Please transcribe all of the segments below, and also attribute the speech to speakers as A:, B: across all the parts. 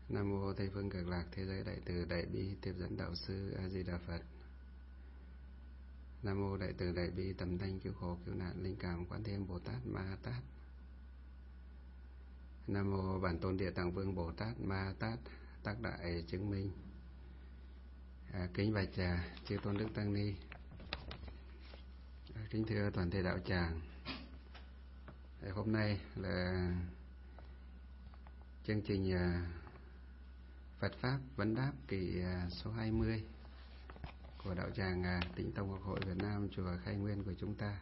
A: Nam mô Tây phương Cực Lạc Thế giới Đại từ Đại bi Tiếp dẫn Đạo sư A Di Đà Phật. Nam mô Đại từ Đại bi Tầm thanh cứu khổ cứu nạn linh cảm Quán Thế Âm Bồ Tát Ma Ha Tát. Nam mô Bản Tôn Địa Tạng Vương Bồ Tát Ma Ha Tát tác đại chứng minh. Kính bạch chư tôn đức tăng ni, kính thưa toàn thể đạo tràng. Hôm nay là chương trình Phật Pháp Vấn Đáp kỳ số 20 của đạo tràng Tịnh Tông Học hội Việt Nam chùa Khai Nguyên của chúng ta.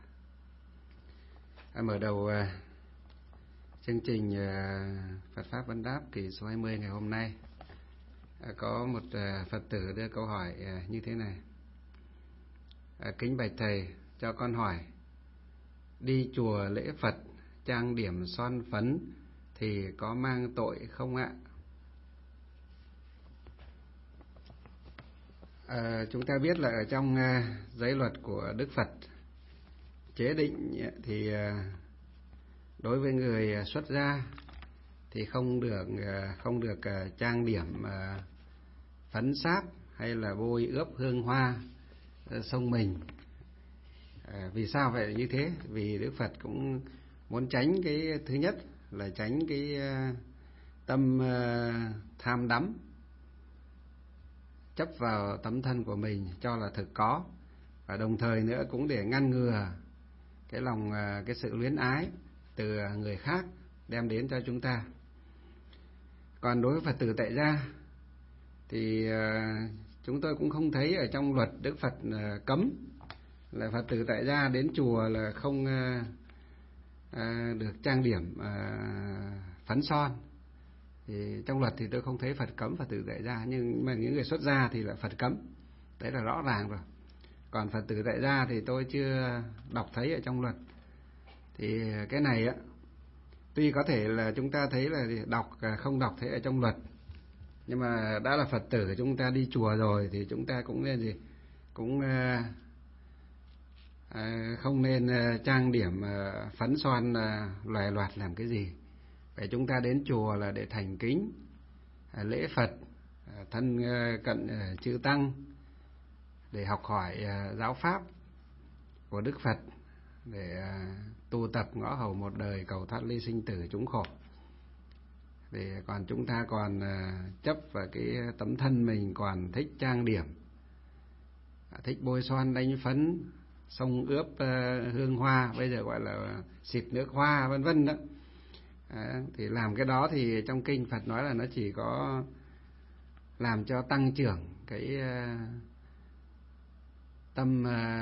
A: Mở đầu chương trình Phật Pháp Vấn Đáp kỳ số 20 ngày hôm nay, có một Phật tử đưa câu hỏi như thế này: kính bạch thầy, cho con hỏi, đi chùa lễ Phật trang điểm son phấn thì có mang tội không ạ? Chúng ta biết là ở trong giới luật của Đức Phật chế định thì đối với người xuất gia thì không được trang điểm phấn sáp hay là bôi ướp hương hoa xông mình. Vì sao vậy như thế? Vì Đức Phật cũng muốn tránh cái thứ nhất là tránh cái tâm tham đắm, chấp vào tấm thân của mình cho là thực có, và đồng thời nữa cũng để ngăn ngừa cái sự luyến ái từ người khác đem đến cho chúng ta. Còn đối với Phật tử tại gia thì chúng tôi cũng không thấy ở trong luật Đức Phật cấm là Phật tử tại gia đến chùa là không được trang điểm phấn son. Thì trong luật thì tôi không thấy Phật cấm Phật tử tại gia, nhưng mà những người xuất gia thì là Phật cấm, đấy là rõ ràng rồi. Còn Phật tử tại gia thì tôi chưa đọc thấy ở trong luật. Thì cái này á, tuy có thể là chúng ta thấy là không đọc thấy ở trong luật, nhưng mà đã là Phật tử chúng ta đi chùa rồi thì chúng ta cũng nên cũng không nên trang điểm phấn son loài loạt làm cái gì. Vậy chúng ta đến chùa là để thành kính lễ Phật, thân cận chư tăng, để học hỏi giáo pháp của Đức Phật, để tu tập ngõ hầu một đời cầu thoát ly sinh tử chúng khổ. Thì còn chúng ta còn chấp vào cái tấm thân mình, còn thích trang điểm, thích bôi son đánh phấn, xông ướp hương hoa, bây giờ gọi là xịt nước hoa vân vân đó. Thì làm cái đó thì trong kinh Phật nói là nó chỉ có làm cho tăng trưởng cái tâm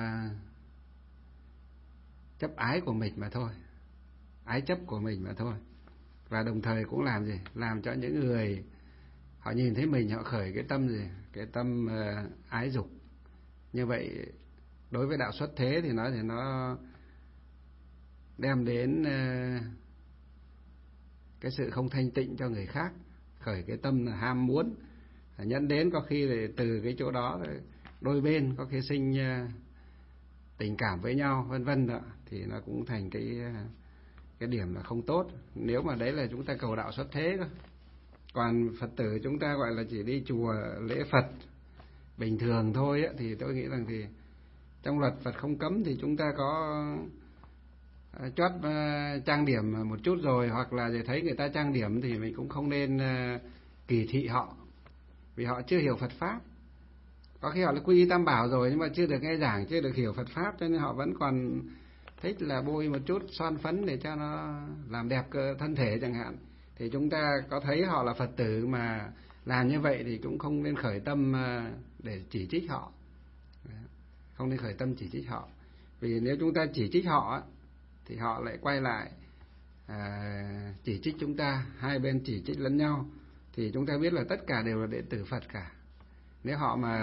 A: chấp ái của mình mà thôi, ái chấp của mình mà thôi. Và đồng thời cũng làm cho những người họ nhìn thấy mình họ khởi cái tâm cái tâm ái dục. Như vậy đối với đạo xuất thế thì nó đem đến cái sự không thanh tịnh cho người khác, khởi cái tâm là ham muốn, dẫn đến có khi là từ cái chỗ đó đôi bên có khi sinh tình cảm với nhau vân vân đó, thì nó cũng thành cái điểm là không tốt. Nếu mà đấy là chúng ta cầu đạo xuất thế thôi. Còn Phật tử chúng ta gọi là chỉ đi chùa lễ Phật bình thường thôi á, thì tôi nghĩ rằng thì trong luật Phật không cấm thì chúng ta có chót trang điểm một chút rồi, hoặc là thấy người ta trang điểm thì mình cũng không nên kỳ thị họ, vì họ chưa hiểu Phật Pháp. Có khi họ là quy y Tam Bảo rồi nhưng mà chưa được nghe giảng, chưa được hiểu Phật Pháp, cho nên họ vẫn còn thích là bôi một chút son phấn để cho nó làm đẹp cơ thân thể chẳng hạn. Thì chúng ta có thấy họ là Phật tử mà làm như vậy thì cũng không nên khởi tâm để chỉ trích họ, không nên khởi tâm chỉ trích họ. Vì nếu chúng ta chỉ trích họ thì họ lại quay lại chỉ trích chúng ta, hai bên chỉ trích lẫn nhau, thì chúng ta biết là tất cả đều là đệ tử Phật cả. Nếu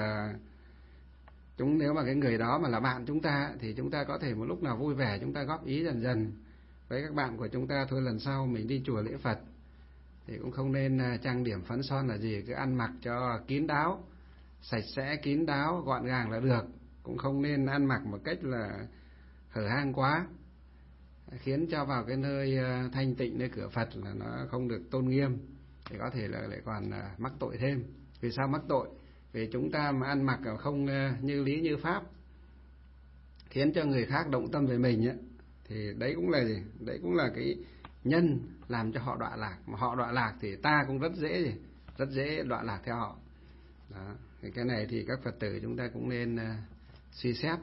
A: mà cái người đó mà là bạn chúng ta thì chúng ta có thể một lúc nào vui vẻ chúng ta góp ý dần dần với các bạn của chúng ta, thôi lần sau mình đi chùa lễ Phật thì cũng không nên trang điểm phấn son là gì, cứ ăn mặc cho kín đáo, sạch sẽ kín đáo, gọn gàng là được. Cũng không nên ăn mặc một cách là hở hang quá, khiến cho vào cái nơi thanh tịnh, nơi cửa Phật là nó không được tôn nghiêm. thì có thể là lại còn mắc tội thêm. Vì sao mắc tội? Vì chúng ta mà ăn mặc không như lý như pháp, khiến cho người khác động tâm về mình ấy, thì đấy cũng là gì? Đấy cũng là cái nhân làm cho họ đọa lạc. Mà họ đọa lạc thì ta cũng rất dễ đọa lạc theo họ. Đó. Thì cái này thì các Phật tử chúng ta cũng nên suy xét.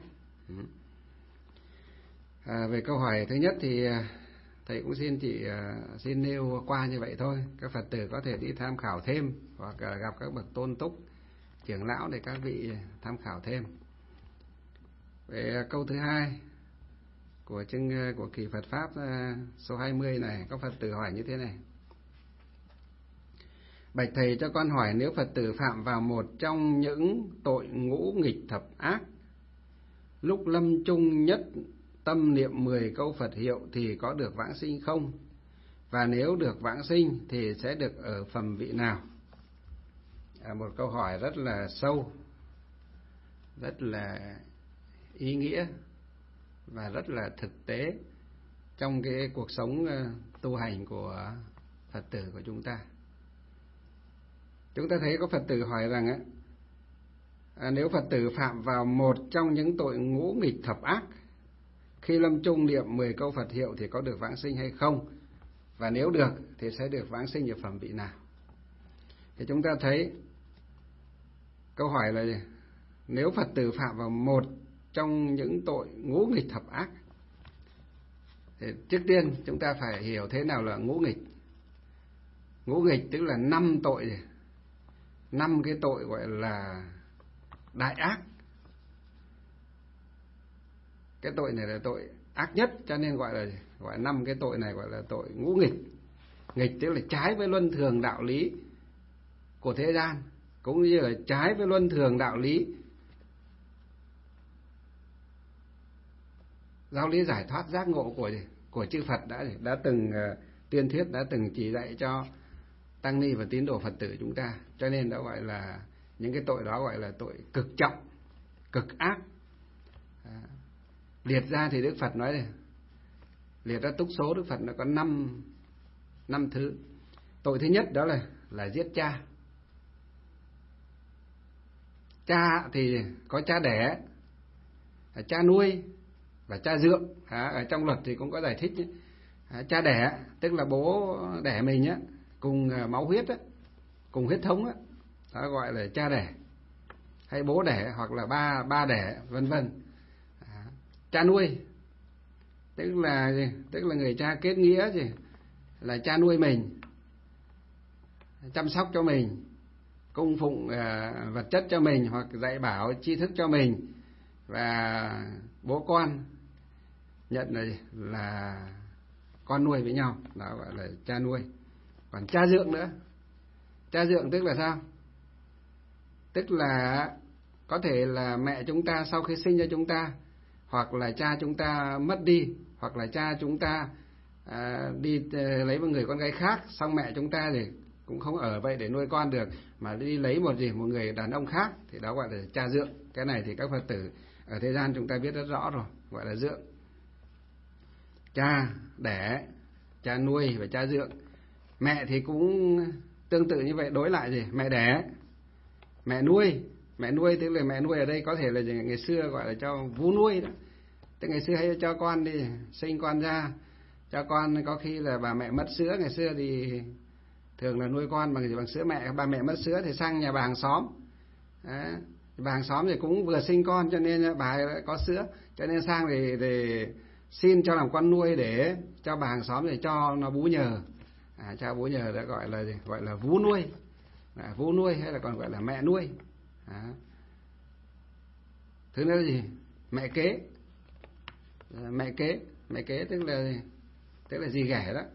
A: Về câu hỏi thứ nhất thì thầy cũng xin nêu qua như vậy thôi. Các Phật tử có thể đi tham khảo thêm, hoặc gặp các bậc tôn túc, trưởng lão để các vị tham khảo thêm. Về câu thứ hai của kỳ Phật Pháp số 20 này, các Phật tử hỏi như thế này: bạch thầy, cho con hỏi, nếu Phật tử phạm vào một trong những tội ngũ nghịch thập ác, lúc lâm chung nhất tâm niệm 10 câu Phật hiệu thì có được vãng sinh không? Và nếu được vãng sinh thì sẽ được ở phẩm vị nào? Một câu hỏi rất là sâu, rất là ý nghĩa và rất là thực tế trong cái cuộc sống tu hành của Phật tử của chúng ta. Chúng ta thấy có Phật tử hỏi rằng nếu Phật tử phạm vào một trong những tội ngũ nghịch thập ác, khi lâm chung niệm 10 câu Phật hiệu thì có được vãng sinh hay không? Và nếu được thì sẽ được vãng sinh ở phẩm vị nào? Thì chúng ta thấy câu hỏi là gì? Nếu Phật tử phạm vào một trong những tội ngũ nghịch thập ác, thì trước tiên chúng ta phải hiểu thế nào là ngũ nghịch. Ngũ nghịch tức là 5 tội, 5 cái tội gọi là đại ác. Cái tội này là tội ác nhất, cho nên gọi 5 cái tội này gọi là tội ngũ nghịch. Nghịch tức là trái với luân thường đạo lý của thế gian, cũng như là trái với luân thường đạo lý giáo lý giải thoát giác ngộ của chư Phật đã từng tuyên thuyết, đã từng chỉ dạy cho tăng ni và tín đồ Phật tử chúng ta. Cho nên đã gọi là những cái tội đó gọi là tội cực trọng, cực ác. Liệt ra thì Đức Phật nói này, liệt ra túc số Đức Phật nó có 5 thứ. Tội thứ nhất đó là giết cha. Cha thì có cha đẻ, cha nuôi và cha dượng. Ở trong luật thì cũng có giải thích. Cha đẻ tức là bố đẻ mình á, cùng máu huyết á, cùng huyết thống á, đó gọi là cha đẻ. Hay bố đẻ hoặc là ba đẻ, vân vân. Cha nuôi tức là người cha kết nghĩa gì, là cha nuôi mình, chăm sóc cho mình, cung phụng vật chất cho mình, hoặc dạy bảo tri thức cho mình. Và bố con nhận là con nuôi với nhau, đó gọi là cha nuôi. Còn cha dượng nữa. Cha dượng tức là sao? Tức là có thể là mẹ chúng ta sau khi sinh ra chúng ta, hoặc là cha chúng ta mất đi, hoặc là cha chúng ta đi lấy một người con gái khác, xong mẹ chúng ta thì cũng không ở vậy để nuôi con được, mà đi lấy một người đàn ông khác, thì đó gọi là cha dượng. Cái này thì các Phật tử ở thế gian chúng ta biết rất rõ rồi, gọi là dượng. Cha đẻ, cha nuôi và cha dượng. Mẹ thì cũng tương tự như vậy, đối lại mẹ đẻ, mẹ nuôi. Mẹ nuôi tức là mẹ nuôi ở đây có thể là ngày xưa gọi là cho vú nuôi đó. Tức ngày xưa hay cho con đi, sinh con ra, cho con có khi là bà mẹ mất sữa. Ngày xưa thì thường là nuôi con bằng sữa mẹ. Bà mẹ mất sữa thì sang nhà bà hàng xóm. Đấy. Bà hàng xóm thì cũng vừa sinh con cho nên bà có sữa, cho nên sang để xin cho làm con nuôi để cho bà hàng xóm, để cho nó bú nhờ. Cho bú nhờ đã gọi là vú nuôi. Vú nuôi hay là còn gọi là mẹ nuôi. Thứ nữa là gì? Mẹ kế. Mẹ kế tức là dì ghẻ đó.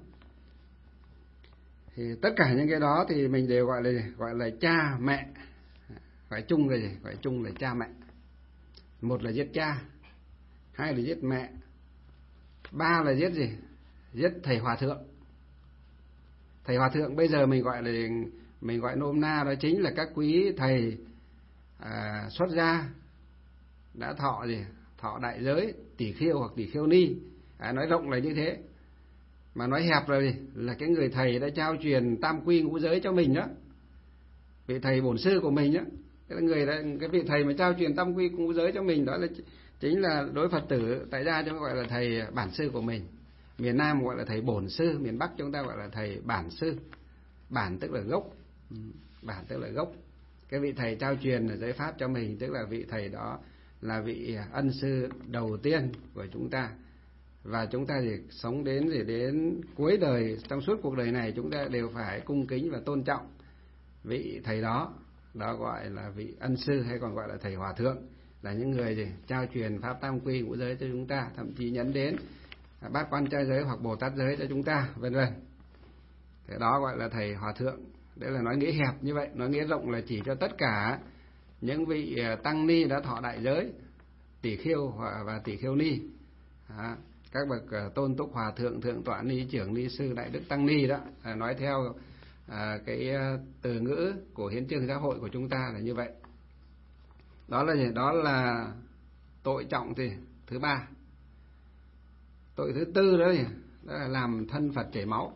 A: Thì tất cả những cái đó thì mình đều gọi là cha mẹ. Gọi chung là cha mẹ. Một là giết cha, hai là giết mẹ, ba là giết gì? Giết thầy hòa thượng. Thầy hòa thượng bây giờ mình gọi nôm na đó chính là các quý thầy xuất gia đã thọ đại giới tỷ khiêu hoặc tỷ khiêu ni. Nói rộng là như thế. Mà nói hẹp rồi là cái người thầy đã trao truyền tam quy ngũ giới cho mình đó, vị thầy bổn sư của mình đó, cái vị thầy mà trao truyền tam quy ngũ giới cho mình đó là chính là đối Phật tử tại gia chúng gọi là thầy bản sư của mình. Miền Nam gọi là thầy bổn sư, miền Bắc chúng ta gọi là thầy bản sư. Bản tức là gốc, bản tức là gốc. Cái vị thầy trao truyền giới pháp cho mình tức là vị thầy đó là vị ân sư đầu tiên của chúng ta. Và chúng ta thì sống đến cuối đời, trong suốt cuộc đời này chúng ta đều phải cung kính và tôn trọng vị thầy đó. Đó gọi là vị ân sư, hay còn gọi là thầy hòa thượng, là những người trao truyền pháp tam quy ngũ giới cho chúng ta, thậm chí nhấn đến bát quan trai giới hoặc Bồ Tát giới cho chúng ta, vân vân. Thế đó gọi là thầy hòa thượng. Đấy là nói nghĩa hẹp như vậy. Nói nghĩa rộng là chỉ cho tất cả những vị tăng ni đã thọ đại giới, tỷ khưu và tỷ khưu ni, các bậc tôn túc hòa thượng, thượng tọa ni, trưởng ni sư, đại đức tăng ni đó, nói theo cái từ ngữ của hiến chương giáo hội của chúng ta là như vậy. Đó là gì? Đó là tội trọng thứ ba. Tội thứ tư đó là làm thân Phật chảy máu.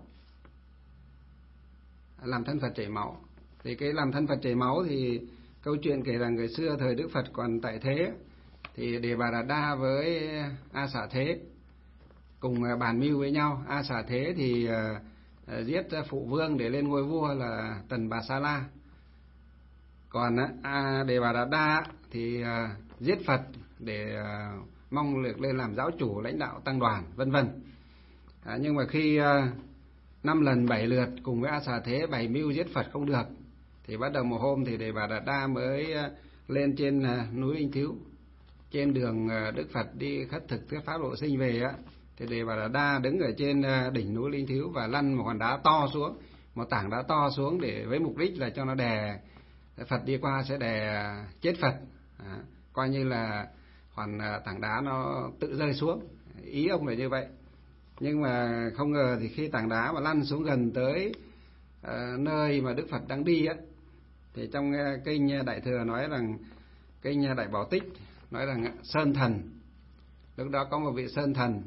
A: Làm thân Phật chảy máu. Thì cái làm thân Phật chảy máu thì câu chuyện kể rằng ngày xưa thời Đức Phật còn tại thế, thì Đề Bà Đạt Đa với A Xà Thế cùng bàn mưu với nhau. A Xà Thế thì giết phụ vương để lên ngôi vua là Tần Bà Sa La. Còn Đề Bà Đạt Đa thì giết Phật để mong được lên làm giáo chủ, lãnh đạo tăng đoàn, vân vân. Nhưng mà khi 5 lần 7 lượt cùng với A Xà Thế bày mưu giết Phật không được, thì bắt đầu một hôm thì Đề Bà Đạt Đa mới lên trên núi Linh Thiếu. Trên đường Đức Phật đi khất thực thuyết pháp độ sinh về á, thì Đề Bà Đạt Đa đứng ở trên đỉnh núi Linh Thiếu và lăn một hòn đá to xuống, một tảng đá to xuống, để với mục đích là cho nó đè Phật đi qua sẽ đè chết Phật, coi như là hòn tảng đá nó tự rơi xuống. Ý ông là như vậy. Nhưng mà không ngờ thì khi tảng đá mà lăn xuống gần tới nơi mà Đức Phật đang đi á, thì trong kinh Đại Thừa nói rằng, kinh Đại Bảo Tích nói rằng Sơn Thần, lúc đó có một vị Sơn Thần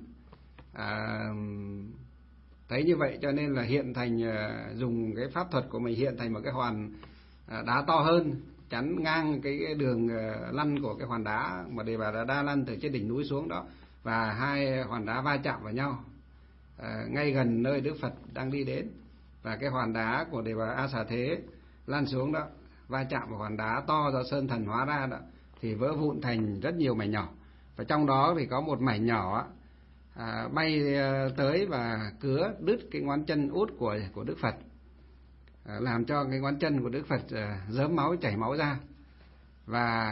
A: thấy như vậy cho nên là hiện thành, dùng cái pháp thuật của mình hiện thành một cái hòn đá to hơn, chắn ngang cái đường lăn của cái hòn đá mà Đề Bà Đạt Đa lăn từ trên đỉnh núi xuống đó, và hai hòn đá va chạm vào nhau ngay gần nơi Đức Phật đang đi đến. Và cái hòn đá của Đề Bà A Xà Thế lăn xuống đó, va chạm vào hòn đá to do Sơn Thần hóa ra đó, thì vỡ vụn thành rất nhiều mảnh nhỏ. Và trong đó thì có một mảnh nhỏ bay tới và cứa đứt cái ngón chân út của Đức Phật, làm cho cái ngón chân của Đức Phật rớm máu, chảy máu ra. Và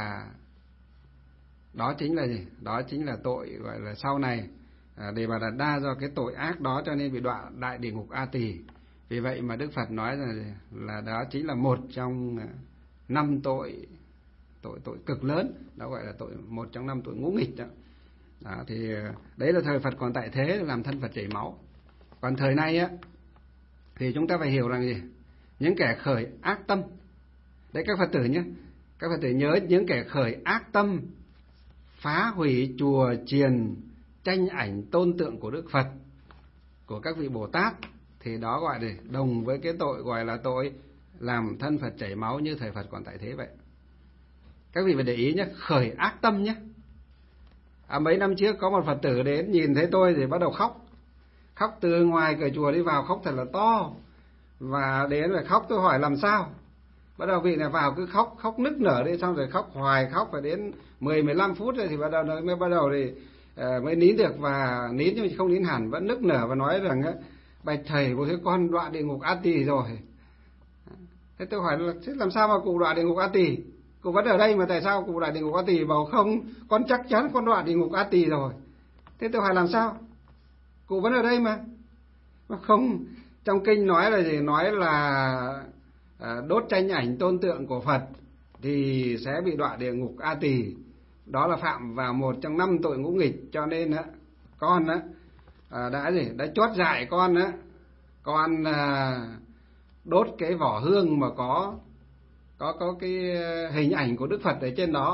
A: đó chính là gì? Đó chính là tội gọi là sau này Đề Bà Đạt Đa do cái tội ác đó cho nên bị đọa đại địa ngục A Tỳ. Vì vậy mà Đức Phật nói là đó chính là một trong 5 tội cực lớn, đó gọi là một trong 5 tội ngũ nghịch đó. Thì đấy là thời Phật còn tại thế, làm thân Phật chảy máu. Còn thời nay á thì chúng ta phải hiểu rằng gì? Những kẻ khởi ác tâm, đấy các Phật tử nhé, các Phật tử nhớ, những kẻ khởi ác tâm phá hủy chùa chiền, tranh ảnh tôn tượng của Đức Phật, của các vị Bồ Tát, thì đó gọi là đồng với cái tội gọi là tội làm thân Phật chảy máu như thời Phật còn tại thế vậy. Các vị phải để ý nhé, khởi ác tâm nhé. Mấy năm trước có một Phật tử đến nhìn thấy tôi thì bắt đầu khóc từ ngoài cửa chùa đi vào, khóc thật là to, và đến rồi khóc. Tôi hỏi làm sao, bắt đầu vị này vào cứ khóc nức nở đi, xong rồi khóc hoài, khóc phải đến 10-15 phút rồi thì bắt đầu thì mới nín được, và nín nhưng không nín hẳn, vẫn nức nở và nói rằng bạch thầy, bố thấy con đọa địa ngục A Tỳ rồi. Thế tôi hỏi là thế làm sao mà cụ đọa địa ngục A Tỳ? Cụ vẫn ở đây mà tại sao cụ đọa địa ngục A Tỳ? Bảo không, con chắc chắn con đọa địa ngục A Tỳ rồi. Thế tôi hỏi làm sao? Cụ vẫn ở đây mà. Không, trong kinh nói là gì? Nói là đốt tranh ảnh tôn tượng của Phật thì sẽ bị đọa địa ngục A Tỳ. Đó là phạm vào một trong 5 tội ngũ nghịch, cho nên con đã chót dại con đốt cái vỏ hương mà có cái hình ảnh của Đức Phật ở trên đó,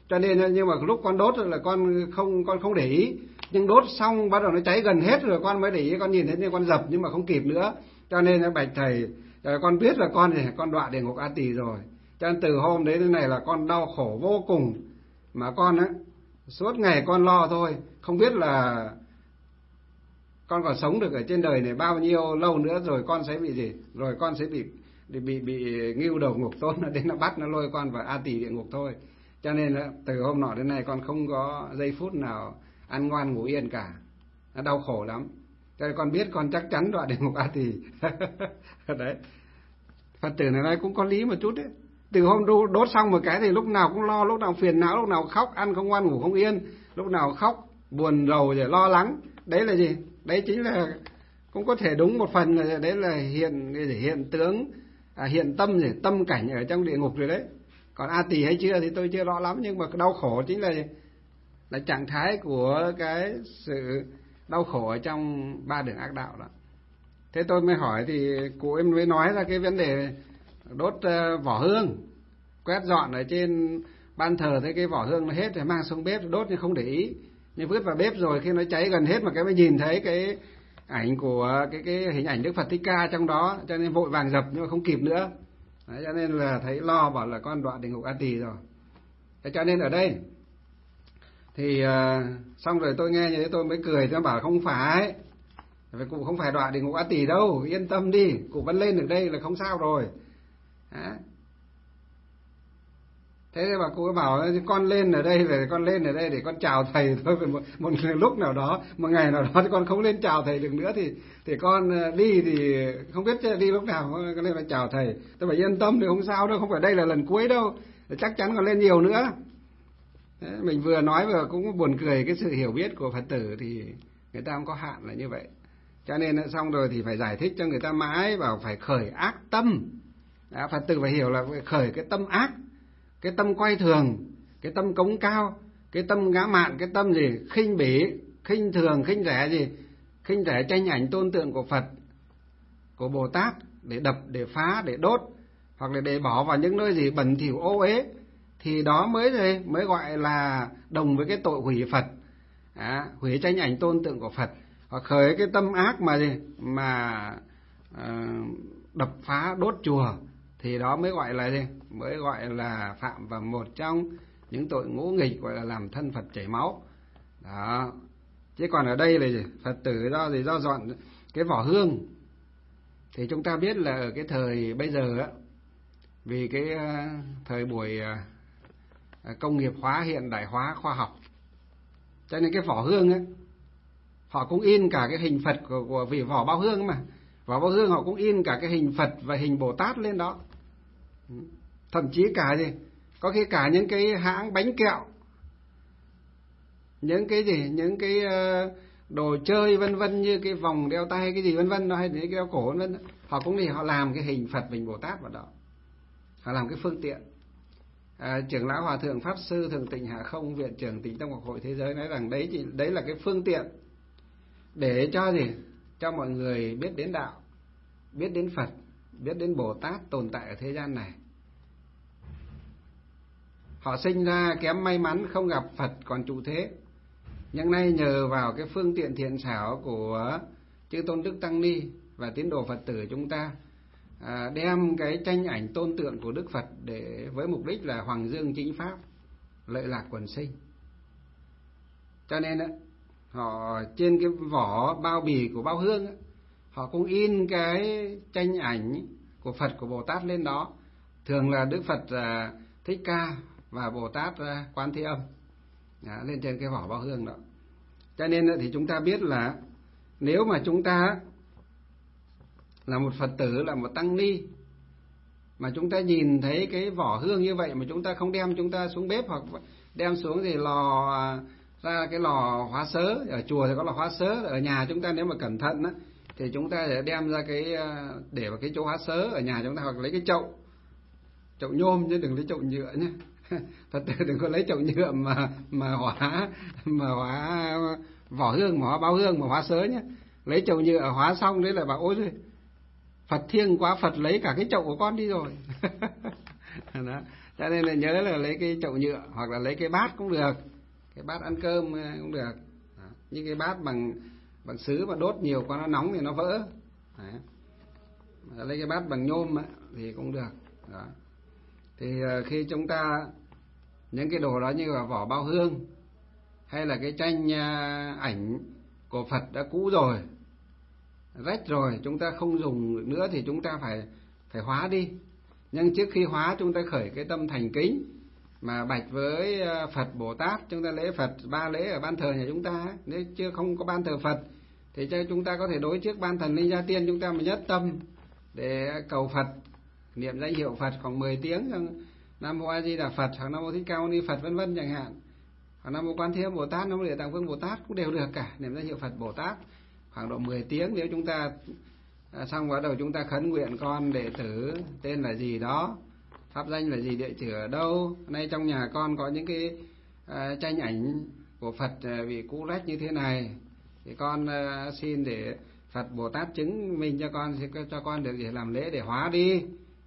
A: Cho nên nhưng mà lúc con đốt là con không để ý, nhưng đốt xong bắt đầu nó cháy gần hết rồi con mới để ý, con nhìn thấy nên con dập nhưng mà không kịp nữa. Cho nên nó bạch thầy, con biết là con đọa địa ngục A Tỳ rồi. Cho nên từ hôm đấy đến này là con đau khổ vô cùng, mà con á suốt ngày con lo thôi, không biết là con còn sống được ở trên đời này bao nhiêu lâu nữa, rồi con sẽ bị gì, rồi con sẽ bị ngưu đầu ngục tốt nó đến nó bắt nó lôi con vào A Tỳ địa ngục thôi. Cho nên là từ hôm nọ đến nay con không có giây phút nào ăn ngoan ngủ yên cả, nó đau khổ lắm. Cho nên con biết con chắc chắn đọa địa ngục A Tỳ. Đấy, Phật tử này nói cũng có lý một chút đấy. Từ hôm đốt xong một cái thì lúc nào cũng lo, lúc nào phiền não, lúc nào khóc, ăn không ngoan ngủ không yên, lúc nào khóc buồn rầu rồi lo lắng. Đấy là gì? Đấy chính là cũng có thể đúng một phần là đấy là hiện tướng, hiện tâm gì, tâm cảnh ở trong địa ngục rồi đấy. Còn A Tỳ hay chưa thì tôi chưa rõ lắm, nhưng mà đau khổ chính là trạng thái của cái sự đau khổ ở trong ba đường ác đạo đó. Thế tôi mới hỏi thì cụ em mới nói ra cái vấn đề đốt vỏ hương, quét dọn ở trên ban thờ, thấy cái vỏ hương nó hết rồi mang xuống bếp đốt nhưng không để ý, nhưng vứt vào bếp rồi khi nó cháy gần hết mà cái mới nhìn thấy cái ảnh của cái hình ảnh Đức Phật Thích Ca trong đó, cho nên vội vàng dập nhưng mà không kịp nữa. Đấy, cho nên là thấy lo, bảo là con đọa địa ngục A Tỳ rồi. Thế cho nên ở đây thì xong rồi tôi nghe như thế tôi mới cười, tôi bảo không phải, cụ không phải đọa địa ngục A Tỳ đâu, yên tâm đi, cụ vẫn lên được đây là không sao rồi. Đấy. Thế mà cô bảo con lên ở đây về, con lên ở đây để con chào thầy thôi, một lúc nào đó, một ngày nào đó thì con không lên chào thầy được nữa thì con đi thì không biết đi lúc nào con lên là chào thầy. Tôi phải yên tâm thì không sao đâu, không phải đây là lần cuối đâu, chắc chắn còn lên nhiều nữa. Thế, mình vừa nói vừa cũng buồn cười, cái sự hiểu biết của Phật tử thì người ta không có hạn là như vậy. Cho nên xong rồi thì phải giải thích cho người ta mãi, bảo phải khởi ác tâm. Phật tử phải hiểu là phải khởi cái tâm ác, cái tâm coi thường, cái tâm cống cao, cái tâm ngã mạn, cái tâm gì khinh bỉ, khinh thường, khinh rẻ gì, khinh rẻ tranh ảnh tôn tượng của Phật, của Bồ Tát, để đập, để phá, để đốt, hoặc là để bỏ vào những nơi gì bẩn thỉu ô uế, thì đó mới gọi là đồng với cái tội hủy Phật, hủy tranh ảnh tôn tượng của Phật. Hoặc khởi cái tâm ác mà gì mà đập phá đốt chùa, thì đó mới gọi là gì, mới gọi là phạm vào một trong những tội ngũ nghịch, gọi là làm thân Phật chảy máu đó. Chứ còn ở đây là gì, Phật tử do dọn cái vỏ hương, thì chúng ta biết là ở cái thời bây giờ á, vì cái thời buổi công nghiệp hóa, hiện đại hóa, khoa học, cho nên cái vỏ hương ấy họ cũng in cả cái hình Phật của vì vỏ bao hương mà, vỏ bao hương họ cũng in cả cái hình Phật và hình Bồ Tát lên đó. Thậm chí cả gì, có khi cả những cái hãng bánh kẹo, những cái gì, những cái đồ chơi vân vân, như cái vòng đeo tay cái gì vân vân, hay những cái đeo cổ vân vân, họ cũng thì họ làm cái hình Phật, hình Bồ Tát vào đó, họ làm cái phương tiện. Trưởng lão Hòa thượng Pháp sư Thường Tịnh Hạ Không, viện trưởng Tịnh Tông Học Hội Thế Giới nói rằng đấy là cái phương tiện để cho gì, cho mọi người biết đến đạo, biết đến Phật, biết đến Bồ Tát tồn tại ở thế gian này. Họ sinh ra kém may mắn không gặp Phật còn trụ thế, nhưng nay nhờ vào cái phương tiện thiện xảo của chư tôn đức tăng ni và tín đồ Phật tử chúng ta, đem cái tranh ảnh tôn tượng của Đức Phật để với mục đích là hoàng dương chính pháp, lợi lạc quần sinh. Cho nên họ trên cái vỏ bao bì của bao hương họ cũng in cái tranh ảnh của Phật, của Bồ Tát lên đó, thường là Đức Phật Thích Ca và Bồ Tát Quan Thế Âm lên trên cái vỏ bao hương đó. Cho nên thì chúng ta biết là nếu mà chúng ta là một Phật tử, là một tăng ni, mà chúng ta nhìn thấy cái vỏ hương như vậy mà chúng ta không đem chúng ta xuống bếp, hoặc đem xuống thì ra cái lò hóa sớ, ở chùa thì có lò hóa sớ, ở nhà chúng ta nếu mà cẩn thận á thì chúng ta sẽ đem ra cái để vào cái chỗ hóa sớ ở nhà chúng ta, hoặc lấy cái chậu nhôm chứ đừng lấy chậu nhựa nhé. Phật tử đừng có lấy chậu nhựa mà hóa vỏ hương, mà hóa bao hương, mà hóa sớ nhé. Lấy chậu nhựa hóa xong đấy là bảo ôi giời, Phật thiêng quá, Phật lấy cả cái chậu của con đi rồi. Đó. Cho nên là nhớ là lấy cái chậu nhựa hoặc là lấy cái bát cũng được, cái bát ăn cơm cũng được. Như cái bát bằng sứ mà đốt nhiều quá nó nóng thì nó vỡ. Đấy. Lấy cái bát bằng nhôm thì cũng được. Đó. Thì khi chúng ta những cái đồ đó như là vỏ bao hương hay là cái tranh ảnh của Phật đã cũ rồi, rách rồi, chúng ta không dùng nữa thì chúng ta phải hóa đi. Nhưng trước khi hóa chúng ta khởi cái tâm thành kính mà bạch với Phật Bồ Tát. Chúng ta lễ Phật 3 lễ ở ban thờ nhà chúng ta, nếu chưa không có ban thờ Phật thì chúng ta có thể đối trước ban thần linh gia tiên, chúng ta mà nhất tâm để cầu Phật, niệm danh hiệu Phật khoảng 10 tiếng, Nam Mô A Di Đà Phật hoặc Nam Mô Thích Ca Mâu Ni Phật vân vân chẳng hạn, hoặc Nam Mô Quan Thế Âm Bồ Tát, Nam Mô Địa Tạng Vương Bồ Tát cũng đều được cả, niệm danh hiệu Phật Bồ Tát khoảng độ 10 tiếng. Nếu chúng ta xong bắt đầu chúng ta khấn nguyện con đệ tử tên là gì đó, pháp danh là gì, địa chỉ ở đâu, nay trong nhà con có những cái tranh ảnh của Phật bị cũ rách như thế này thì con xin để Phật Bồ Tát chứng minh cho con được để làm lễ để hóa đi.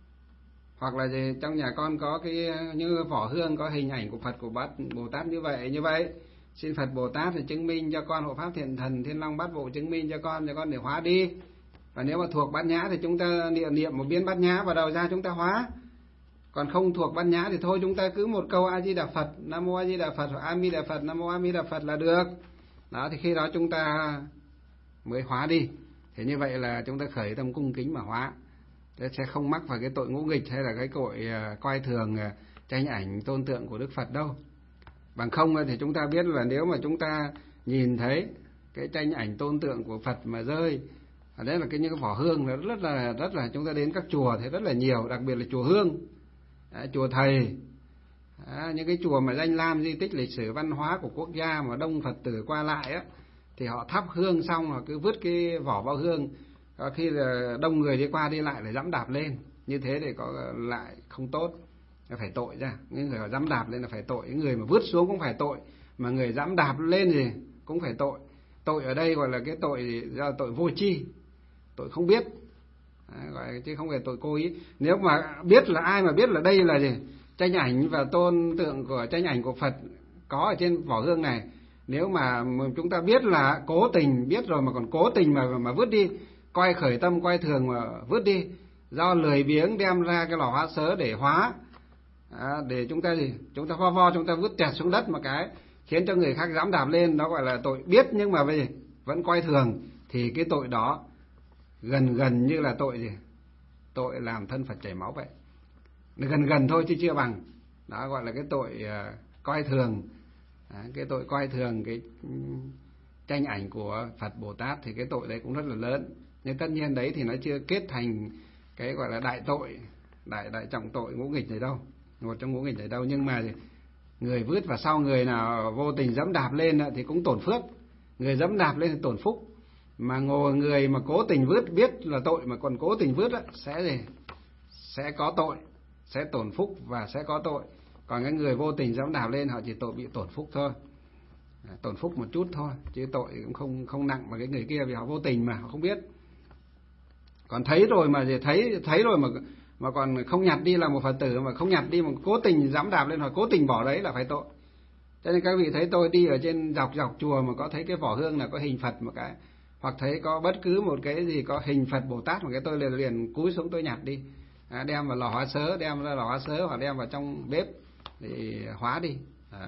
A: Hoặc là gì, trong nhà con có cái như vỏ hương có hình ảnh của Phật của Bồ Tát như vậy, xin Phật Bồ Tát thì chứng minh cho con, hộ pháp thiện thần Thiên Long Bát Bộ chứng minh cho con để hóa đi. Và nếu mà thuộc Bát Nhã thì chúng ta niệm một biến Bát Nhã vào đầu ra chúng ta hóa. Còn không thuộc Bát Nhã thì thôi chúng ta cứ một câu A Di Đà Phật, Nam Mô A Di Đà Phật hoặc A Mi Đà Phật, Nam Mô A Mi Đà Phật là được. Đó, thì khi đó chúng ta mới hóa đi. Thế như vậy là chúng ta khởi tâm cung kính mà hóa. Thế sẽ không mắc vào cái tội ngũ nghịch hay là cái tội coi thường tranh ảnh tôn tượng của Đức Phật đâu. Bằng không thì chúng ta biết là nếu mà chúng ta nhìn thấy cái tranh ảnh tôn tượng của Phật mà rơi, đấy là những cái vỏ hương nó rất là chúng ta đến các chùa thấy rất là nhiều, đặc biệt là chùa Hương, chùa Thầy, những cái chùa mà danh lam di tích lịch sử văn hóa của quốc gia mà đông Phật tử qua lại thì họ thắp hương xong họ cứ vứt cái vỏ bao hương, khi là đông người đi qua đi lại lại dẫm đạp lên, như thế thì có lại không tốt, phải tội ra. Những người dẫm đạp lên là phải tội, những người mà vứt xuống cũng phải tội, mà người dẫm đạp lên thì cũng phải tội. Tội ở đây gọi là cái tội do tội vô tri, tội không biết, gọi chứ không phải tội cố ý. Nếu mà biết là ai mà biết là đây là gì, tranh ảnh và tôn tượng của tranh ảnh của Phật có ở trên vỏ hương này, nếu mà chúng ta biết là cố tình biết rồi mà còn cố tình mà vứt đi, coi khởi tâm coi thường mà vứt đi, do lười biếng đem ra cái lò hóa sớ để hóa, để chúng ta vo chúng ta vứt tẹt xuống đất một cái khiến cho người khác dẫm đạp lên, đó gọi là tội biết nhưng mà vẫn coi thường, thì cái tội đó gần như là tội gì, tội làm thân Phật chảy máu vậy, gần thôi chứ chưa bằng. Đó gọi là cái tội coi thường, cái tội coi thường cái tranh ảnh của Phật Bồ Tát, thì cái tội đấy cũng rất là lớn. Nhưng tất nhiên đấy thì nó chưa kết thành cái gọi là đại tội, đại trọng tội ngũ nghịch này đâu, một trong ngũ nghịch này đâu. Nhưng mà người vứt và sau người nào vô tình dẫm đạp lên thì cũng tổn phước, người dẫm đạp lên thì tổn phúc. Mà người mà cố tình vứt biết là tội mà còn cố tình vứt sẽ có tội, sẽ tổn phúc và sẽ có tội. Còn cái người vô tình dẫm đạp lên họ chỉ tội bị tổn phúc thôi, tổn phúc một chút thôi, chứ tội cũng không nặng mà cái người kia vì họ vô tình mà họ không biết. Còn thấy rồi mà thấy rồi mà còn không nhặt đi là một Phật tử, mà không nhặt đi mà cố tình dẫm đạp lên hoặc cố tình bỏ đấy là phải tội. Cho nên các vị thấy tôi đi ở trên dọc chùa mà có thấy cái vỏ hương là có hình Phật một cái, hoặc thấy có bất cứ một cái gì có hình Phật Bồ Tát một cái, tôi liền cúi xuống tôi nhặt đi, đem vào lò hóa sớ, đem ra lò hóa sớ hoặc đem vào trong bếp để hóa đi.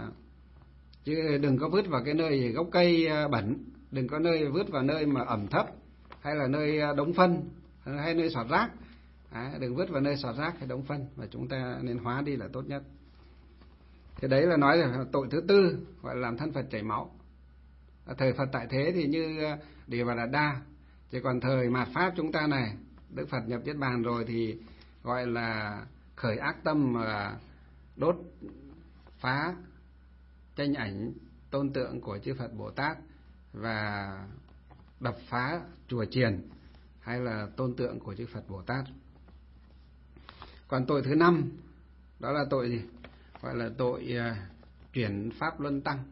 A: Chứ đừng có vứt vào cái nơi gốc cây bẩn, đừng có vứt vào nơi mà ẩm thấp hay là nơi đống phân hay nơi xọt rác. Đừng vứt vào nơi xọt rác hay đống phân, mà chúng ta nên hóa đi là tốt nhất. Thế đấy là nói là tội thứ tư, gọi là làm thân Phật chảy máu. Thời Phật tại thế thì như Đề Bà Đạt Đa, chỉ còn thời mạt Pháp chúng ta này, Đức Phật nhập Niết Bàn rồi thì gọi là khởi ác tâm mà đốt phá tranh ảnh tôn tượng của chư Phật Bồ Tát và đập phá chùa chiền hay là tôn tượng của chư Phật Bồ Tát. Còn tội thứ năm đó là tội gì? Gọi là tội chuyển pháp luân tăng.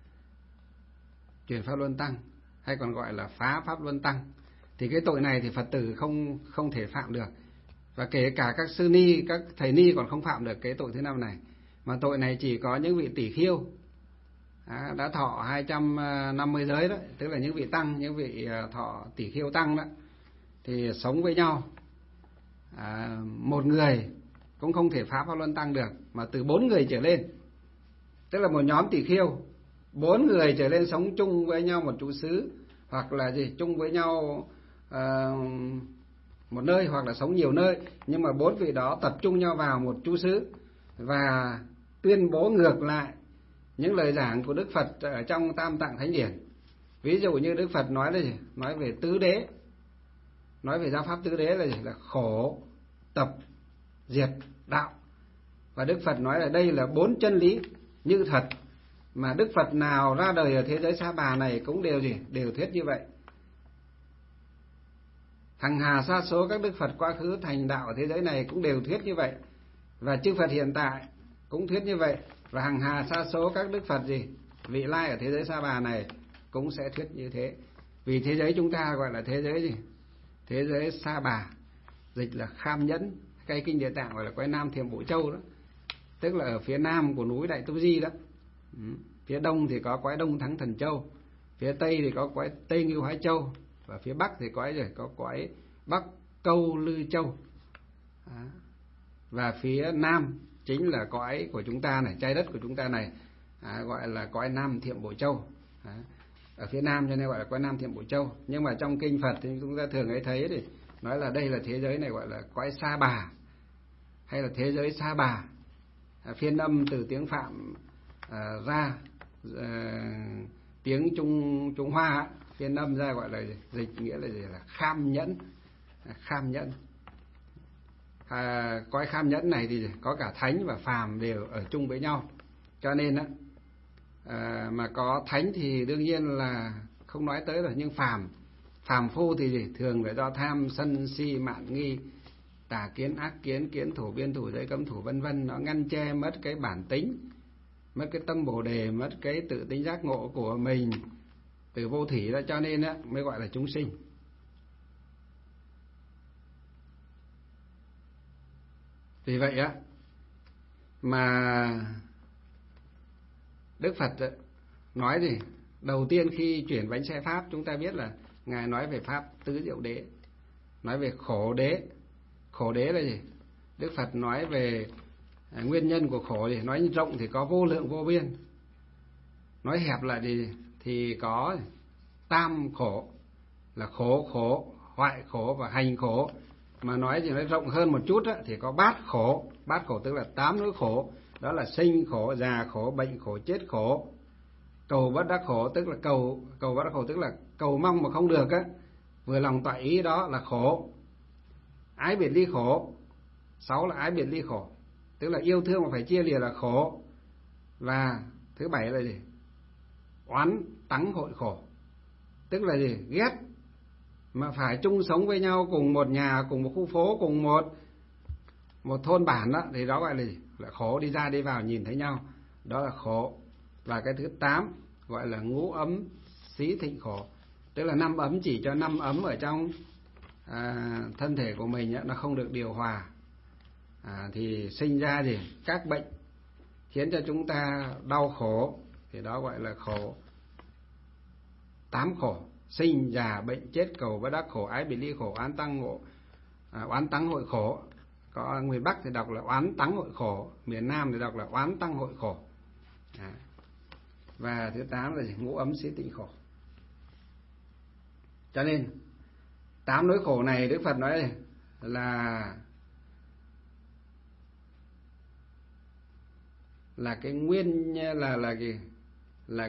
A: Chuyển pháp luân tăng hay còn gọi là phá pháp luân tăng. Thì cái tội này thì Phật tử không thể phạm được. Và kể cả các sư ni, các thầy ni còn không phạm được cái tội thứ 5 này. Mà tội này chỉ có những vị tỷ khiêu đã thọ 250 giới đó, tức là những vị tăng, những vị thọ tỷ khiêu tăng đó, thì sống với nhau. Một người cũng không thể phá pháp luân tăng được, mà từ 4 người trở lên, tức là một nhóm tỷ khiêu 4 người trở lên sống chung với nhau một trụ xứ, hoặc là chung với nhau một nơi, hoặc là sống nhiều nơi, nhưng mà 4 vị đó tập trung nhau vào một trụ xứ và tuyên bố ngược lại những lời giảng của Đức Phật ở trong Tam Tạng Thánh Điển. Ví dụ như Đức Phật nói là nói về tứ đế, nói về giáo pháp tứ đế là khổ, tập, diệt, đạo. Và Đức Phật nói là đây là 4 chân lý như thật, mà Đức Phật nào ra đời ở thế giới Sa Bà này cũng đều thuyết như vậy. Hằng hà sa số các Đức Phật quá khứ thành đạo ở thế giới này cũng đều thuyết như vậy, và chư Phật hiện tại cũng thuyết như vậy, và hằng hà sa số các Đức Phật vị lai ở thế giới Sa Bà này cũng sẽ thuyết như thế. Vì thế giới chúng ta gọi là thế giới thế giới Sa Bà, dịch là Kham Nhẫn. Cái kinh Địa Tạng gọi là Quái Nam Thiểm Bộ Châu đó, tức là ở phía nam của núi Đại Tu Di đó. Phía đông thì có Quái Đông Thắng Thần Châu, phía tây thì có Quái Tây Ngưu Hái Châu, và phía bắc thì có Quái Bắc Câu Lư Châu. Và phía nam chính là cõi của chúng ta này, trái đất của chúng ta này, gọi là Quái Nam Thiểm Bộ Châu. Ở phía nam cho nên gọi là Quái Nam Thiểm Bộ Châu. Nhưng mà trong kinh Phật thì chúng ta thường thấy thì nói là đây là thế giới này gọi là Quái Sa Bà, hay là thế giới Sa Bà. Phiên âm từ tiếng Phạm ra, tiếng Trung Hoa phiên âm ra gọi là dịch nghĩa là Kham Nhẫn. Kham Nhẫn. Cõi Kham Nhẫn này thì có cả thánh và phàm đều ở chung với nhau, cho nên mà có thánh thì đương nhiên là không nói tới rồi, nhưng phàm phu thì thường là do tham sân si mạn nghi, tà kiến ác kiến, kiến thủ biên thủ giới cấm thủ vân vân, nó ngăn che mất cái bản tính, mất cái tâm bồ đề, mất cái tự tính giác ngộ của mình từ vô thủy ra, cho nên mới gọi là chúng sinh. Vì vậy mà Đức Phật nói gì? Đầu tiên khi chuyển bánh xe pháp, chúng ta biết là Ngài nói về pháp tứ diệu đế, nói về khổ đế. Khổ đế là gì? Đức Phật nói về nguyên nhân của khổ gì? Nói rộng thì có vô lượng vô biên, nói hẹp lại thì có tam khổ, là khổ, hoại khổ và hành khổ. Mà nói rộng hơn một chút thì có bát khổ. Bát khổ tức là 8 nỗi khổ, đó là sinh khổ, già khổ, bệnh khổ, chết khổ. Cầu bất đắc khổ tức là cầu bất đắc khổ tức là cầu mong mà không được vừa lòng toại ý, đó là khổ. Ái biệt ly khổ, 6 là ái biệt ly khổ, tức là yêu thương mà phải chia lìa là khổ. Và thứ 7 là gì? Oán tắng hội khổ, tức là gì? Ghét mà phải chung sống với nhau, cùng một nhà, cùng một khu phố, cùng một thôn bản đó, thì đó gọi là gì? Là khổ, đi ra đi vào nhìn thấy nhau, đó là khổ. Và cái thứ 8 gọi là ngũ ấm xí thịnh khổ, tức là 5 ấm chỉ cho 5 ấm ở trong thân thể của mình nó không được điều hòa, thì sinh ra gì? Các bệnh khiến cho chúng ta đau khổ, thì đó gọi là khổ. 8 khổ: sinh, già, bệnh, chết, cầu bất đắc khổ, ái biệt ly khổ, oán tắng hội khổ. Có người Bắc thì đọc là oán tắng hội khổ, miền Nam thì đọc là oán tăng hội khổ. Và thứ 8 là gì? Ngũ ấm xí tịnh khổ. Cho nên 8 nỗi khổ này Đức Phật nói là cái nguyên, là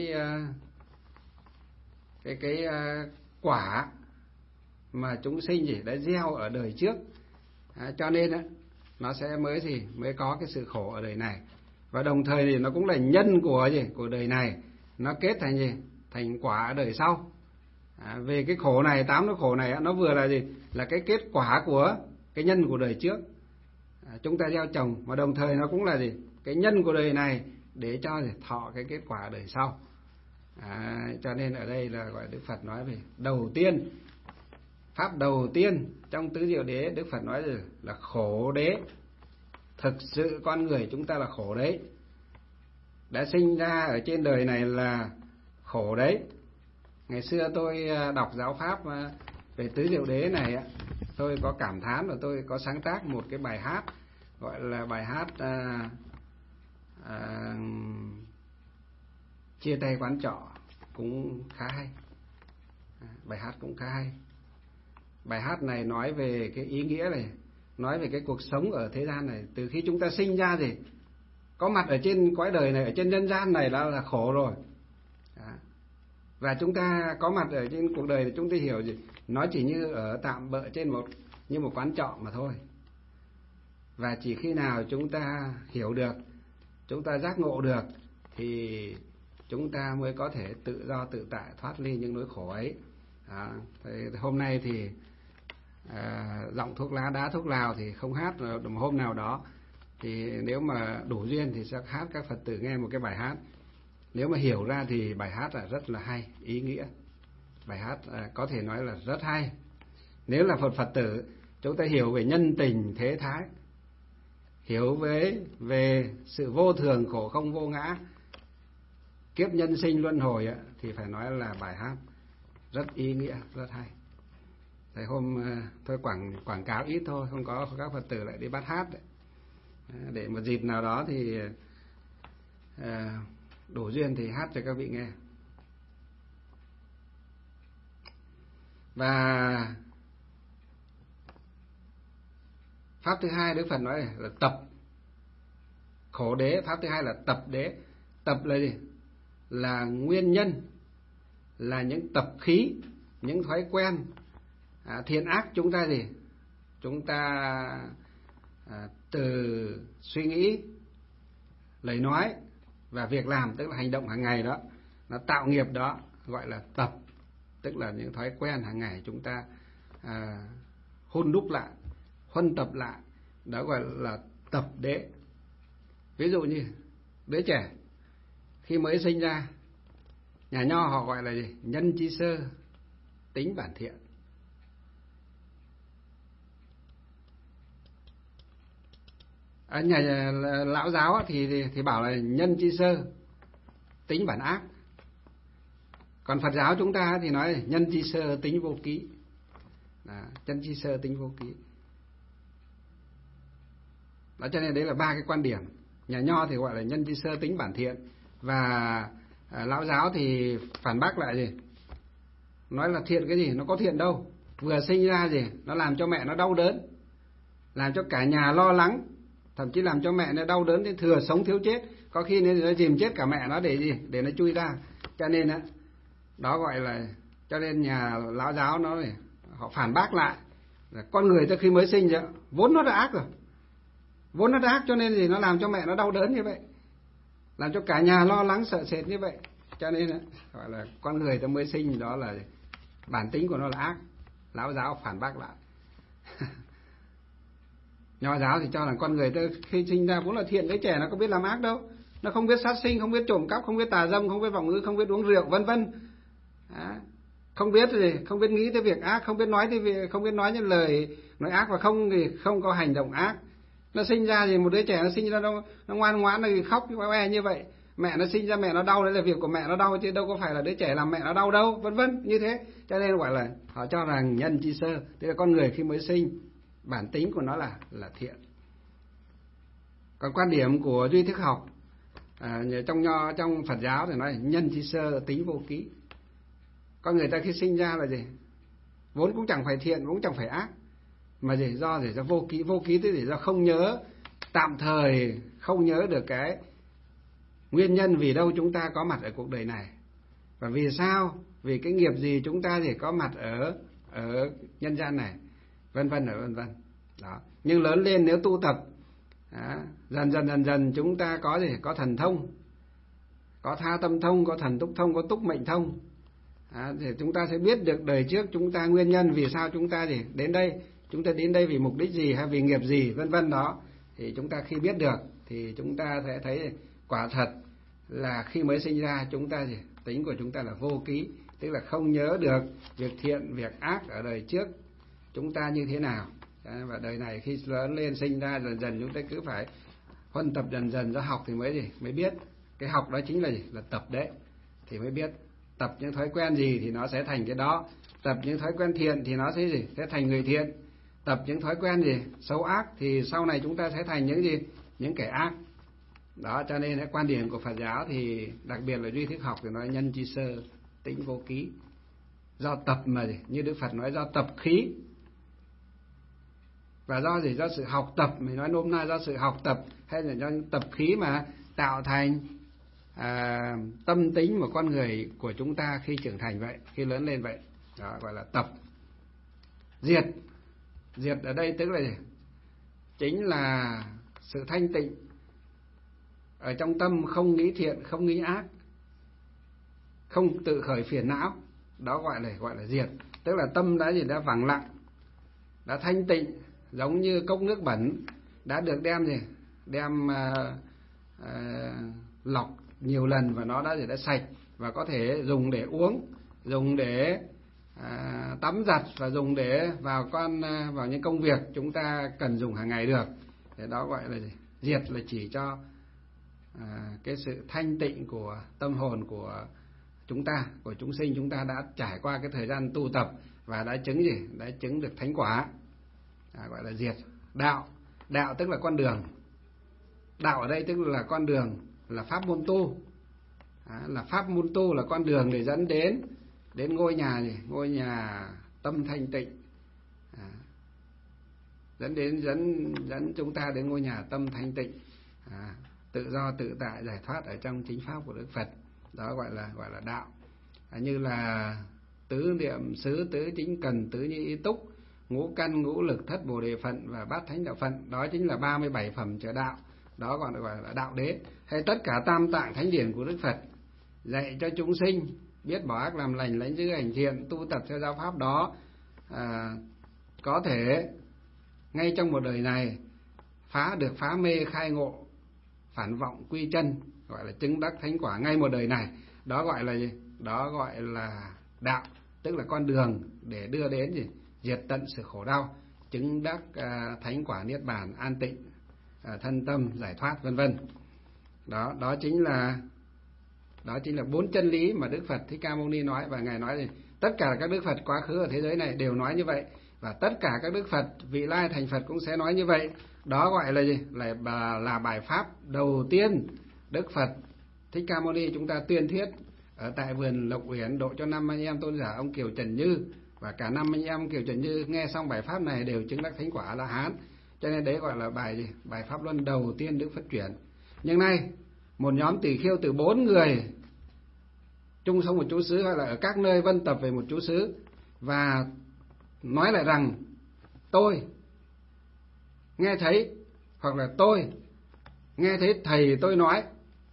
A: cái quả mà chúng sinh đã gieo ở đời trước. Cho nên nó sẽ mới có cái sự khổ ở đời này, và đồng thời thì nó cũng là nhân của đời này, nó kết thành thành quả ở đời sau. Về cái khổ này, 8 nỗi khổ này nó vừa là là cái kết quả của cái nhân của đời trước chúng ta gieo trồng, mà đồng thời nó cũng là cái nhân của đời này để cho thọ cái kết quả đời sau. Cho nên ở đây là gọi Đức Phật nói về đầu tiên Pháp đầu tiên trong tứ diệu đế, Đức Phật nói là khổ đế. Thực sự con người chúng ta là khổ đấy. Đã sinh ra ở trên đời này là khổ đấy. Ngày xưa tôi đọc giáo pháp về tứ diệu đế này, tôi có cảm thán và tôi có sáng tác một cái bài hát, gọi là bài hát chia tay quán trọ, cũng khá hay. Bài hát cũng khá hay. Bài hát này nói về cái ý nghĩa này, nói về cái cuộc sống ở thế gian này. Từ khi chúng ta sinh ra thì có mặt ở trên cõi đời này, ở trên nhân gian này là khổ rồi. Và chúng ta có mặt ở trên cuộc đời thì chúng ta hiểu gì? Nó chỉ như ở tạm bợ trên một quán trọ mà thôi. Và chỉ khi nào chúng ta hiểu được, chúng ta giác ngộ được, thì chúng ta mới có thể tự do tự tại thoát ly những nỗi khổ ấy. Hôm nay thì giọng thuốc lá đá thuốc lào thì không hát, hôm nào đó thì nếu mà đủ duyên thì sẽ hát các Phật tử nghe một cái bài hát. Nếu mà hiểu ra thì bài hát là rất là hay, ý nghĩa. Bài hát có thể nói là rất hay. Nếu là Phật tử, chúng ta hiểu về nhân tình thế thái, hiểu về sự vô thường khổ không vô ngã, kiếp nhân sinh luân hồi, thì phải nói là bài hát rất ý nghĩa, rất hay. Thầy hôm tôi quảng cáo ít thôi, không có các Phật tử lại đi bắt hát đấy. Để một dịp nào đó thì đủ duyên thì hát cho các vị nghe. Và pháp thứ hai Đức Phật nói là tập khổ đế. Pháp thứ hai là tập đế. Tập là gì? Là nguyên nhân, là những tập khí, những thói quen thiện ác chúng ta gì? Chúng ta từ suy nghĩ, lời nói và việc làm, tức là hành động hàng ngày đó, nó tạo nghiệp đó, gọi là tập, tức là những thói quen hàng ngày chúng ta hun đúc lại, huân tập lại, đó gọi là tập đế. Ví dụ như đứa trẻ khi mới sinh ra, nhà nho họ gọi là gì? Nhân chi sơ, tính bản thiện. Nhà lão giáo thì bảo là nhân chi sơ, tính bản ác. Còn Phật giáo chúng ta thì nói là nhân chi sơ, tính vô ký. Nhân chi sơ, tính vô ký. Đó, cho nên đấy là ba cái quan điểm. Nhà nho thì gọi là nhân chi sơ, tính bản thiện. Và lão giáo thì phản bác lại gì? Nói là thiện cái gì? Nó có thiện đâu. Vừa sinh ra gì? Nó làm cho mẹ nó đau đớn, làm cho cả nhà lo lắng, thậm chí làm cho mẹ nó đau đớn đến thừa sống thiếu chết. Có khi nó dìm chết cả mẹ nó để gì? Để nó chui ra. Cho nên đó gọi là, cho nên nhà lão giáo họ phản bác lại là con người từ khi mới sinh ra vốn nó đã ác rồi, vốn nó đã ác, cho nên gì? Nó làm cho mẹ nó đau đớn như vậy, làm cho cả nhà lo lắng sợ sệt như vậy. Cho nên gọi là con người ta mới sinh đó là bản tính của nó là ác. Lão giáo phản bác lại. Nho giáo thì cho là con người ta khi sinh ra vốn là thiện. Đứa trẻ nó có biết làm ác đâu, nó không biết sát sinh, không biết trộm cắp, không biết tà dâm, không biết vọng ngữ, không biết uống rượu, vân vân. Không biết gì, không biết nghĩ tới việc ác, không biết nói tới việc, không biết nói những lời nói ác, và không có hành động ác. Nó sinh ra thì một đứa trẻ nó sinh ra nó ngoan ngoãn, nó khóc oe như vậy, mẹ nó sinh ra mẹ nó đau, đấy là việc của mẹ nó đau, chứ đâu có phải là đứa trẻ làm mẹ nó đau đâu, vân vân như thế. Cho nên gọi là họ cho rằng nhân chi sơ, tức là con người khi mới sinh bản tính của nó là thiện. Còn quan điểm của duy thức học trong Phật giáo thì nói nhân chi sơ, tính vô ký. Con người ta khi sinh ra là gì? Vốn cũng chẳng phải thiện, vốn chẳng phải ác, mà gì? Do vô ký. Vô ký tức là do không nhớ, tạm thời không nhớ được cái nguyên nhân vì đâu chúng ta có mặt ở cuộc đời này, và vì sao, vì cái nghiệp gì chúng ta thì có mặt ở nhân gian này, vân vân vân vân. Đó. Nhưng lớn lên nếu tu tập, dần dần chúng ta có gì? Có thần thông, có tha tâm thông, có thần túc thông, có túc mệnh thông. Thì chúng ta sẽ biết được đời trước chúng ta nguyên nhân vì sao chúng ta gì đến đây, chúng ta đến đây vì mục đích gì hay vì nghiệp gì, vân vân đó. Thì chúng ta khi biết được thì chúng ta sẽ thấy quả thật là khi mới sinh ra chúng ta gì? Tính của chúng ta là vô ký, tức là không nhớ được việc thiện việc ác ở đời trước chúng ta như thế nào. Và đời này khi lớn lên sinh ra dần dần chúng ta cứ phải huân tập dần dần, ra học thì mới biết. Cái học đó chính là gì? Là tập đấy, thì mới biết tập những thói quen gì thì nó sẽ thành cái đó. Tập những thói quen thiện thì nó sẽ gì? Sẽ thành người thiện. Tập những thói quen gì? Xấu ác thì sau này chúng ta sẽ thành những gì? Những kẻ ác. Đó, cho nên cái quan điểm của Phật giáo thì đặc biệt là duy thức học thì nói nhân chi sơ, tĩnh vô ký. Do tập mà gì? Như Đức Phật nói do tập khí. Và do gì? Do sự học tập, mình nói nôm na do sự học tập hay là do tập khí mà tạo thành tâm tính của con người của chúng ta khi trưởng thành vậy, khi lớn lên vậy. Đó gọi là tập. Diệt. Diệt ở đây tức là gì? Chính là sự thanh tịnh ở trong tâm, không nghĩ thiện, không nghĩ ác, không tự khởi phiền não. Đó gọi là diệt. Tức là tâm đã gì? Đã vắng lặng, đã thanh tịnh, giống như cốc nước bẩn đã được đem gì? Đem lọc nhiều lần và nó đã sạch và có thể dùng để uống, dùng để tắm giặt và dùng để vào những công việc chúng ta cần dùng hàng ngày được. Thế đó gọi là gì? Diệt là chỉ cho cái sự thanh tịnh của tâm hồn của chúng ta, của chúng sinh chúng ta đã trải qua cái thời gian tu tập và đã chứng gì? Đã chứng được thánh quả. Gọi là diệt. Đạo. Đạo tức là con đường. Đạo ở đây tức là con đường, là pháp môn tu. Là pháp môn tu, là con đường để dẫn đến ngôi nhà gì? Ngôi nhà tâm thanh tịnh. Dẫn chúng ta đến ngôi nhà tâm thanh tịnh, tự do tự tại giải thoát ở trong chính pháp của Đức Phật. Đó gọi là đạo. Như là tứ niệm xứ, tứ chính cần, tứ như ý túc, ngũ căn, ngũ lực, thất bồ đề phận và bát thánh đạo phận. Đó chính là 37 phẩm trợ đạo. Đó gọi là đạo đế. Hay tất cả tam tạng thánh điển của Đức Phật dạy cho chúng sinh biết bỏ ác làm lành, lãnh giữ hành thiện, tu tập theo giáo pháp đó, có thể ngay trong một đời này phá mê khai ngộ, phản vọng quy chân, gọi là chứng đắc thánh quả ngay một đời này. Đó gọi là gì? Đó gọi là đạo, tức là con đường để đưa đến gì? Diệt tận sự khổ đau, chứng đắc thánh quả niết bàn, an tịnh thân tâm, giải thoát vân vân. Đó chính là 4 chân lý mà Đức Phật Thích Ca Mâu Ni nói. Và ngài nói gì? Tất cả các Đức Phật quá khứ ở thế giới này đều nói như vậy, và tất cả các Đức Phật vị lai thành Phật cũng sẽ nói như vậy. Đó gọi là gì? Là bài pháp đầu tiên Đức Phật Thích Ca Mâu Ni chúng ta tuyên thuyết ở tại vườn Lộc Uyển, độ cho 5 anh em tôn giả ông Kiều Trần Như, và cả 5 anh em Kiều Trần Như nghe xong bài pháp này đều chứng đắc thánh quả A La Hán. Cho nên đấy gọi là bài gì? Bài pháp luân đầu tiên Đức Phật chuyển. Nhưng nay một nhóm tỳ kheo từ 4 người chung sống một trú xứ hay là ở các nơi vân tập về một trú xứ và nói lại rằng tôi nghe thấy, hoặc là tôi nghe thấy thầy tôi nói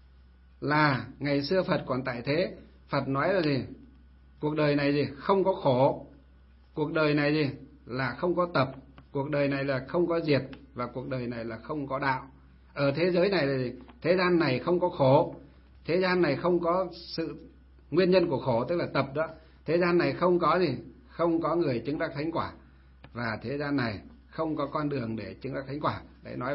A: là ngày xưa Phật còn tại thế, Phật nói là gì? Cuộc đời này gì? Không có khổ, cuộc đời này gì? Là không có tập, cuộc đời này là không có diệt, và cuộc đời này là không có đạo. Ở thế giới này là gì? Thế gian này không có khổ, thế gian này không có sự nguyên nhân của khổ, tức là tập đó. Thế gian này không có gì? Không có người chứng đắc thánh quả, và thế gian này không có con đường để chứng đắc thánh quả. Đấy, nói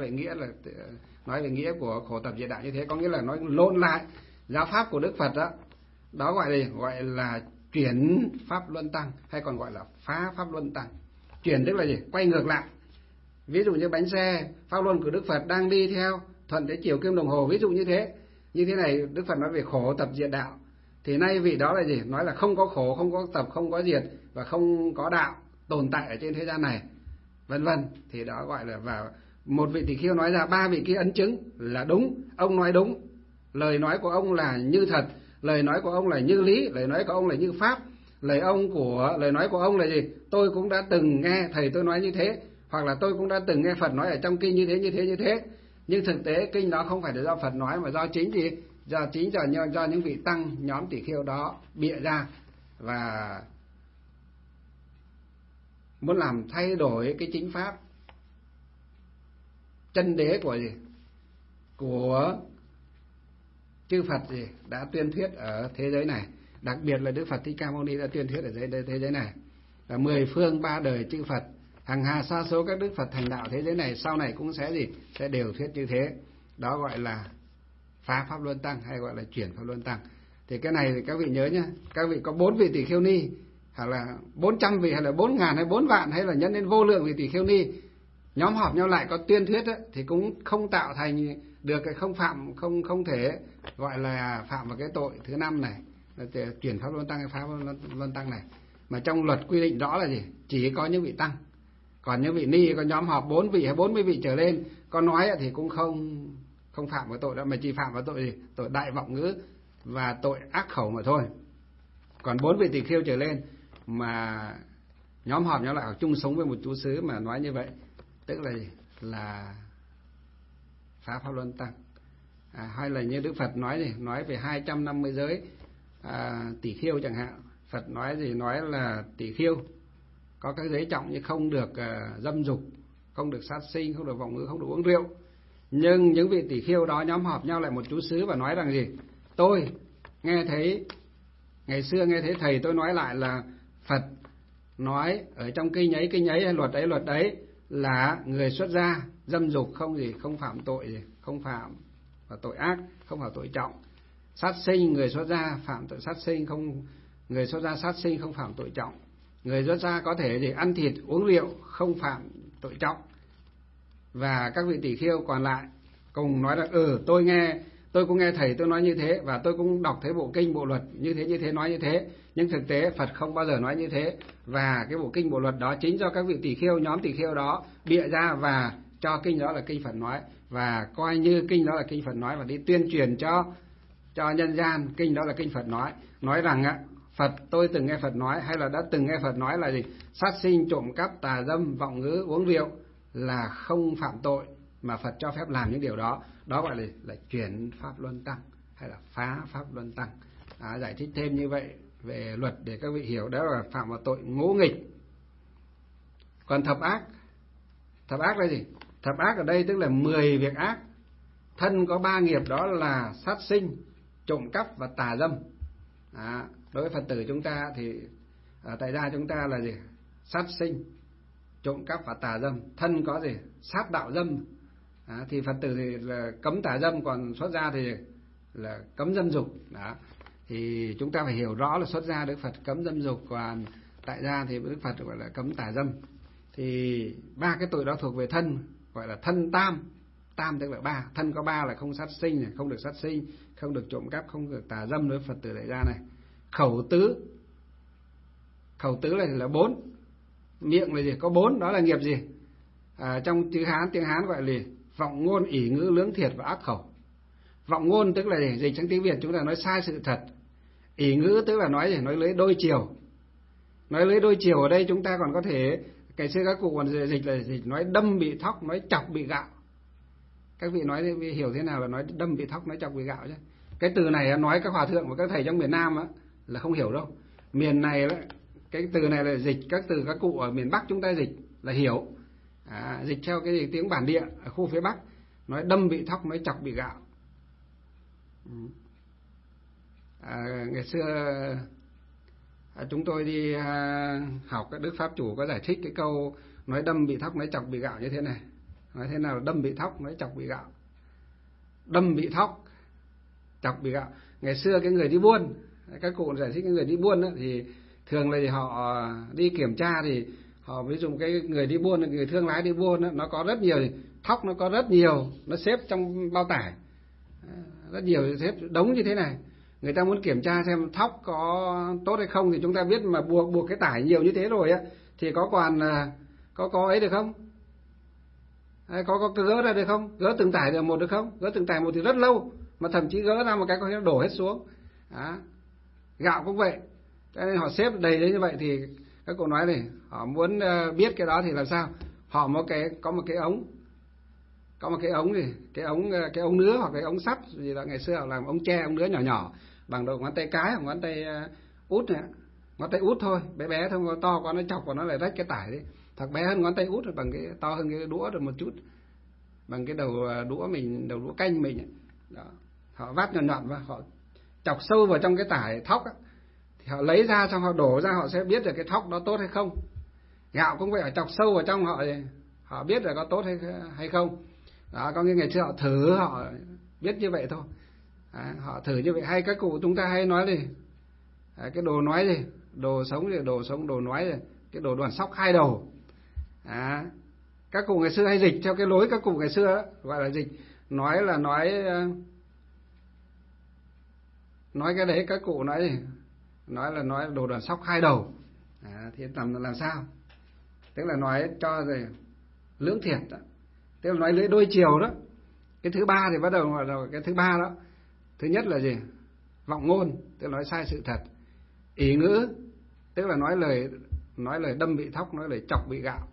A: về nghĩa của khổ tập diệt đạo như thế, có nghĩa là nói lộn lại giáo pháp của Đức Phật đó. Đó gọi là chuyển pháp luân tăng, hay còn gọi là phá pháp luân tăng. Chuyển tức là gì? Quay ngược lại. Ví dụ như bánh xe pháp luân của Đức Phật đang đi theo thuận thế chiều kim đồng hồ, ví dụ như thế này, Đức Phật nói về khổ tập diệt đạo, thì nay vị đó là gì? Nói là không có khổ, không có tập, không có diệt, và không có đạo tồn tại ở trên thế gian này, vân vân. Thì đó gọi là, và một vị tỳ kheo nói ra, 3 vị kia ấn chứng là đúng, ông nói đúng, lời nói của ông là như thật, lời nói của ông là như lý, lời nói của ông là như pháp, lời nói của ông là gì? Tôi cũng đã từng nghe thầy tôi nói như thế, hoặc là tôi cũng đã từng nghe Phật nói ở trong kinh như thế. Nhưng thực tế kinh đó không phải là do Phật nói, mà do chính gì? Do những vị tăng nhóm tỳ kheo đó bịa ra, và muốn làm thay đổi cái chính pháp chân đế của chư Phật đã tuyên thuyết ở thế giới này. Đặc biệt là Đức Phật Thích Ca Mâu Ni đã tuyên thuyết ở thế giới này là 10 phương 3 đời chư Phật, hằng hà sa số các Đức Phật thành đạo thế giới này sau này cũng sẽ đều thuyết như thế. Đó gọi là phá pháp luân tăng, hay gọi là chuyển pháp luân tăng. Thì cái này thì các vị nhớ nhé, các vị có 4 vị tỷ khưu ni, hoặc là 400 vị, hay là 4.000 hay 4 vạn, hay là nhân đến vô lượng vị tỷ khưu ni, nhóm họp nhau lại có tuyên thuyết ấy, thì cũng không tạo thành được cái không thể gọi là phạm vào cái tội thứ 5 này, là chuyển pháp luân tăng hay phá pháp luân tăng này. Mà trong luật quy định rõ là gì? Chỉ có những vị tăng. Còn những vị ni có nhóm họp 4 vị hay 40 vị trở lên, có nói thì cũng không phạm vào tội đó, mà chỉ phạm vào tội gì? Tội đại vọng ngữ và tội ác khẩu mà thôi. Còn 4 vị tỳ khưu trở lên mà nhóm họp nhau lại ở chung sống với một chú xứ mà nói như vậy, tức là gì? Là phá pháp luân tăng. Hay là như Đức Phật nói gì? Nói về 250 giới tỷ khưu chẳng hạn. Phật nói gì? Nói là tỷ khưu có các giới trọng như không được dâm dục, không được sát sinh, không được vọng ngữ, không được uống rượu. Nhưng những vị tỷ khưu đó nhóm họp nhau lại một chú xứ và nói rằng gì? Tôi nghe thấy, ngày xưa nghe thấy thầy tôi nói lại là Phật nói ở trong kinh ấy hay luật ấy là người xuất gia dâm dục không phạm tội gì, không phạm và tội ác, không phạm tội trọng. Sát sinh, người xuất gia phạm tội sát sinh, người xuất gia sát sinh không phạm tội trọng. Người xuất gia có thể ăn thịt uống rượu không phạm tội trọng. Và các vị tỷ khưu còn lại cùng nói rằng tôi cũng nghe thầy tôi nói như thế, và tôi cũng đọc thấy bộ kinh bộ luật như thế nói như thế, nhưng thực tế Phật không bao giờ nói như thế. Và cái bộ kinh bộ luật đó chính do các vị tỷ khưu, nhóm tỷ khưu đó bịa ra và cho kinh đó là kinh Phật nói, và coi như kinh đó là kinh Phật nói, và đi tuyên truyền cho nhân gian kinh đó là kinh Phật nói rằng tôi từng nghe Phật nói, hay là đã từng nghe Phật nói là gì? Sát sinh, trộm cắp, tà dâm, vọng ngữ, uống rượu là không phạm tội, mà Phật cho phép làm những điều đó. Đó gọi là chuyển pháp luân tăng, hay là phá pháp luân tăng. Giải thích thêm như vậy về luật để các vị hiểu, đó là phạm vào tội ngỗ nghịch. Còn thập ác là gì? Thập ác ở đây tức là 10 việc ác. Thân có 3 nghiệp, đó là sát sinh, trộm cắp và tà dâm. Đối với Phật tử chúng ta thì tại gia chúng ta là gì? Sát sinh, trộm cắp và tà dâm. Thân có gì? Sát đạo dâm. Thì Phật tử thì là cấm tà dâm, còn xuất gia thì là cấm dâm dục. Thì chúng ta phải hiểu rõ là xuất gia Đức Phật cấm dâm dục, còn tại gia thì Đức Phật gọi là cấm tà dâm. Thì 3 cái tội đó thuộc về thân, gọi là thân tam. Tam tức là 3, thân có 3 là không sát sinh này, không được sát sinh, không được trộm cắp, không được tà dâm đối với Phật tử tại gia này. Khẩu tứ là 4. Miệng là gì? Có 4, đó là nghiệp gì? Trong tiếng Hán gọi là vọng ngôn, ỷ ngữ, lưỡng thiệt và ác khẩu. Vọng ngôn tức là gì? Dịch sang tiếng Việt chúng ta nói sai sự thật. Ỷ ngữ tức là nói gì? Nói lưỡi đôi chiều. Nói lưỡi đôi chiều ở đây chúng ta còn có thể, ngày xưa các cụ còn dịch là nói đâm bị thóc, nói chọc bị gạo. Các vị nói hiểu thế nào là nói đâm bị thóc, nói chọc bị gạo chứ? Cái từ này nói các hòa thượng và các thầy trong miền Nam là không hiểu đâu. Miền này cái từ này là dịch các từ các cụ ở miền Bắc chúng ta dịch là hiểu. Dịch theo cái gì tiếng bản địa ở khu phía Bắc, nói đâm bị thóc, nói chọc bị gạo. Ngày xưa chúng tôi đi học, các Đức Pháp Chủ có giải thích cái câu nói đâm bị thóc, nói chọc bị gạo như thế này. Nói thế nào là đâm bị thóc, nói chọc bị gạo? Đâm bị thóc, chọc bị gạo. Ngày xưa cái người đi buôn, các cụ giải thích cái người đi buôn thì thường là họ đi kiểm tra thì họ ví dụ cái người đi buôn, người thương lái đi buôn nó có rất nhiều thóc, nó có rất nhiều, nó xếp trong bao tải rất nhiều, xếp đống như thế này. Người ta muốn kiểm tra xem thóc có tốt hay không thì chúng ta biết mà buộc cái tải nhiều như thế rồi thì có còn có ấy được không? Có gỡ ra được không? Gỡ từng tải một được không? Gỡ từng tải một thì rất lâu, mà thậm chí gỡ ra một cái có thể đổ hết xuống. Gạo cũng vậy. Cho nên họ xếp đầy đến như vậy thì các cụ nói này, họ muốn biết cái đó thì làm sao? Họ có một cái ống gì, cái ống nứa hoặc cái ống sắt gì đó, ngày xưa họ làm ống tre, ống nứa nhỏ nhỏ bằng đầu ngón tay cái hoặc ngón tay út này, ngón tay út thôi, bé thôi, to quá nó chọc vào nó lại rách cái tải đấy. Thật bé hơn ngón tay út rồi, bằng cái to hơn cái đũa được một chút, bằng cái đầu đũa canh mình đó. Họ vắt nhọn và họ chọc sâu vào trong cái tải thóc thì họ lấy ra xong họ đổ ra, họ sẽ biết được cái thóc đó tốt hay không. Gạo cũng vậy, ở chọc sâu vào trong họ thì họ biết là có tốt hay không. Đó, có nghĩa ngày xưa họ thử, họ biết như vậy thôi. Họ thử như vậy. Hay các cụ chúng ta hay nói gì, cái đồ nói gì, đồ sống thì đồ sống, đồ nói gì, cái đồ đoàn sóc hai đầu. Các cụ ngày xưa hay dịch theo cái lối các cụ ngày xưa đó, gọi là dịch, nói là nói cái đấy các cụ nói gì, nói đồ đoàn sóc hai đầu. Thì làm sao, tức là nói cho rồi lưỡng thiệt đó. Tức là nói lưỡi đôi chiều đó. Cái thứ ba thì bắt đầu cái thứ ba đó. Thứ nhất là gì, vọng ngôn, tức là nói sai sự thật. Ỷ ngữ, tức là nói lời đâm bị thóc, nói lời chọc bị gạo.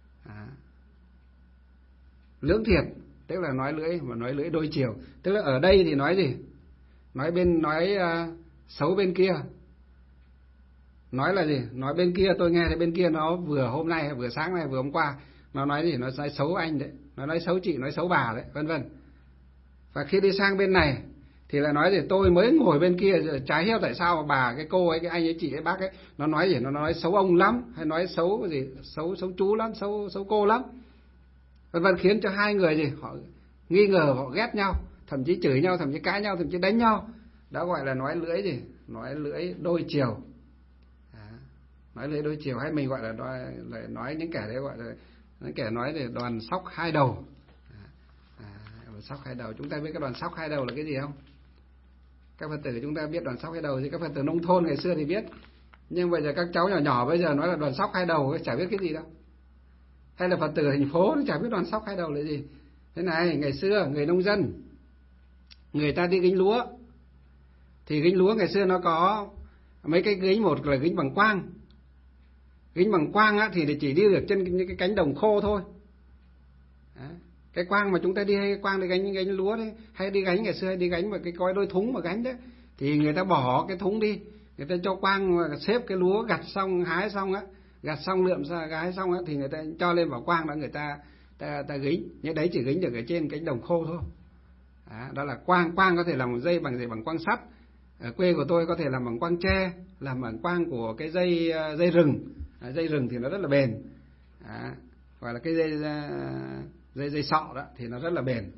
A: Lưỡng thiệt, tức là nói lưỡi đôi chiều. Tức là ở đây thì nói gì, nói xấu bên kia. Nói là gì, nói bên kia tôi nghe thấy bên kia nó vừa hôm nay, vừa sáng nay, vừa hôm qua nó nói gì, nó nói xấu anh đấy, nó nói xấu chị, nói xấu bà đấy, vân vân. Và khi đi sang bên này thì lại nói gì, tôi mới ngồi bên kia trái hiếu tại sao mà bà, cái cô ấy, cái anh ấy, chị ấy, bác ấy, nó nói gì, nó nói xấu ông lắm, hay nói xấu gì, xấu chú lắm, xấu cô lắm, vân vân, khiến cho hai người gì, họ nghi ngờ, họ ghét nhau, thậm chí chửi nhau, thậm chí cãi nhau, thậm chí đánh nhau. Đó gọi là nói lưỡi gì, nói lưỡi đôi chiều. Nói lưỡi đôi chiều, hay mình gọi là nói những kẻ đấy gọi là những kẻ nói thì đoàn sóc hai đầu. Đoàn sóc hai đầu, chúng ta biết cái đoàn sóc hai đầu là cái gì không? Các Phật tử chúng ta biết đoàn sóc hai đầu thì các Phật tử nông thôn ngày xưa thì biết, nhưng bây giờ các cháu nhỏ nhỏ bây giờ nói là đoàn sóc hai đầu chả biết cái gì đâu. Hay là Phật tử thành phố nó chả biết đoàn sóc hai đầu là gì. Thế này, ngày xưa người nông dân, người ta đi gánh lúa, thì gánh lúa ngày xưa nó có mấy cái gánh, một là gánh bằng quang. Gánh bằng quang á, thì chỉ đi được trên những cái cánh đồng khô thôi. Cái quang mà chúng ta đi, hay cái quang để gánh lúa đấy, hay đi gánh ngày xưa hay đi gánh vào cái cối đôi thúng mà gánh đấy, thì người ta bỏ cái thúng đi, người ta cho quang xếp cái lúa gặt xong, hái xong á, gặt xong lượm ra hái xong á, thì người ta cho lên vào quang, đó người ta gánh. Nhưng đấy chỉ gánh được ở trên cánh đồng khô thôi. Đó là quang có thể làm dây bằng gì, bằng quang sắt. Ở quê của tôi có thể làm bằng quang tre, làm bằng quang của cái dây rừng. Dây rừng thì nó rất là bền, gọi là cái dây sọ đó, thì nó rất là bền.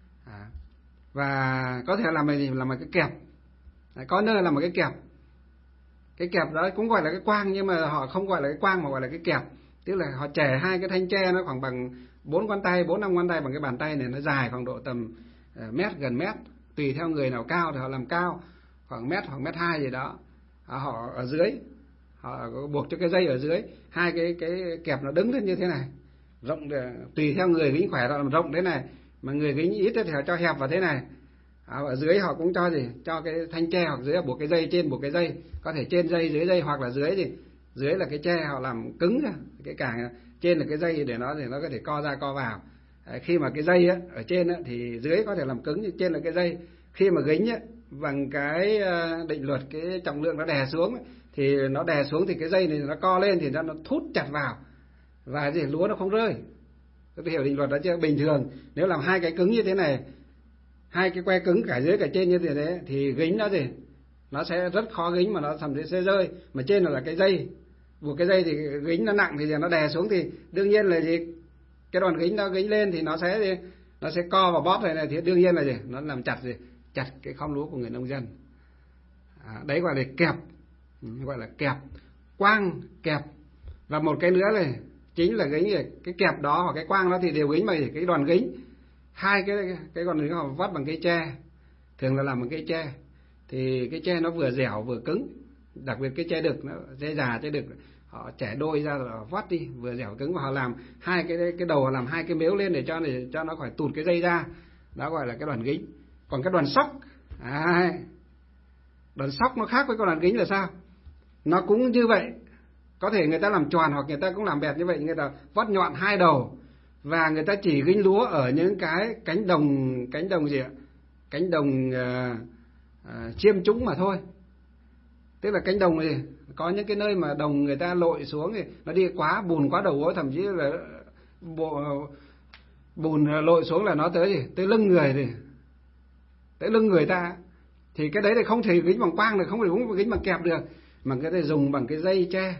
A: Và có thể làm cái gì, làm một cái kẹp. Có nơi làm một cái kẹp. Cái kẹp đó cũng gọi là cái quang, nhưng mà họ không gọi là cái quang mà gọi là cái kẹp. Tức là họ chẻ hai cái thanh tre nó khoảng bằng 4 ngón tay, 4-5 ngón tay bằng cái bàn tay này, nó dài khoảng độ tầm mét, gần mét, tùy theo người nào cao thì họ làm cao, khoảng mét hoặc 1,2 m gì đó. Họ ở dưới, họ buộc cho cái dây ở dưới, hai cái kẹp nó đứng lên như thế này, rộng, tùy theo người gánh khỏe họ làm rộng thế này, mà người gánh ít thì họ cho hẹp vào thế này. Ở dưới họ cũng cho gì, cho cái thanh tre, hoặc dưới buộc cái dây, trên buộc cái dây, có thể trên dây, dưới dây, hoặc là dưới gì, dưới là cái tre họ làm cứng ra, cái càng trên là cái dây để nó có thể co ra co vào. Khi mà cái dây á, ở trên á, thì dưới có thể làm cứng, nhưng trên là cái dây. Khi mà gánh á, bằng cái định luật cái trọng lượng nó đè xuống, thì nó đè xuống thì cái dây này nó co lên thì nó thút chặt vào, và gì lúa nó không rơi. Tôi hiểu định luật đó chưa? Bình thường nếu làm hai cái cứng như thế này, hai cái que cứng cả dưới cả trên như thế, thì gánh nó gì, nó sẽ rất khó gánh, mà nó thậm chí sẽ rơi. Mà trên là cái dây, buộc cái dây thì gánh nó nặng, thì nó đè xuống thì đương nhiên là gì, cái đoàn gánh nó gánh lên thì nó sẽ co vào bóp này, thì đương nhiên là gì, nó làm chặt cái khóm lúa của người nông dân. Đấy gọi là kẹp, gọi là kẹp, quang, kẹp. Và một cái nữa này chính là gánh, cái kẹp đó hoặc cái quang đó thì đều gánh bằng cái đoàn gánh. Hai cái đoàn gánh họ vắt bằng cây tre, thường là làm bằng cây tre, thì cái tre nó vừa dẻo vừa cứng. Đặc biệt cái tre đực, nó tre già, tre đực họ chẻ đôi ra rồi vắt đi, vừa dẻo cứng, và họ làm hai cái đầu, họ làm hai cái mếu lên để cho nó khỏi tụt cái dây ra. Đó gọi là cái đoàn gánh. Còn cái đoàn sóc, đoàn sóc nó khác với con đoàn gánh là sao? Nó cũng như vậy, có thể người ta làm tròn hoặc người ta cũng làm bẹt như vậy, người ta vót nhọn hai đầu, và người ta chỉ gánh lúa ở những cái cánh đồng gì ạ? Cánh đồng chiêm trũng mà thôi. Tức là cánh đồng này có những cái nơi mà đồng người ta lội xuống thì nó đi quá bùn, quá đầu gối, thậm chí là bùn lội xuống là nó tới gì, tới lưng người thì tới lưng người ta, thì cái đấy thì không thể gánh bằng quang được, không thể gánh bằng kẹp được. mà người ta dùng bằng cái dây tre,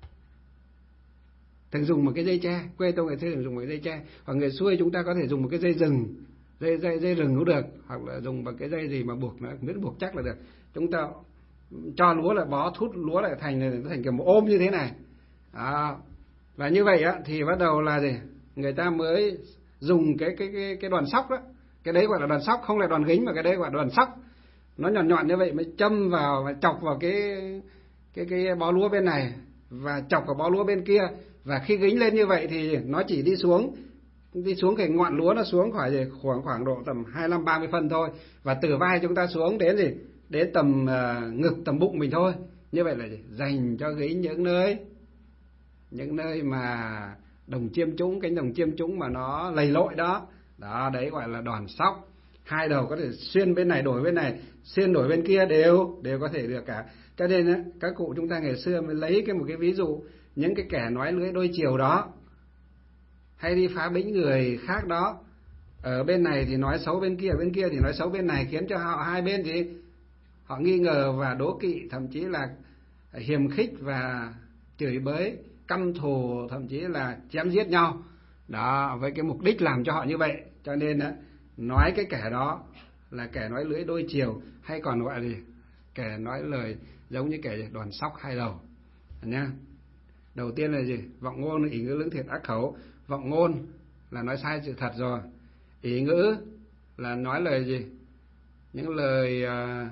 A: thường dùng một cái dây tre, quê tôi người ta thường dùng một cái dây tre, hoặc người xuôi chúng ta có thể dùng một cái dây rừng, dây rừng cũng được, hoặc là dùng bằng cái dây gì mà buộc, nó miễn buộc chắc là được. Chúng ta cho lúa lại bó thút lúa lại thành kiểu một ôm như thế này. Đó. Và như vậy á thì bắt đầu là gì? Người ta mới dùng cái đoàn sóc đó, cái đấy gọi là đoàn sóc, không là đoàn gính mà cái đấy gọi là đoàn sóc. Nó nhọn nhọn như vậy mới châm vào và chọc vào cái bó lúa bên này và chọc vào bó lúa bên kia, và khi gính lên như vậy thì nó chỉ đi xuống cái ngọn lúa, nó xuống khoảng độ tầm 25-30 phân thôi, và từ vai chúng ta xuống đến gì? Đến tầm ngực, tầm bụng mình thôi. Như vậy là dành cho gính những nơi mà đồng chiêm trũng, cánh đồng chiêm trũng mà nó lầy lội đó. Đó, đấy gọi là đoàn sóc. Hai đầu có thể xuyên bên này đổi bên này, xuyên đổi bên kia đều có thể được cả. Cho nên á, các cụ chúng ta ngày xưa mới lấy một cái ví dụ, những cái kẻ nói lưỡi đôi chiều đó, hay đi phá bĩnh người khác đó, ở bên này thì nói xấu bên kia thì nói xấu bên này, khiến cho họ hai bên thì họ nghi ngờ và đố kỵ, thậm chí là hiềm khích và chửi bới, căm thù, thậm chí là chém giết nhau. Đó, với cái mục đích làm cho họ như vậy. Cho nên á, nói cái kẻ đó là kẻ nói lưỡi đôi chiều, hay còn gọi là gì? Kẻ nói lời giống như kẻ đoàn sóc hai đầu nhá. Đầu tiên là gì? Vọng ngôn, ý ngữ, lưỡng thiệt, ác khẩu. Vọng ngôn là nói sai sự thật rồi. Ý ngữ là nói lời gì? Những lời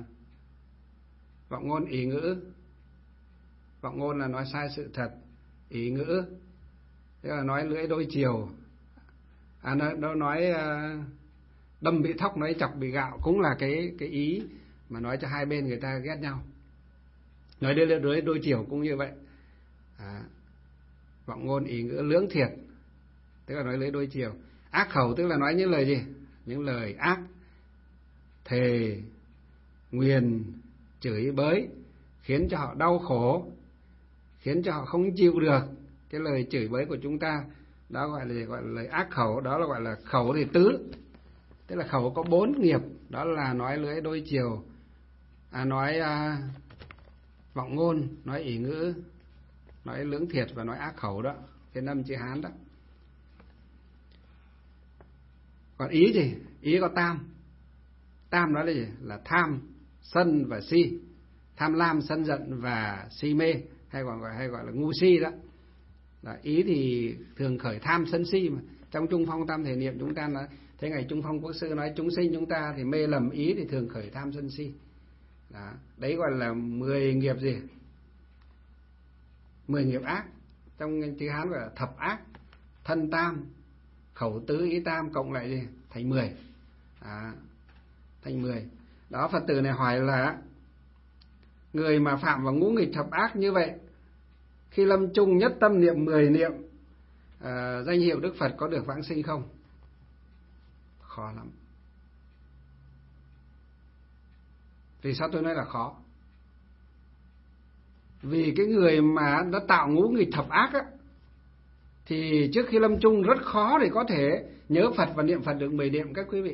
A: vọng ngôn, ý ngữ. Vọng ngôn là nói sai sự thật. Ý ngữ tức là nói lưỡi đôi chiều. Nó nói đâm bị thóc, nói chọc bị gạo, cũng là cái ý mà nói cho hai bên người ta ghét nhau. Nói lưỡi đôi chiều cũng như vậy. Vọng ngôn, ý ngữ, lưỡng thiệt tức là nói lưỡi đôi chiều. Ác khẩu tức là nói những lời gì? Những lời ác, thề, nguyền, chửi bới, khiến cho họ đau khổ, khiến cho họ không chịu được cái lời chửi bới của chúng ta. Đó gọi là lời ác khẩu. Đó là gọi là khẩu thì tứ, tức là khẩu có 4 nghiệp. Đó là nói lưỡi đôi chiều, nói vọng ngôn, nói ỷ ngữ, nói lưỡng thiệt và nói ác khẩu đó, cái 5 chữ Hán đó. Còn ý gì? Ý có tam. Tam đó là gì? Là tham, sân và si. Tham lam, sân giận và si mê, hay gọi là ngu si đó. Ý thì thường khởi tham sân si mà. Trong Trung Phong Tam Thể Niệm chúng ta nói, thế ngày Trung Phong Quốc sư nói chúng sinh chúng ta thì mê lầm ý thì thường khởi tham sân si. Đó. Đấy gọi là 10 nghiệp gì? 10 nghiệp ác. Trong chữ Hán gọi là thập ác. Thân tam, khẩu tứ, ý tam cộng lại gì? Thành 10. Thành 10. Đó, Phật tử này hỏi là người mà phạm vào ngũ nghịch thập ác như vậy, khi lâm chung nhất tâm niệm 10 niệm danh hiệu Đức Phật có được vãng sinh không? Khó lắm. Vì sao tôi nói là khó? Vì cái người mà đã tạo ngũ nghịch thập ác á, thì trước khi lâm chung rất khó để có thể nhớ Phật và niệm Phật được 10 niệm các quý vị.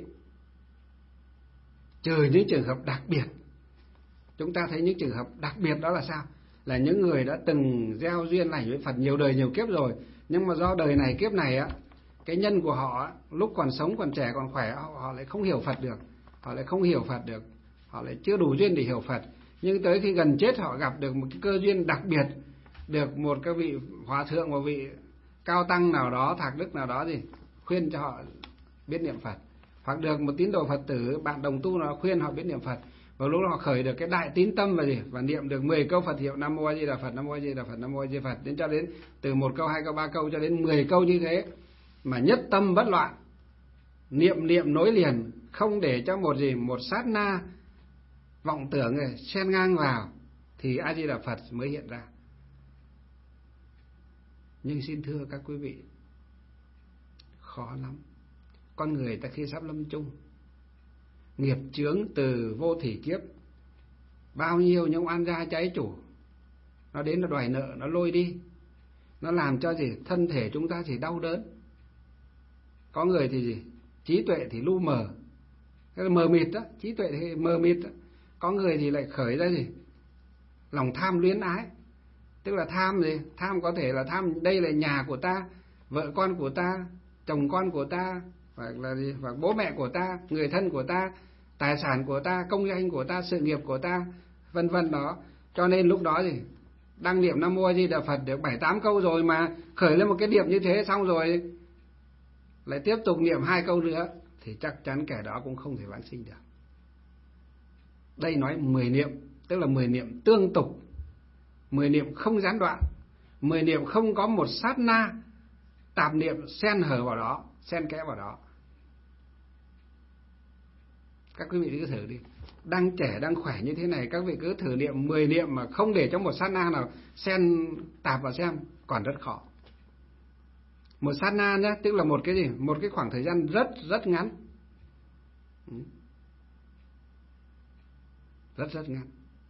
A: Trừ những trường hợp đặc biệt. Chúng ta thấy những trường hợp đặc biệt đó là sao? Là những người đã từng gieo duyên lành với Phật nhiều đời nhiều kiếp rồi, nhưng mà do đời này kiếp này á, cái nhân của họ lúc còn sống, còn trẻ, còn khỏe, họ lại không hiểu Phật được. Họ lại chưa đủ duyên để hiểu Phật. Nhưng tới khi gần chết họ gặp được một cái cơ duyên đặc biệt, được một cái vị hòa thượng, một vị cao tăng nào đó, thạc đức nào đó gì khuyên cho họ biết niệm Phật, hoặc được một tín đồ Phật tử, bạn đồng tu nào khuyên họ biết niệm Phật. Và lúc đó họ khởi được cái đại tín tâm và niệm được 10 câu Phật hiệu Nam Mô A Di Đà Phật, Nam Mô A Di Đà Phật, Nam Mô A Di Đà Phật, đến cho đến từ 1 câu, 2 câu, 3 câu cho đến 10 câu như thế, mà nhất tâm bất loạn, niệm nối liền, không để cho một sát na vọng tưởng này xen ngang vào, thì A Di Đà Phật mới hiện ra. Nhưng xin thưa các quý vị, khó lắm. Con người ta khi sắp lâm chung, nghiệp chướng từ vô thỉ kiếp, bao nhiêu những oan gia trái chủ, nó đến nó đòi nợ, nó lôi đi, nó làm cho gì thân thể chúng ta chỉ đau đớn. Có người thì gì trí tuệ thì lu mờ, mờ mịt đó, trí tuệ thì mờ mịt đó. Có người thì lại khởi ra gì lòng tham luyến ái. Tức là tham gì? Tham có thể là tham đây là nhà của ta, vợ con của ta, chồng con của ta, hoặc là gì? Hoặc bố mẹ của ta, người thân của ta, tài sản của ta, công danh của ta, sự nghiệp của ta, vân vân đó. Cho nên lúc đó gì? Đăng niệm Nam Mô A Di Đà Phật được 7-8 câu rồi mà khởi lên một cái niệm như thế xong rồi lại tiếp tục niệm 2 câu nữa thì chắc chắn kẻ đó cũng không thể vãng sinh được. Đây nói 10 niệm, tức là 10 niệm tương tục, 10 niệm không gián đoạn, 10 niệm không có một sát na tạp niệm xen hở vào đó, xen kẽ vào đó. Các quý vị cứ thử đi. Đang trẻ, đang khỏe như thế này, các vị cứ thử niệm 10 niệm mà không để cho một sát na nào xen tạp vào xem, còn rất khó. Một sát na nhé, tức là một cái gì? Một cái khoảng thời gian rất rất ngắn. Rất ngắn.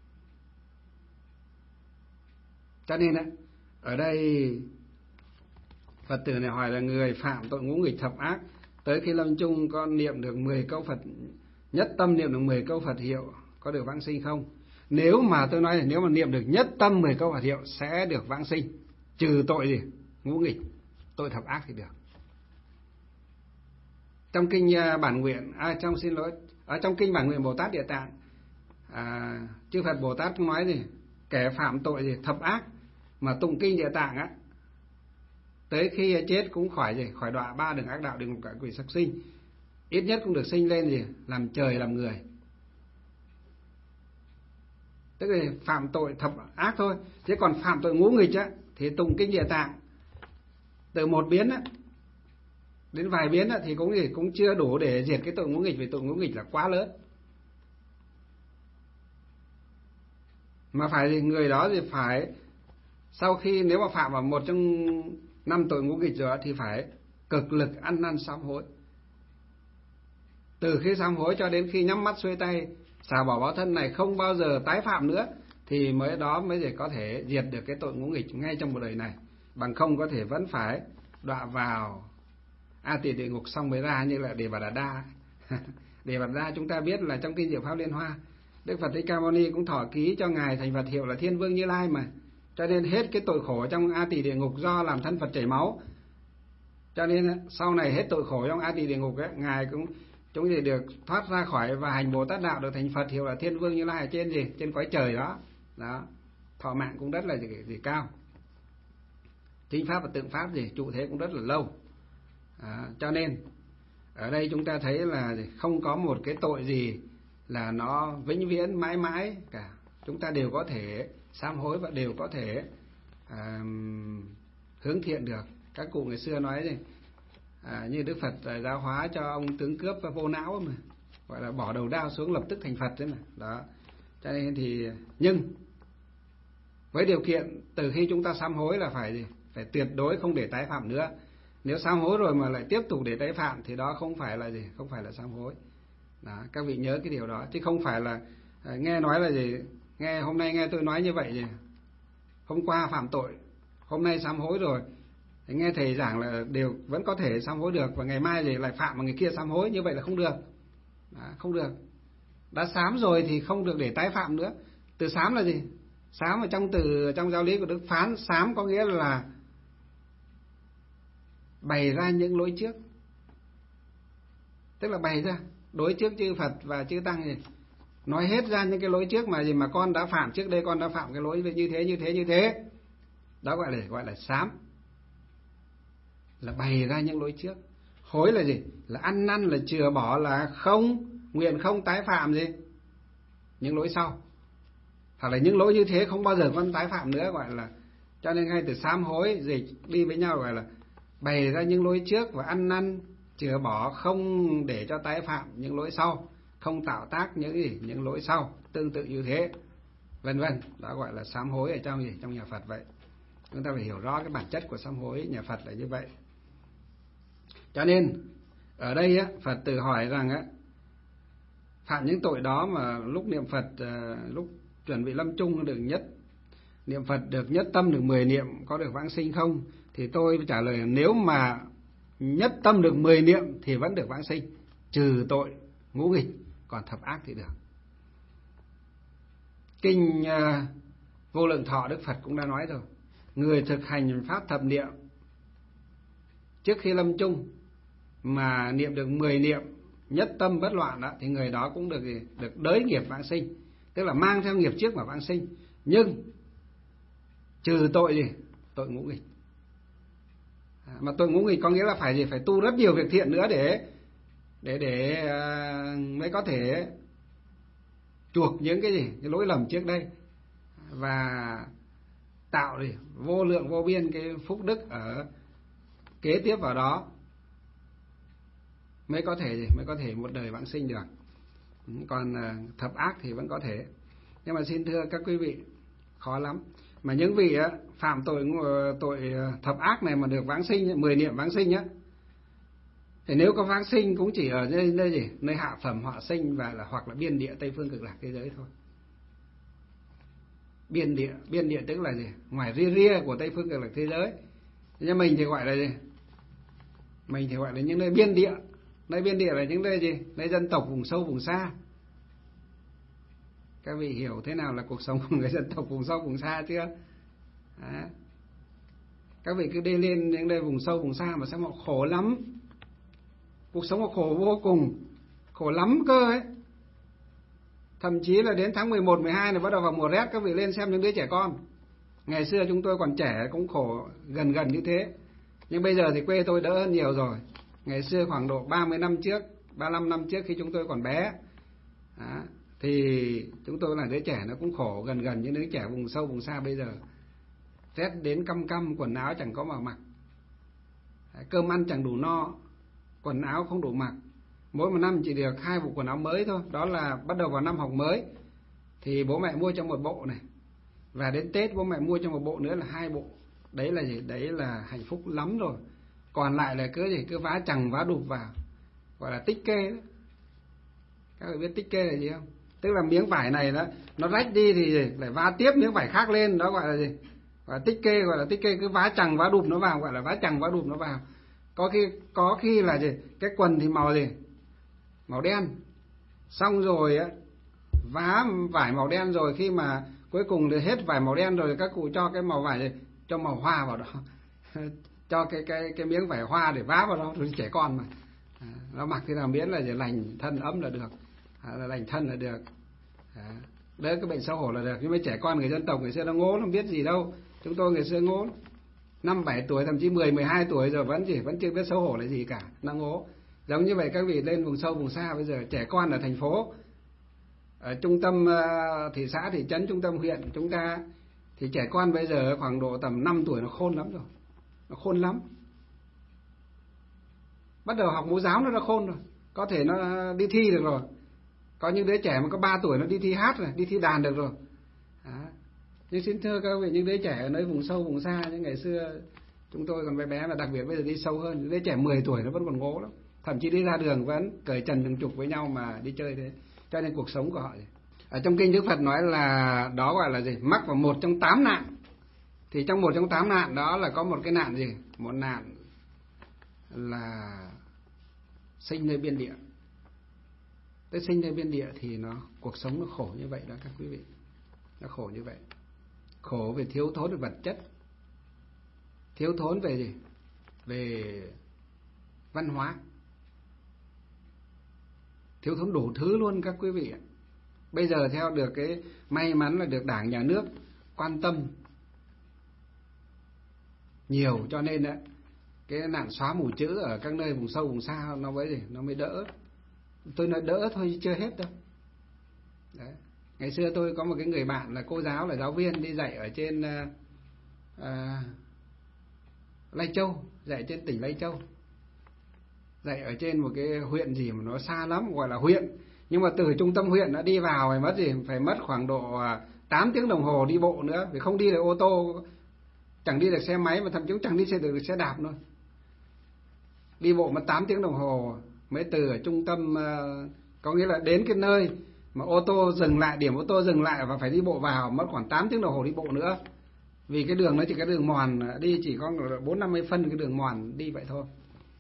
A: Cho nên ở đây Phật tử này hỏi là người phạm tội ngũ nghịch thập ác, tới khi lâm chung có niệm được 10 câu Phật, nhất tâm niệm được 10 câu Phật hiệu có được vãng sinh không? Nếu mà tôi nói là nếu mà niệm được nhất tâm 10 câu Phật hiệu sẽ được vãng sinh, trừ tội gì? Ngũ nghịch, tội thập ác thì được. Trong kinh bản nguyện, trong kinh bản nguyện Bồ Tát Địa Tạng, chư Phật Bồ Tát nói gì? Kẻ phạm tội gì? Thập ác mà tụng kinh Địa Tạng á, tới khi chết cũng khỏi gì? Khỏi đọa 3 đường ác đạo, địa ngục, cõi quỷ, súc sinh, ít nhất cũng được sinh lên gì? Làm trời làm người. Tức là phạm tội thập ác thôi. Chứ còn phạm tội ngũ nghịch á thì tụng kinh Địa Tạng từ 1 biến á đến vài biến á thì cũng chưa đủ để diệt cái tội ngũ nghịch, vì tội ngũ nghịch là quá lớn. Mà phải thì người đó thì phải sau khi nếu mà phạm vào một trong 5 tội ngũ nghịch rồi thì phải cực lực ăn năn sám hối. Từ khi sám hối cho đến khi nhắm mắt xuôi tay xả bỏ báo thân này không bao giờ tái phạm nữa thì mới có thể diệt được cái tội ngũ nghịch ngay trong một đời này. Bằng không có thể vẫn phải đọa vào A Tỳ địa ngục xong mới ra, như là Đề Bà Đạt Đa. Đề Bà Đạt Đa chúng ta biết là trong kinh Diệu Pháp Liên Hoa, Đức Phật Thích Ca Mâu Ni cũng thọ ký cho ngài thành Phật hiệu là Thiên Vương Như Lai mà. Cho nên hết cái tội khổ trong A Tỳ địa ngục do làm thân Phật chảy máu. Cho nên sau này hết tội khổ trong A Tỳ địa ngục ấy, ngài cũng chúng thì được thoát ra khỏi và hành Bồ Tát đạo, được thành Phật hiệu là Thiên Vương Như Lai ở trên gì? Trên cõi trời đó. Đó. Thọ mạng cũng rất là gì cao. Chính pháp và tượng pháp gì? Trụ thế cũng rất là lâu. Cho nên ở đây chúng ta thấy là không có một cái tội gì là nó vĩnh viễn mãi mãi cả. Chúng ta đều có thể sám hối và đều có thể hướng thiện được. Các cụ ngày xưa nói gì? Như Đức Phật giáo hóa cho ông tướng cướp vô não mà, gọi là bỏ đầu đao xuống lập tức thành Phật đấy mà. Đó. Cho nên thì nhưng với điều kiện từ khi chúng ta sám hối là phải gì? Phải tuyệt đối không để tái phạm nữa. Nếu sám hối rồi mà lại tiếp tục để tái phạm thì đó không phải là gì? Không phải là sám hối. Đó, các vị nhớ cái điều đó, chứ không phải là nghe nói là gì? Hôm nay nghe tôi nói như vậy gì? Hôm qua phạm tội, hôm nay sám hối rồi. Nghe thầy giảng là đều vẫn có thể sám hối được, và ngày mai thì lại phạm mà người kia sám hối, như vậy là không được. Đó, không được. Đã sám rồi thì không được để tái phạm nữa. Từ sám là gì? Sám ở trong giáo lý của Đức Phán, sám có nghĩa là bày ra những lỗi trước. Tức là bày ra đối trước chư Phật và chư Tăng gì? Nói hết ra những cái lỗi trước mà con đã phạm trước đây, con đã phạm cái lỗi như thế. Đó gọi là sám. Là bày ra những lỗi trước. Hối là gì? Là ăn năn, là chừa bỏ, là không nguyện không tái phạm gì? Những lỗi sau. Hoặc là những lỗi như thế không bao giờ con tái phạm nữa, gọi là. Cho nên ngay từ sám hối dịch đi với nhau gọi là bày ra những lỗi trước và ăn năn chừa bỏ, không để cho tái phạm những lỗi sau, không tạo tác những lỗi sau tương tự như thế, vân vân. Đó gọi là sám hối ở trong nhà Phật vậy. Chúng ta phải hiểu rõ cái bản chất của sám hối nhà Phật là như vậy. Cho nên ở đây Phật tử hỏi rằng phạm những tội đó mà lúc niệm Phật, lúc chuẩn bị lâm chung được niệm Phật được nhất tâm được 10 niệm có được vãng sinh không? Thì tôi trả lời là nếu mà nhất tâm được 10 niệm thì vẫn được vãng sinh, trừ tội ngũ nghịch, còn thập ác thì được. Kinh Vô Lượng Thọ Đức Phật cũng đã nói rồi, người thực hành pháp thập niệm trước khi lâm chung mà niệm được 10 niệm nhất tâm bất loạn đó, thì người đó cũng được đới nghiệp vãng sinh, tức là mang theo nghiệp trước mà vãng sinh, nhưng trừ tội gì? Tội ngũ nghịch. Mà tội ngũ nghịch có nghĩa là phải gì? Phải tu rất nhiều việc thiện nữa để mới có thể chuộc những cái gì? Cái lỗi lầm trước đây, và tạo gì? Vô lượng vô biên cái phúc đức ở kế tiếp vào đó, mới có thể một đời vãng sinh được. Còn thập ác thì vẫn có thể. Nhưng mà xin thưa các quý vị, khó lắm. Mà những vị phạm tội thập ác này mà được vãng sinh, 10 niệm vãng sinh á, thì nếu có vãng sinh cũng chỉ ở nơi gì? Nơi hạ phẩm họa sinh và hoặc là biên địa Tây Phương Cực Lạc thế giới thôi. Biên địa tức là gì? Ngoài ria của Tây Phương Cực Lạc thế giới. Nhưng mình thì gọi là gì? Mình thì gọi là những nơi biên địa. Nơi biên địa là những nơi gì? Nơi dân tộc vùng sâu vùng xa. Các vị hiểu thế nào là cuộc sống của người dân tộc vùng sâu vùng xa chưa? Đó. Các vị cứ đi lên những nơi vùng sâu vùng xa mà xem họ khổ lắm. Cuộc sống họ khổ vô cùng, khổ lắm cơ ấy. Thậm chí là đến tháng 11, 12 này bắt đầu vào mùa rét, các vị lên xem những đứa trẻ con. Ngày xưa chúng tôi còn trẻ cũng khổ gần như thế. Nhưng bây giờ thì quê tôi đỡ hơn nhiều rồi. Ngày xưa khoảng độ 30 năm trước, 35 năm trước khi chúng tôi còn bé, đó, thì chúng tôi là đứa trẻ nó cũng khổ gần như đứa trẻ vùng sâu vùng xa bây giờ. Rét đến căm, quần áo chẳng có mà mặc, cơm ăn chẳng đủ no, quần áo không đủ mặc. Mỗi một năm chỉ được 2 bộ quần áo mới thôi. Đó là bắt đầu vào năm học mới thì bố mẹ mua cho một bộ này, và đến Tết bố mẹ mua cho một bộ nữa là 2 bộ. Đấy là gì? Đấy là hạnh phúc lắm rồi. Còn lại là cứ vá chằng vá đụp vào, gọi là tích kê đó. Các bạn biết tích kê là gì không? Tức là miếng vải này đó, nó rách đi thì lại vá tiếp miếng vải khác lên, đó gọi là gì? Gọi là tích kê, cứ vá chằng vá đụp nó vào, gọi là vá chằng vá đụp nó vào. Có khi là gì? Cái quần thì màu gì? Màu đen. Xong rồi á, vá vải màu đen rồi, khi mà cuối cùng thì hết vải màu đen rồi, các cụ cho cái màu vải gì? Cho màu hoa vào đó. Cho cái miếng vải hoa để vá vào đó, rồi trẻ con mà. Nó mặc thì nào miễn là lành thân ấm là được, là lành thân là được. Đỡ cái bệnh xấu hổ là được. Nhưng mà trẻ con người dân tộc ngày xưa nó ngố, nó biết gì đâu. Chúng tôi ngày xưa ngố 5, 7 tuổi, thậm chí 10, 12 tuổi rồi vẫn chưa biết xấu hổ là gì cả, nó ngố. Giống như vậy các vị lên vùng sâu vùng xa bây giờ, trẻ con ở thành phố, ở trung tâm thị xã, thị trấn, trung tâm huyện chúng ta, thì trẻ con bây giờ khoảng độ tầm 5 tuổi nó khôn lắm rồi. Nó khôn lắm. Bắt đầu học mẫu giáo nó đã khôn rồi. Có thể nó đi thi được rồi. Có những đứa trẻ mà có 3 tuổi nó đi thi hát rồi, đi thi đàn được rồi. Đó. Nhưng xin thưa các vị, những đứa trẻ ở nơi vùng sâu vùng xa, như ngày xưa chúng tôi còn bé bé, và đặc biệt bây giờ đi sâu hơn, những đứa trẻ 10 tuổi nó vẫn còn ngố lắm. Thậm chí đi ra đường vẫn cởi trần từng chục với nhau mà đi chơi thế. Cho nên cuộc sống của họ gì? Ở trong kinh Đức Phật nói là đó gọi là gì? Mắc vào một trong 8 nạn. Thì trong một trong 8 nạn đó là có một cái nạn gì? Một nạn là sinh nơi biên địa. Tới sinh nơi biên địa thì cuộc sống nó khổ như vậy đó các quý vị. Nó khổ như vậy. Khổ về thiếu thốn về vật chất, thiếu thốn về gì? Về văn hóa, thiếu thốn đủ thứ luôn các quý vị. Bây giờ theo được cái may mắn là được Đảng, Nhà nước quan tâm nhiều, cho nên đó, cái nạn xóa mù chữ ở các nơi vùng sâu vùng xa nó với gì? Nó mới đỡ. Tôi nói đỡ thôi chưa hết đâu. Đấy. Ngày xưa tôi có một cái người bạn là cô giáo, là giáo viên, đi dạy ở trên Lai Châu, dạy trên tỉnh Lai Châu, dạy ở trên một cái huyện gì mà nó xa lắm, gọi là huyện, nhưng mà từ trung tâm huyện nó đi vào phải mất gì? Phải mất khoảng độ 8 tiếng đồng hồ đi bộ nữa, vì không đi được ô tô, chẳng đi được xe máy, mà thậm chí chẳng đi được xe đạp nữa. Đi bộ mất 8 tiếng đồng hồ mới từ ở trung tâm, có nghĩa là đến cái nơi mà ô tô dừng lại, điểm ô tô dừng lại và phải đi bộ vào, mất khoảng 8 tiếng đồng hồ đi bộ nữa. Vì cái đường nó chỉ cái đường mòn đi, chỉ có 40-50 phân cái đường mòn đi vậy thôi.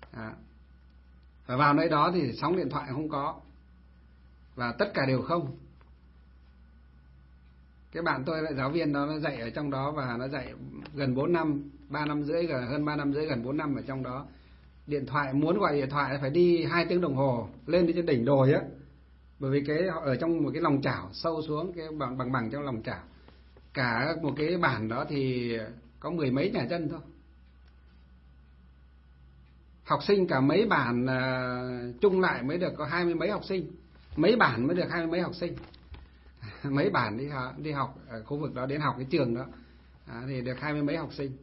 A: Và vào nơi đó thì sóng điện thoại không có, và tất cả đều không. Cái bạn tôi lại giáo viên đó, nó dạy ở trong đó và nó dạy gần 4 năm, 3 năm rưỡi, hơn 3 năm rưỡi, gần 4 năm ở trong đó. Điện thoại, muốn gọi điện thoại phải đi 2 tiếng đồng hồ lên đến trên đỉnh đồi á. Bởi vì cái ở trong một cái lòng chảo sâu xuống, cái bằng trong lòng chảo. Cả một cái bản đó thì có 10 mấy nhà dân thôi. Học sinh cả mấy bản chung lại mới được có 20 mấy học sinh. Mấy bản mới được 20 mấy học sinh. Mấy bản đi học ở khu vực đó, đến học cái trường đó thì được 20 mấy học sinh.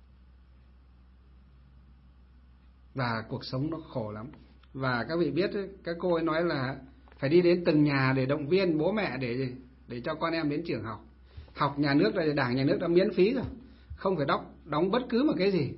A: Và cuộc sống nó khổ lắm. Và các vị biết, các cô ấy nói là phải đi đến từng nhà để động viên bố mẹ để cho con em đến trường học. Học nhà nước là Đảng nhà nước đã miễn phí rồi, không phải đóng bất cứ một cái gì.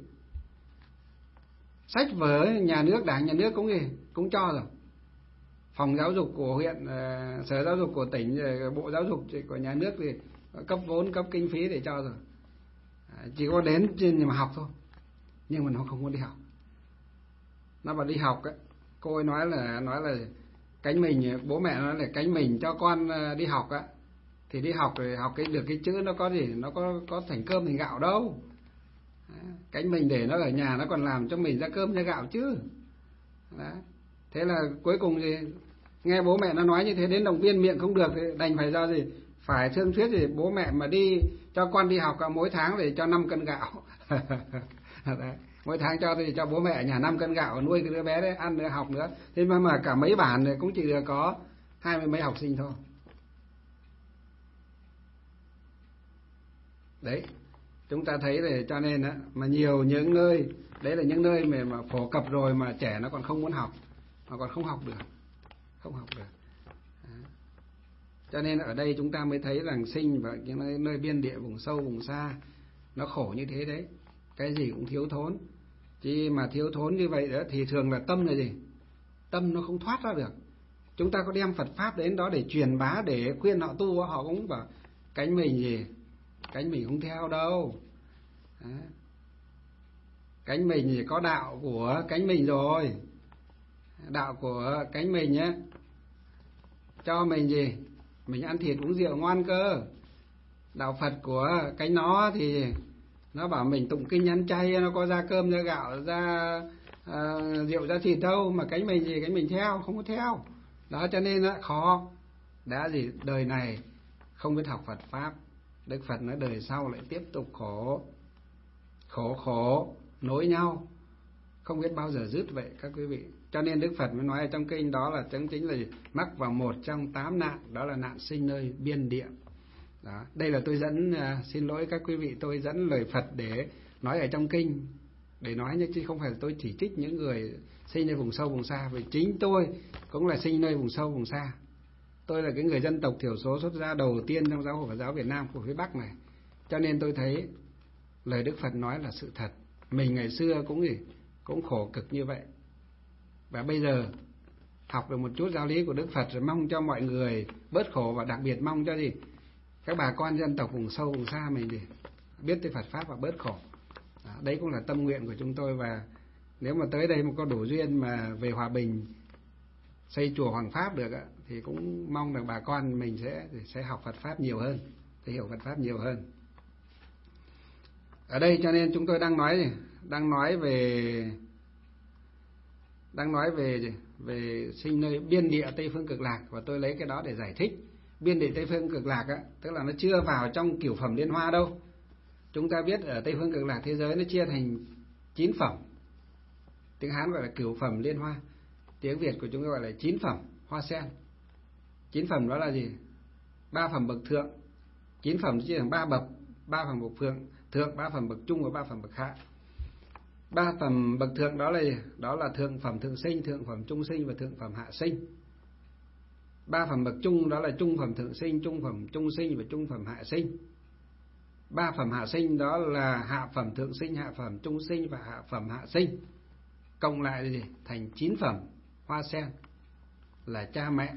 A: Sách vở nhà nước, Đảng nhà nước cũng cho rồi. Phòng giáo dục của huyện, sở giáo dục của tỉnh, bộ giáo dục của nhà nước thì cấp vốn, cấp kinh phí để cho rồi. Chỉ có đến trên mà học thôi. Nhưng mà nó không muốn đi học. Nó bảo đi học ấy, cô ấy nói là cánh mình, bố mẹ nói là cánh mình cho con đi học á, thì đi học rồi học được cái chữ nó có gì, nó có thành cơm thành gạo đâu. Cánh mình để nó ở nhà nó còn làm cho mình ra cơm ra gạo chứ. Đó. Thế là cuối cùng thì nghe bố mẹ nó nói như thế, đến động viên miệng không được thì đành phải do gì, phải thương thuyết gì bố mẹ mà đi cho con đi học mỗi tháng để cho 5 cân gạo. Đấy. Mỗi tháng cho bố mẹ ở nhà 5 cân gạo nuôi cái đứa bé đấy, ăn nữa, học nữa. Thế mà cả mấy bản này cũng chỉ được có 20 mấy học sinh thôi. Đấy, chúng ta thấy rồi, cho nên á, mà nhiều những nơi, đấy là những nơi mà phổ cập rồi mà trẻ nó còn không muốn học, mà còn không học được. Cho nên ở đây chúng ta mới thấy rằng sinh và những nơi biên địa, vùng sâu, vùng xa nó khổ như thế đấy. Cái gì cũng thiếu thốn. Chỉ mà thiếu thốn như vậy đó thì thường là tâm là gì? Tâm nó không thoát ra được. Chúng ta có đem Phật Pháp đến đó để truyền bá, để khuyên họ tu, họ cũng bảo cánh mình gì? Cánh mình không theo đâu. Đó. Cánh mình thì có đạo của cánh mình rồi. Đạo của cánh mình nhé, cho mình gì? Mình ăn thịt uống rượu ngon cơ. Đạo Phật của cánh nó thì nó bảo mình tụng kinh ăn chay, nó có ra cơm ra gạo ra rượu ra thịt đâu. Mà cánh mình gì? Cánh mình theo, không có theo. Đó, cho nên nó khó. Đã gì? Đời này không biết học Phật Pháp, Đức Phật nói đời sau lại tiếp tục khổ nối nhau, không biết bao giờ dứt vậy các quý vị. Cho nên Đức Phật mới nói ở trong kinh đó là chính là mắc vào một trong 8 nạn, đó là nạn sinh nơi biên địa. Đó, đây là tôi dẫn, xin lỗi các quý vị, tôi dẫn lời Phật để nói ở trong kinh, để nói chứ không phải tôi chỉ trích những người sinh nơi vùng sâu vùng xa, vì chính tôi cũng là sinh nơi vùng sâu vùng xa. Tôi là cái người dân tộc thiểu số xuất gia đầu tiên trong giáo hội Phật giáo Việt Nam của phía Bắc này. Cho nên tôi thấy lời Đức Phật nói là sự thật. Mình ngày xưa cũng khổ cực như vậy. Và bây giờ học được một chút giáo lý của Đức Phật rồi, mong cho mọi người bớt khổ, và đặc biệt mong cho gì? Các bà con dân tộc vùng sâu vùng xa mình thì biết tới Phật Pháp và bớt khổ. Đó, đấy cũng là tâm nguyện của chúng tôi. Và nếu mà tới đây mà có đủ duyên mà về Hòa Bình xây chùa Hoàng Pháp được thì cũng mong là bà con mình sẽ học Phật Pháp nhiều hơn, sẽ hiểu Phật Pháp nhiều hơn. Ở đây cho nên chúng tôi đang nói về sinh nơi biên địa Tây Phương Cực Lạc, và tôi lấy cái đó để giải thích. Biên địa Tây Phương Cực Lạc tức là nó chưa vào trong cửu phẩm Liên Hoa đâu. Chúng ta biết ở Tây Phương Cực Lạc thế giới nó chia thành 9 phẩm. Tiếng Hán gọi là cửu phẩm Liên Hoa, tiếng Việt của chúng ta gọi là 9 phẩm hoa sen. 9 phẩm đó là gì? 3 phẩm bậc thượng. 9 phẩm chia thành 3 bậc, 3 phẩm bậc thượng, 3 phẩm bậc trung và 3 phẩm bậc hạ. 3 phẩm bậc thượng đó là gì? Đó là thượng phẩm thượng sinh, thượng phẩm trung sinh và thượng phẩm hạ sinh. 3 phẩm bậc trung đó là trung phẩm thượng sinh, trung phẩm trung sinh và trung phẩm hạ sinh. 3 phẩm hạ sinh đó là hạ phẩm thượng sinh, hạ phẩm trung sinh và hạ phẩm hạ sinh. Cộng lại là gì? Thành 9 phẩm hoa sen là cha mẹ.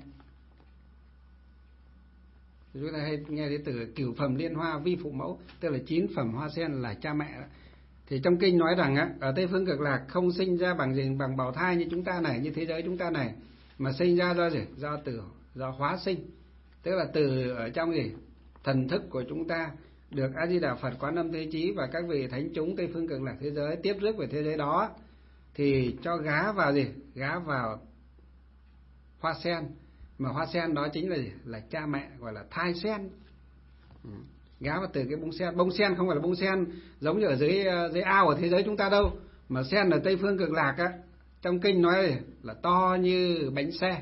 A: Chúng ta hay nghe đến từ cửu phẩm Liên Hoa vi phụ mẫu, tức là 9 phẩm hoa sen là cha mẹ đó. Thì trong kinh nói rằng ở Tây Phương Cực Lạc không sinh ra bằng gì, bằng bào thai như chúng ta này, như thế giới chúng ta này, mà sinh ra do gì? Do hóa sinh, tức là từ ở trong gì? thần thức của chúng ta được A Di Đà Phật, Quán Âm Thế Chí và các vị thánh chúng Tây Phương Cực Lạc thế giới tiếp rước về thế giới đó, thì cho gá vào gì? Gá vào hoa sen. Mà hoa sen đó chính là gì? Là cha mẹ, gọi là thai sen. Gá vào từ cái bông sen. Bông sen không phải là bông sen giống như ở dưới ao ở thế giới chúng ta đâu, mà sen ở Tây Phương Cực Lạc á, trong kinh nói là to như bánh xe.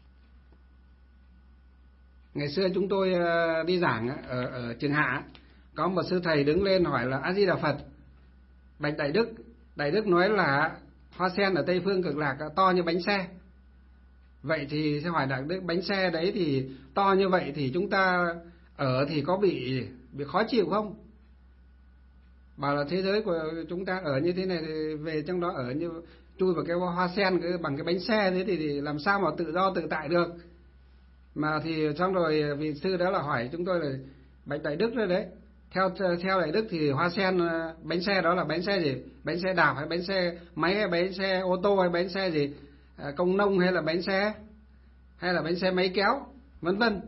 A: Ngày xưa chúng tôi đi giảng ở trường Hạ, có một sư thầy đứng lên hỏi là A Di Đà Phật, bạch Đại Đức nói là hoa sen ở Tây Phương Cực Lạc to như bánh xe. Vậy thì sẽ hỏi Đại Đức, bánh xe đấy thì to như vậy thì chúng ta ở thì có bị khó chịu không? Bảo là thế giới của chúng ta ở như thế này thì về trong đó ở như chui vào cái hoa sen bằng cái bánh xe thế thì làm sao mà tự do tự tại được. Mà thì xong rồi vị sư đó là hỏi chúng tôi là bạch Đại Đức đấy. Theo Đại Đức thì hoa sen, bánh xe đó là bánh xe gì? Bánh xe đạp hay bánh xe máy hay bánh xe ô tô hay bánh xe gì? Công nông hay là bánh xe máy kéo, vân vân.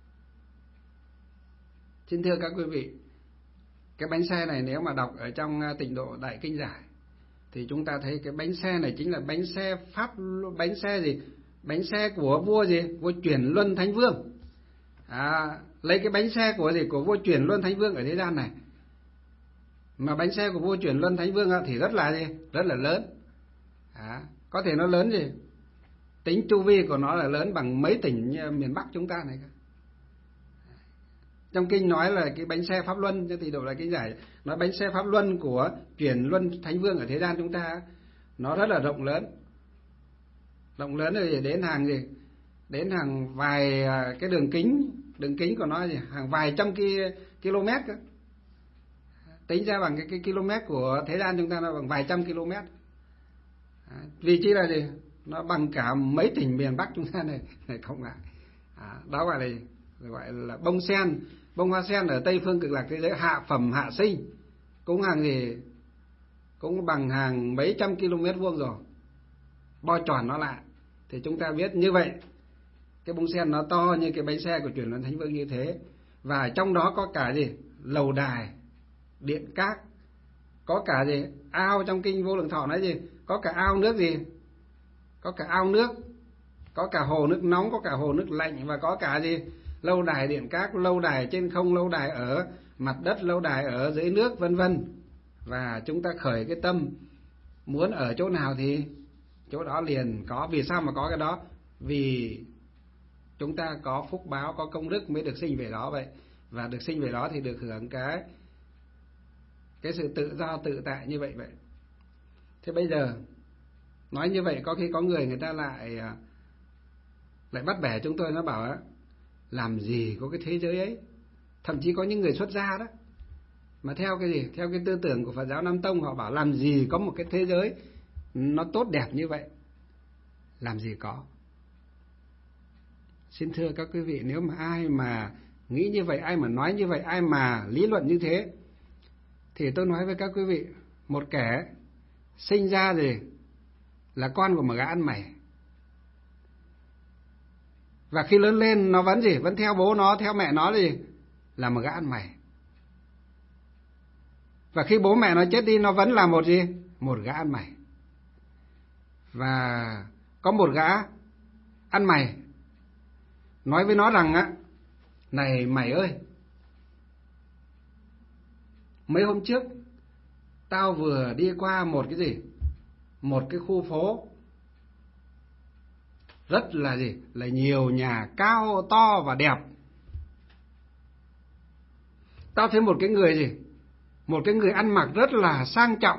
A: Xin thưa các quý vị, cái bánh xe này nếu mà đọc ở trong Tịnh Độ Đại Kinh Giải thì chúng ta thấy cái bánh xe này chính là bánh xe bánh xe gì? Bánh xe của vua gì? Vua Chuyển Luân Thánh Vương. Lấy cái bánh xe của gì? Của vua Chuyển Luân Thánh Vương ở thế gian này. Mà bánh xe của vua Chuyển Luân Thánh Vương thì rất là gì? Rất là lớn. Có thể nó lớn gì? Tính chu vi của nó là lớn bằng mấy tỉnh miền Bắc chúng ta này. Trong kinh nói là cái bánh xe Pháp Luân, cho Tịnh Độ Đại Kinh Giải nói bánh xe Pháp Luân của Chuyển Luân Thánh Vương ở thế gian chúng ta nó rất là rộng lớn. Rộng lớn rồi đến hàng gì? Đến hàng vài cái đường kính của nó gì? Hàng vài trăm km. Tính ra bằng cái km của thế gian chúng ta nó bằng vài trăm km. Vì chỉ là gì? Nó bằng cả mấy tỉnh miền Bắc chúng ta này không ạ. Đó gọi là bông sen, bông hoa sen ở Tây Phương Cực Lạc thế giới hạ phẩm hạ sinh, cũng hàng gì? Cũng bằng hàng mấy trăm km vuông rồi. Bo tròn nó lại thì chúng ta biết như vậy, cái bông sen nó to như cái bánh xe của Chuyển Luân Thánh Vương như thế. Và trong đó có cả gì? Lầu đài, điện các, có cả gì? Ao. Trong kinh Vô Lượng Thọ nói gì? Có cả ao nước gì? Có cả ao nước, có cả hồ nước nóng, có cả hồ nước lạnh, và có cả gì? Lâu đài điện các, lâu đài trên không, lâu đài ở mặt đất, lâu đài ở dưới nước, vân vân. Và chúng ta khởi cái tâm muốn ở chỗ nào thì chỗ đó liền có. Vì sao mà có cái đó? Vì chúng ta có phúc báo, có công đức mới được sinh về đó vậy. Và được sinh về đó thì được hưởng cái sự tự do tự tại như vậy. Thế bây giờ nói như vậy có khi có người ta lại bắt bẻ chúng tôi, nó bảo làm gì có cái thế giới ấy. Thậm chí có những người xuất gia đó mà theo cái gì? Theo cái tư tưởng của Phật giáo Nam Tông, họ bảo làm gì có một cái thế giới nó tốt đẹp như vậy. Làm gì có. Xin thưa các quý vị, nếu mà ai mà nghĩ như vậy, ai mà nói như vậy, ai mà lý luận như thế, thì tôi nói với các quý vị, một kẻ sinh ra gì là con của một gã ăn mày, và khi lớn lên nó vẫn gì? Vẫn theo bố nó, theo mẹ nó gì? Là một gã ăn mày. Và khi bố mẹ nó chết đi, nó vẫn là một gì? Một gã ăn mày. Và có một gã ăn mày nói với nó rằng này mày ơi, mấy hôm trước tao vừa đi qua một cái gì? Một cái khu phố rất là gì? Là nhiều nhà cao to và đẹp. Tao thấy một cái người gì? Một cái người ăn mặc rất là sang trọng.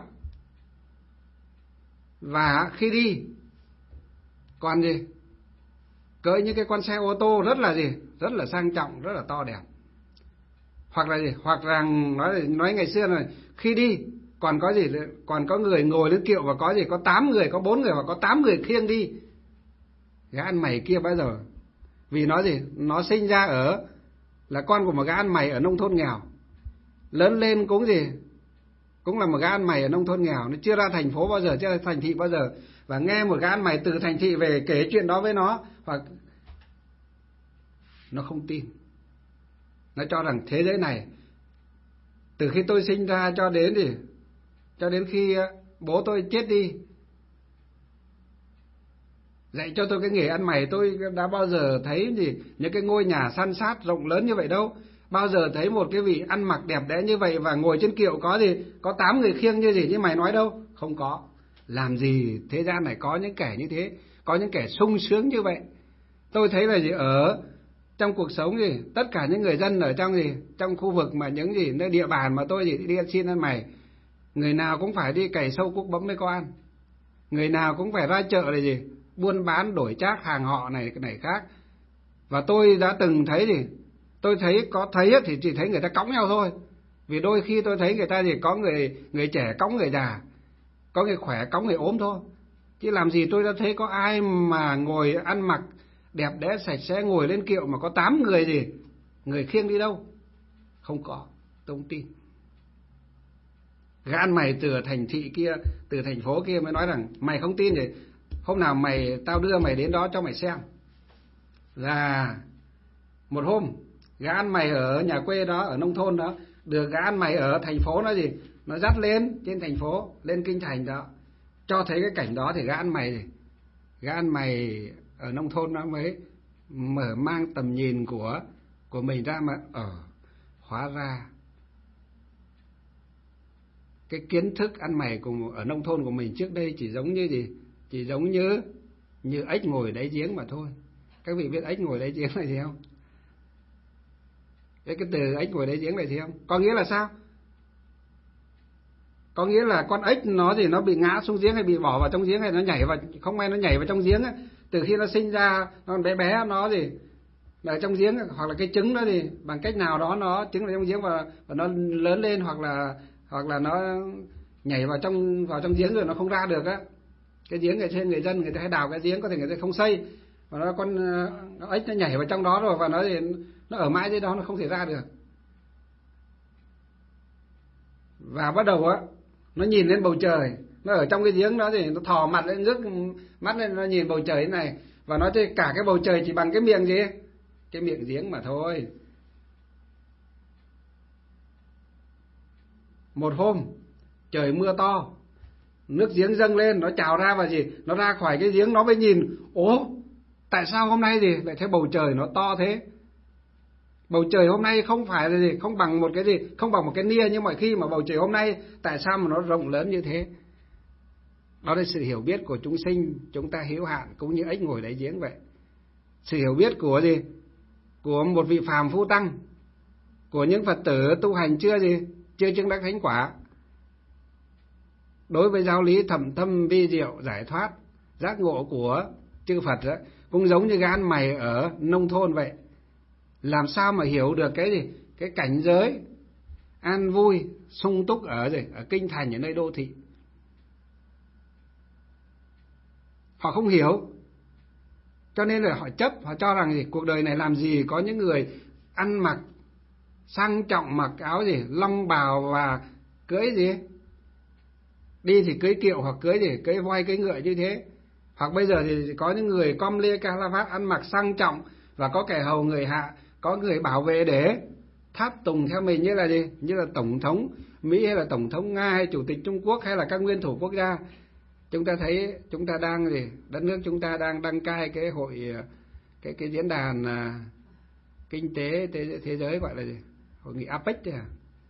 A: Và khi đi còn gì? Cưỡi những cái con xe ô tô rất là gì? Rất là sang trọng, rất là to đẹp. Hoặc là gì? Hoặc rằng nói ngày xưa này, khi đi còn có gì? Còn có người ngồi lên kiệu và có gì? Có 8 người, có 4 người hoặc có 8 người khiêng đi. Gã ăn mày kia bao giờ? Vì nó gì? Nó sinh ra là con của một gã ăn mày ở nông thôn nghèo. Lớn lên cũng gì? Cũng là một gã ăn mày ở nông thôn nghèo. Nó chưa ra thành phố bao giờ, chưa ra thành thị bao giờ. Và nghe một gã ăn mày từ thành thị về kể chuyện đó với nó, hoặc nó không tin. Nó cho rằng thế giới này từ khi tôi sinh ra cho đến khi bố tôi chết đi, dạy cho tôi cái nghề ăn mày, tôi đã bao giờ thấy những cái ngôi nhà san sát rộng lớn như vậy đâu. Bao giờ thấy một cái vị ăn mặc đẹp đẽ như vậy và ngồi trên kiệu có 8 người khiêng như mày nói đâu. Không có. Làm gì thế gian này có những kẻ như thế, có những kẻ sung sướng như vậy. Tôi thấy là ở trong cuộc sống tất cả những người dân ở trong khu vực mà những nơi địa bàn mà tôi đi xin ăn mày, người nào cũng phải đi cày sâu cuốc bấm mới có ăn. Người nào cũng phải ra chợ buôn bán đổi trác hàng họ này cái này khác. Và tôi đã từng thấy tôi thấy thì chỉ thấy người ta cõng nhau thôi. Vì đôi khi tôi thấy người ta có người trẻ cõng người già, có người khỏe cõng người ốm thôi. Chứ làm gì tôi đã thấy có ai mà ngồi ăn mặc đẹp đẽ sạch sẽ ngồi lên kiệu mà có 8 người khiêng đi đâu. Không có, tôi không tin. Gã ăn mày từ thành thị kia, từ thành phố kia mới nói rằng mày không tin thì hôm nào tao đưa mày đến đó cho mày xem. Là một hôm gã ăn mày ở nhà quê đó, ở nông thôn đó, được gã ăn mày ở thành phố nó dắt lên trên thành phố, lên kinh thành đó, cho thấy cái cảnh đó thì gã ăn mày ở nông thôn nó mới mở mang tầm nhìn của mình ra mà hóa ra cái kiến thức ăn mày ở nông thôn của mình trước đây chỉ giống như ếch ngồi đáy giếng mà thôi. Các vị biết ếch ngồi đáy giếng là gì không? Cái từ ếch ngồi đáy giếng là gì không? Có nghĩa là sao? Có nghĩa là con ếch nó bị ngã xuống giếng hay bị bỏ vào trong giếng, hay nó nhảy vào, không may nó nhảy vào trong giếng á, từ khi nó sinh ra nó bé bé nó ở trong giếng, hoặc là cái trứng đó bằng cách nào đó nó trứng vào trong giếng và nó lớn lên, hoặc là nó nhảy vào trong giếng rồi nó không ra được á. Cái giếng người dân người ta hay đào cái giếng, có thể người ta không xây, và con ếch nó nhảy vào trong đó rồi, và nó ở mãi dưới đó, nó không thể ra được. Và bắt đầu nó nhìn lên bầu trời, nó ở trong cái giếng đó nó thò mặt lên, ngước mắt lên, nó nhìn bầu trời thế này, và nó thấy cả cái bầu trời chỉ bằng cái miệng cái miệng giếng mà thôi. Một hôm trời mưa to, nước giếng dâng lên, nó trào ra và nó ra khỏi cái giếng, nó mới nhìn, tại sao hôm nay lại thấy bầu trời nó to thế? Bầu trời hôm nay không phải là không bằng một cái nia như mọi khi, mà bầu trời hôm nay tại sao mà nó rộng lớn như thế? Đó là sự hiểu biết của chúng sinh, chúng ta hữu hạn cũng như ếch ngồi đáy giếng vậy. Sự hiểu biết của một vị phàm phu tăng, của những Phật tử tu hành chưa chứng đắc thánh quả, đối với giáo lý thầm thâm vi diệu giải thoát giác ngộ của chư Phật đó, cũng giống như gã ăn mày ở nông thôn vậy. Làm sao mà hiểu được cái cảnh giới an vui sung túc ở kinh thành, ở nơi đô thị? Họ không hiểu, cho nên là họ chấp, họ cho rằng cuộc đời này làm gì có những người ăn mặc sang trọng, mặc áo long bào và cưỡi đi thì cưỡi kiệu, hoặc cưỡi voi cưỡi ngựa như thế. Hoặc bây giờ thì có những người com lê ca la vát, ăn mặc sang trọng và có kẻ hầu người hạ, có người bảo vệ để tháp tùng theo mình, như là tổng thống Mỹ, hay là tổng thống Nga, hay chủ tịch Trung Quốc, hay là các nguyên thủ quốc gia. Chúng ta thấy chúng ta đang đất nước chúng ta đang đăng cai cái hội cái diễn đàn kinh tế thế giới, gọi là hội nghị APEC đấy.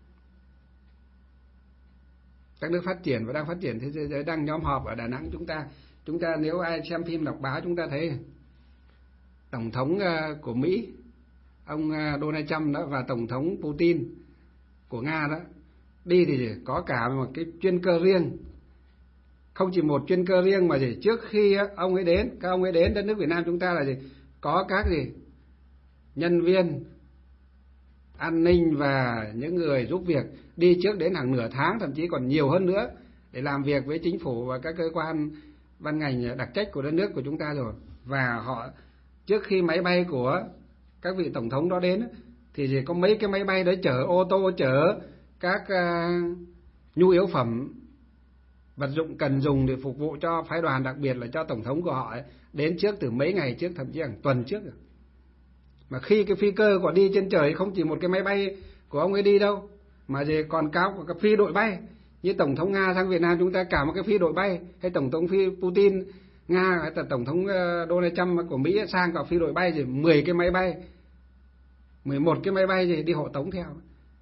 A: Các nước phát triển và đang phát triển thế giới đang nhóm họp ở Đà Nẵng. Chúng ta nếu ai xem phim đọc báo, chúng ta thấy tổng thống của Mỹ, ông Donald Trump đó, và tổng thống Putin của Nga đó, đi thì có cả một cái chuyên cơ riêng. Không chỉ một chuyên cơ riêng mà trước khi các ông ấy đến đất nước Việt Nam chúng ta là có các nhân viên an ninh và những người giúp việc đi trước đến hàng nửa tháng, thậm chí còn nhiều hơn nữa, để làm việc với chính phủ và các cơ quan ban ngành đặc trách của đất nước của chúng ta rồi. Và họ, trước khi máy bay của các vị tổng thống đó đến thì có mấy cái máy bay đó chở ô tô, chở các nhu yếu phẩm, vật dụng cần dùng để phục vụ cho phái đoàn, đặc biệt là cho tổng thống của họ đến trước từ mấy ngày trước, thậm chí hàng tuần trước rồi. Mà khi cái phi cơ của đi trên trời không chỉ một cái máy bay của ông ấy đi đâu, mà gì còn cao cả phi đội bay. Như Tổng thống Nga sang Việt Nam chúng ta cả một cái phi đội bay, hay Tổng thống Putin Nga, hay là Tổng thống Donald Trump của Mỹ sang cả phi đội bay, rồi 10 cái máy bay, 11 cái máy bay gì đi hộ tống theo.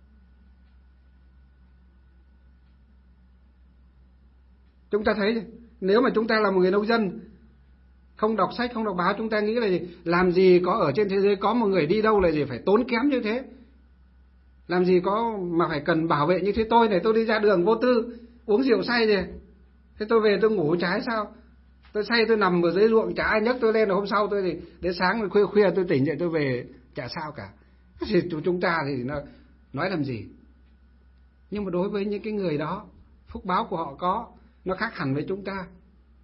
A: Chúng ta thấy nếu mà chúng ta là một người nông dân, không đọc sách, không đọc báo, chúng ta nghĩ là gì? Làm gì có ở trên thế giới có một người đi đâu là gì phải tốn kém như thế. Làm gì có mà phải cần bảo vệ như thế. Tôi này, tôi đi ra đường vô tư, uống rượu say rồi, thế tôi về tôi ngủ trái sao? Tôi say tôi nằm ở dưới ruộng, chả ai nhấc tôi lên, là hôm sau tôi thì đến sáng khuya khuya tôi tỉnh dậy tôi về chả sao cả. Thì chúng ta thì nó nói làm gì? Nhưng mà đối với những cái người đó, phúc báo của họ có, nó khác hẳn với chúng ta.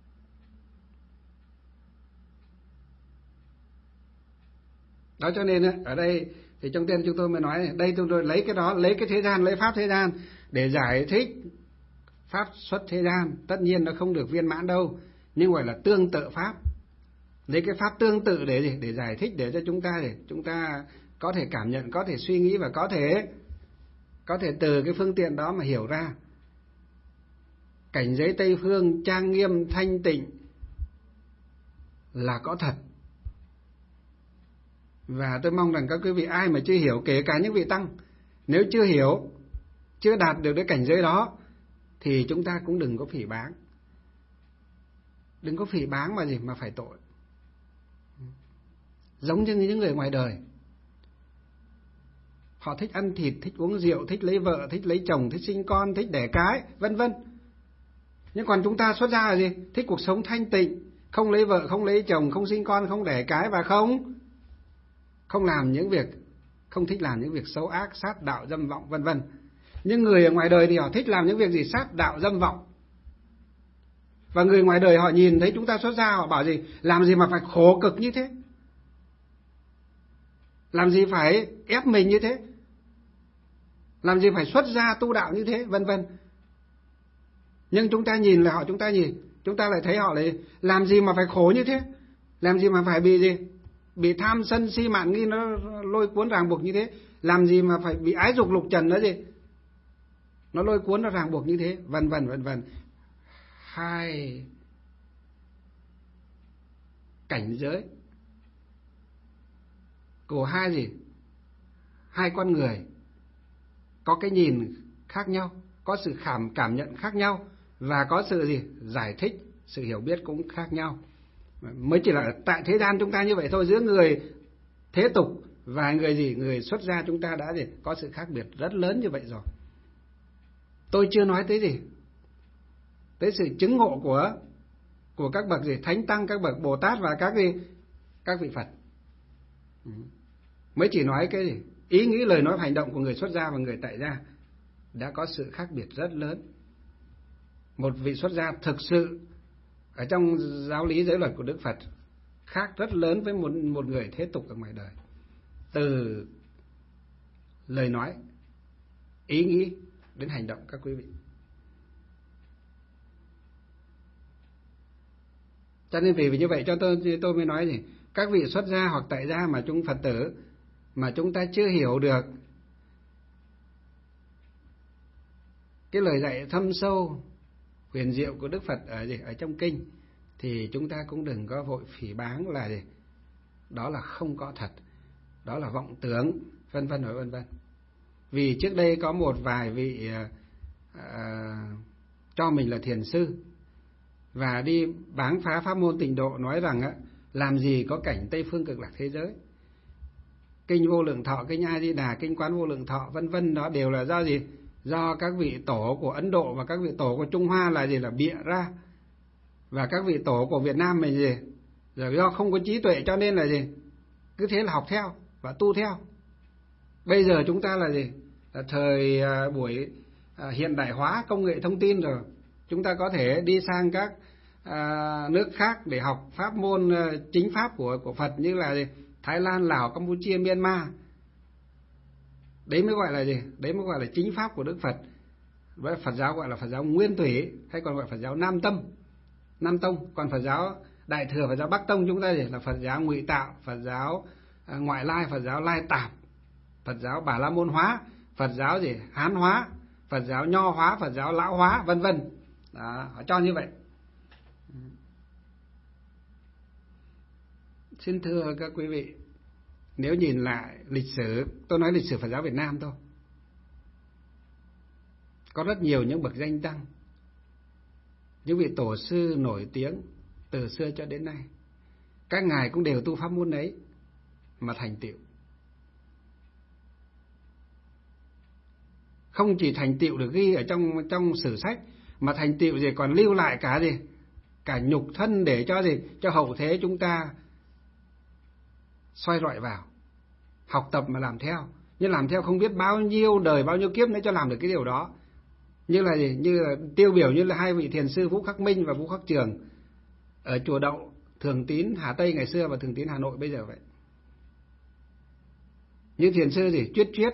A: Đó cho nên ở đây thì trong tiên chúng tôi mới nói này, đây tôi lấy cái đó, lấy cái thế gian, lấy pháp thế gian để giải thích pháp xuất thế gian. Tất nhiên nó không được viên mãn đâu, nhưng gọi là tương tự pháp. Lấy cái pháp tương tự để gì? Để giải thích, để cho chúng ta có thể cảm nhận, có thể suy nghĩ và có thể từ cái phương tiện đó mà hiểu ra. Cảnh giới Tây phương trang nghiêm thanh tịnh là có thật. Và tôi mong rằng các quý vị ai mà chưa hiểu, kể cả những vị tăng, nếu chưa hiểu, chưa đạt được cái cảnh giới đó, thì chúng ta cũng đừng có phỉ báng. Đừng có phỉ báng mà gì mà phải tội. Giống như những người ngoài đời, họ thích ăn thịt, thích uống rượu, thích lấy vợ, thích lấy chồng, thích sinh con, thích đẻ cái, vân vân. Nhưng còn chúng ta xuất gia là gì? Thích cuộc sống thanh tịnh, không lấy vợ, không lấy chồng, không sinh con, không đẻ cái, và không làm những việc, không thích làm những việc xấu ác, sát đạo, dâm vọng, vân vân. Nhưng người ở ngoài đời thì họ thích làm những việc gì? Sát đạo, dâm vọng. Và người ngoài đời họ nhìn thấy chúng ta xuất gia, họ bảo gì? Làm gì mà phải khổ cực như thế? Làm gì phải ép mình như thế? Làm gì phải xuất gia tu đạo như thế? Vân vân. Nhưng chúng ta nhìn là họ, chúng ta lại thấy họ lại làm gì mà phải khổ như thế? Làm gì mà phải bị gì? Bị tham sân si mạn nghi nó lôi cuốn ràng buộc như thế? Làm gì mà phải bị ái dục lục trần đó gì? Nó lôi cuốn, nó ràng buộc như thế, vân vân vân vân. Hai cảnh giới của hai con người có cái nhìn khác nhau, có sự cảm nhận khác nhau, và có sự giải thích, sự hiểu biết cũng khác nhau. Mới chỉ là tại thế gian chúng ta như vậy thôi. Giữa người thế tục và người xuất gia chúng ta đã có sự khác biệt rất lớn như vậy rồi. Tôi chưa nói tới tới sự chứng ngộ của các bậc thánh tăng, các bậc Bồ Tát và các vị Phật. Mới chỉ nói cái ý nghĩ, lời nói, hành động của người xuất gia và người tại gia đã có sự khác biệt rất lớn. Một vị xuất gia thực sự ở trong giáo lý giới luật của Đức Phật khác rất lớn với một người thế tục ở ngoài đời. Từ lời nói, ý nghĩ đến hành động các quý vị. Cho nên vì như vậy cho tôi mới nói gì, các vị xuất gia hoặc tại gia mà chúng Phật tử mà chúng ta chưa hiểu được cái lời dạy thâm sâu huyền diệu của Đức Phật ở trong kinh, thì chúng ta cũng đừng có vội phỉ báng là đó là không có thật, đó là vọng tưởng, vân vân vân vân. Vì trước đây có một vài vị cho mình là thiền sư và đi báng phá pháp môn Tịnh độ, nói rằng làm gì có cảnh Tây phương cực lạc thế giới. Kinh Vô Lượng Thọ, kinh A Di Đà, kinh Quán Vô Lượng Thọ, vân vân, đó đều là do gì? Do các vị tổ của Ấn Độ và các vị tổ của Trung Hoa là bịa ra. Và các vị tổ của Việt Nam mình rồi do không có trí tuệ cho nên là cứ thế là học theo và tu theo. Bây giờ chúng ta là là thời buổi hiện đại hóa, công nghệ thông tin rồi, chúng ta có thể đi sang các nước khác để học pháp môn chính pháp của Phật, như là Thái Lan, Lào, Campuchia, Myanmar. Đấy mới gọi là Đấy mới gọi là chính pháp của Đức Phật. Với Phật giáo gọi là Phật giáo Nguyên Thủy, hay còn gọi Phật giáo Nam Tông. Còn Phật giáo Đại Thừa, Phật giáo Bắc Tông chúng ta là Phật giáo Ngụy Tạo, Phật giáo Ngoại Lai, Phật giáo Lai Tạp, Phật giáo Bà La Môn hóa, Phật giáo gì Hán hóa, Phật giáo Nho hóa, Phật giáo Lão hóa, vân vân. Họ cho như vậy. Xin thưa các quý vị, nếu nhìn lại lịch sử, tôi nói lịch sử Phật giáo Việt Nam thôi, có rất nhiều những bậc danh tăng, những vị tổ sư nổi tiếng từ xưa cho đến nay. Các ngài cũng đều tu pháp môn ấy mà thành tựu. Không chỉ thành tựu được ghi ở trong sử sách, mà thành tựu gì còn lưu lại cả gì? Cả nhục thân để cho gì? Cho hậu thế chúng ta soi rọi vào, học tập mà làm theo. Nhưng làm theo không biết bao nhiêu đời, bao nhiêu kiếp nữa cho làm được cái điều đó. Như là gì? Như là tiêu biểu như là hai vị thiền sư Vũ Khắc Minh và Vũ Khắc Trường ở chùa Đậu, Thường Tín Hà Tây ngày xưa và Thường Tín Hà Nội bây giờ vậy. Như thiền sư gì? Chuyết Chuyết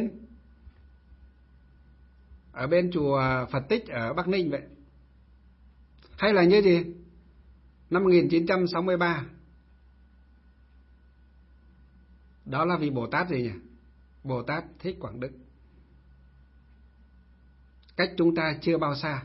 A: ở bên chùa Phật Tích ở Bắc Ninh vậy. Hay là như gì? Năm 1963, đó là vị Bồ Tát gì nhỉ? Bồ Tát Thích Quảng Đức. Cách chúng ta chưa bao xa.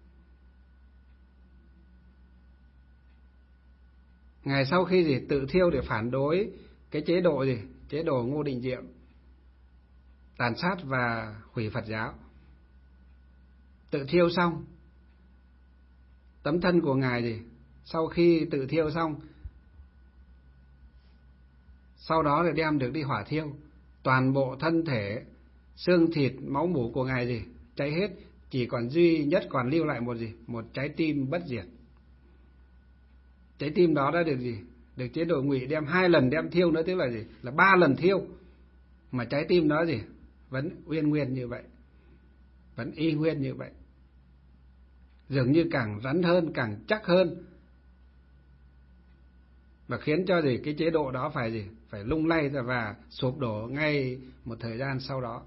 A: Ngài sau khi gì tự thiêu để phản đối cái chế độ gì? Chế độ Ngô Đình Diệm, tàn sát và hủy Phật giáo. Tự thiêu xong, tấm thân của ngài gì? Sau khi tự thiêu xong, sau đó thì đem được đi hỏa thiêu, toàn bộ thân thể, xương thịt, máu mủ của ngài gì? Cháy hết, chỉ còn duy nhất còn lưu lại một gì? Một trái tim bất diệt. Trái tim đó đã được gì? Được chế độ Ngụy đem 2 lần đem thiêu nữa, tức là gì? Là 3 lần thiêu. Mà trái tim đó gì? Vẫn uyên nguyên như vậy. Vẫn y nguyên như vậy. Dường như càng rắn hơn, càng chắc hơn. Và khiến cho gì? Cái chế độ đó phải gì? Phải lung lay ra và sụp đổ ngay một thời gian sau đó.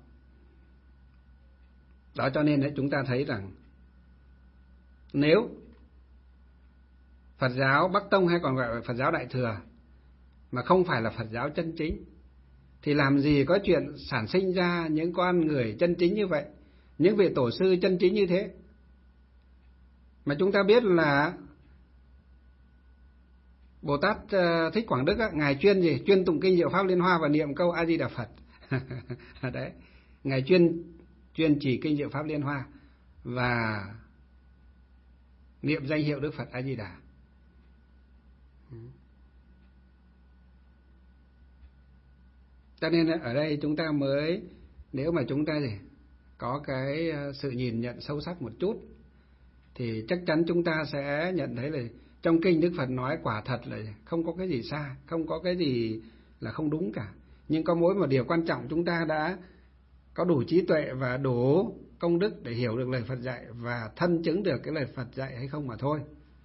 A: Đó cho nên chúng ta thấy rằng nếu Phật giáo Bắc Tông hay còn gọi là Phật giáo Đại Thừa mà không phải là Phật giáo chân chính, thì làm gì có chuyện sản sinh ra những con người chân chính như vậy, những vị tổ sư chân chính như thế. Mà chúng ta biết là Bồ Tát Thích Quảng Đức ngài chuyên gì? Chuyên tụng kinh Diệu Pháp Liên Hoa và niệm câu A Di Đà Phật. Đấy, ngài chuyên chỉ kinh Diệu Pháp Liên Hoa và niệm danh hiệu Đức Phật A Di Đà. Cho nên ở đây chúng ta mới, nếu mà chúng ta gì có cái sự nhìn nhận sâu sắc một chút, thì chắc chắn chúng ta sẽ nhận thấy là trong kinh Đức Phật nói quả thật là không có cái gì sai, không có cái gì là không đúng cả. Nhưng có mỗi một điều quan trọng, chúng ta đã có đủ trí tuệ và đủ công đức để hiểu được lời Phật dạy và thân chứng được cái lời Phật dạy hay không mà thôi.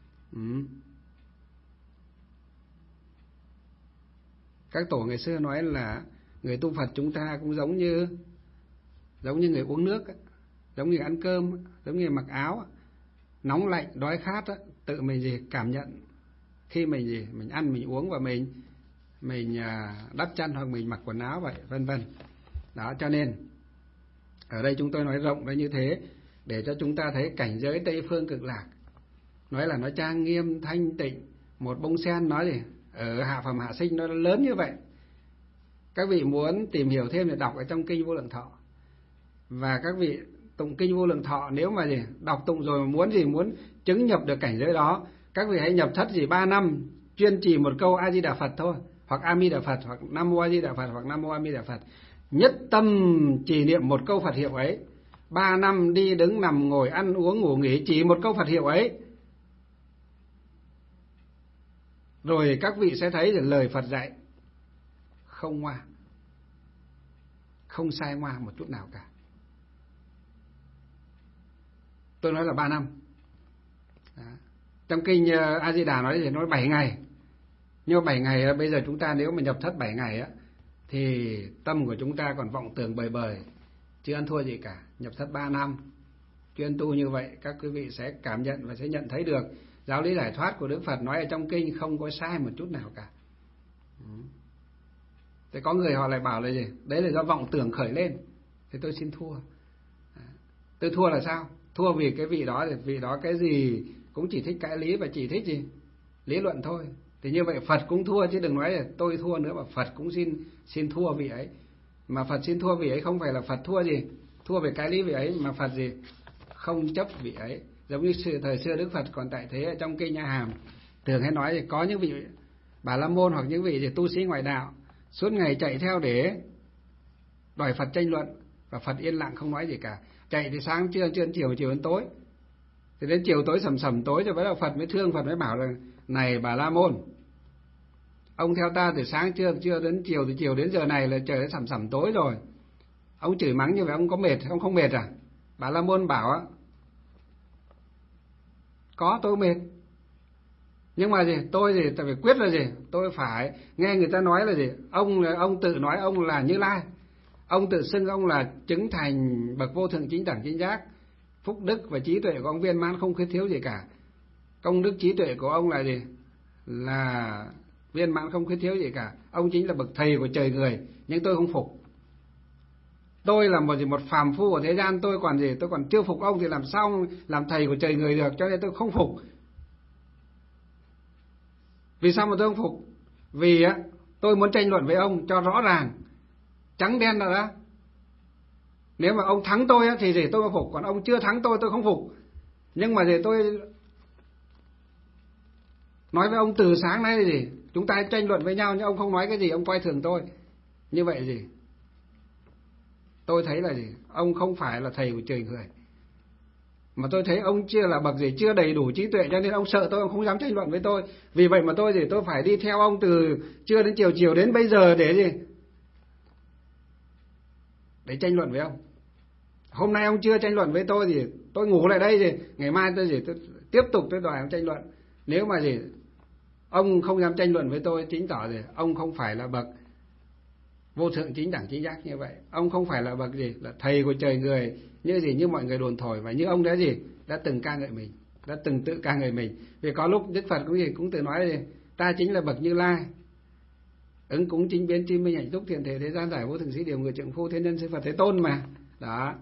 A: Các tổ ngày xưa nói là người tu Phật chúng ta cũng giống như người uống nước, giống như ăn cơm, giống như mặc áo, nóng lạnh, đói khát, tự mình gì cảm nhận khi mình gì mình ăn, mình uống và mình đắp chăn hoặc mình mặc quần áo vậy, vân vân. Đó, cho nên ở đây chúng tôi nói rộng ra như thế để cho chúng ta thấy cảnh giới Tây Phương Cực Lạc, nói là nó trang nghiêm thanh tịnh, một bông sen nói gì ở hạ phẩm hạ sinh nó lớn như vậy. Các vị muốn tìm hiểu thêm thì đọc ở trong kinh Vô Lượng Thọ. Và các vị tụng kinh Vô Lượng Thọ, nếu mà gì đọc tụng rồi mà muốn chứng nhập được cảnh giới đó, các vị hãy nhập thất 3 năm chuyên trì một câu A Di Đà Phật thôi, hoặc A Di Đà Phật, hoặc Nam Mô A Di Đà Phật, hoặc Nam Mô A Di Đà Phật. Nhất tâm trì niệm một câu Phật hiệu ấy, 3 năm đi đứng nằm ngồi ăn uống ngủ nghỉ chỉ một câu Phật hiệu ấy, rồi các vị sẽ thấy rằng lời Phật dạy không ngoa, không sai ngoa một chút nào cả. Tôi nói là 3 năm. Đó. Trong kinh A Di Đà nói thì nói 7 ngày. Nhưng mà 7 ngày bây giờ chúng ta nếu mà nhập thất 7 ngày thì tâm của chúng ta còn vọng tưởng bời bời, chưa ăn thua gì cả. Nhập thất 3 năm chuyên tu như vậy, các quý vị sẽ cảm nhận và sẽ nhận thấy được giáo lý giải thoát của Đức Phật nói ở trong kinh không có sai một chút nào cả. Thế có người họ lại bảo là gì? Đấy là do vọng tưởng khởi lên. Thì tôi xin thua. Tôi thua là sao? Thua vì cái vị đó, vị đó cái gì cũng chỉ thích cãi lý và chỉ thích gì? Lý luận thôi. Thì như vậy Phật cũng thua, chứ đừng nói là tôi thua nữa, mà Phật cũng xin thua vị ấy. Mà Phật xin thua vị ấy không phải là Phật thua gì? Thua về cái lý vị ấy, mà Phật gì? Không chấp vị ấy. Giống như thời xưa Đức Phật còn tại thế ở trong kinh A Hàm thường hay nói thì có những vị Bà La Môn hoặc những vị gì tu sĩ ngoại đạo suốt ngày chạy theo để đòi Phật tranh luận, và Phật yên lặng không nói gì cả. Chạy thì sáng trưa chiều đến tối. Thì đến chiều tối sầm tối rồi bắt đầu Phật mới thương, Phật mới bảo là này Bà La Môn, ông theo ta từ sáng trưa đến chiều, từ chiều đến giờ này là trời đã sầm tối rồi. Ông chửi mắng như vậy ông có mệt, ông không mệt à? Bà La Môn bảo á, có, tôi mệt. Nhưng mà gì? Tôi thì phải quyết là gì? Tôi phải nghe người ta nói là gì? Ông tự nói ông là Như Lai. Ông tự xưng ông là chứng thành bậc vô thượng chính đẳng chính giác. Phúc đức và trí tuệ của ông viên mãn không khuyết thiếu gì cả. Công đức trí tuệ của ông là gì? Là viên mãn không khuyết thiếu gì cả. Ông chính là bậc thầy của trời người, nhưng tôi không phục. Tôi là một phàm phu ở thế gian, tôi còn chưa phục ông thì làm sao ông làm thầy của trời người được, cho nên tôi không phục. Vì sao mà tôi không phục? Vì tôi muốn tranh luận với ông cho rõ ràng, trắng đen là đó. Nếu mà ông thắng tôi thì gì tôi mới phục, còn ông chưa thắng tôi không phục. Nhưng mà gì tôi nói với ông từ sáng nay gì chúng ta tranh luận với nhau, nhưng ông không nói cái gì, ông coi thường tôi. Như vậy gì tôi thấy là gì ông không phải là thầy của trời người, mà tôi thấy ông chưa là bậc gì chưa đầy đủ trí tuệ, cho nên ông sợ tôi, ông không dám tranh luận với tôi. Vì vậy mà tôi phải đi theo ông từ trưa đến chiều đến bây giờ để gì? Để tranh luận với ông. Hôm nay ông chưa tranh luận với tôi thì tôi ngủ lại đây gì, ngày mai tôi tiếp tục tôi đòi ông tranh luận. Nếu mà gì ông không dám tranh luận với tôi, chứng tỏ gì ông không phải là bậc vô thượng chính đẳng chính giác như vậy. Ông không phải là bậc gì là thầy của trời người như mọi người đồn thổi, và như ông đã từng ca ngợi mình, đã từng tự ca ngợi mình. Vì có lúc Đức Phật cũng tự nói là ta chính là bậc Như Lai, ứng cúng chính biến tri minh hạnh túc thiện thể thế gian giải vô thượng sĩ điều người trượng phu thiên nhân sư Phật Thế Tôn mà. Đó.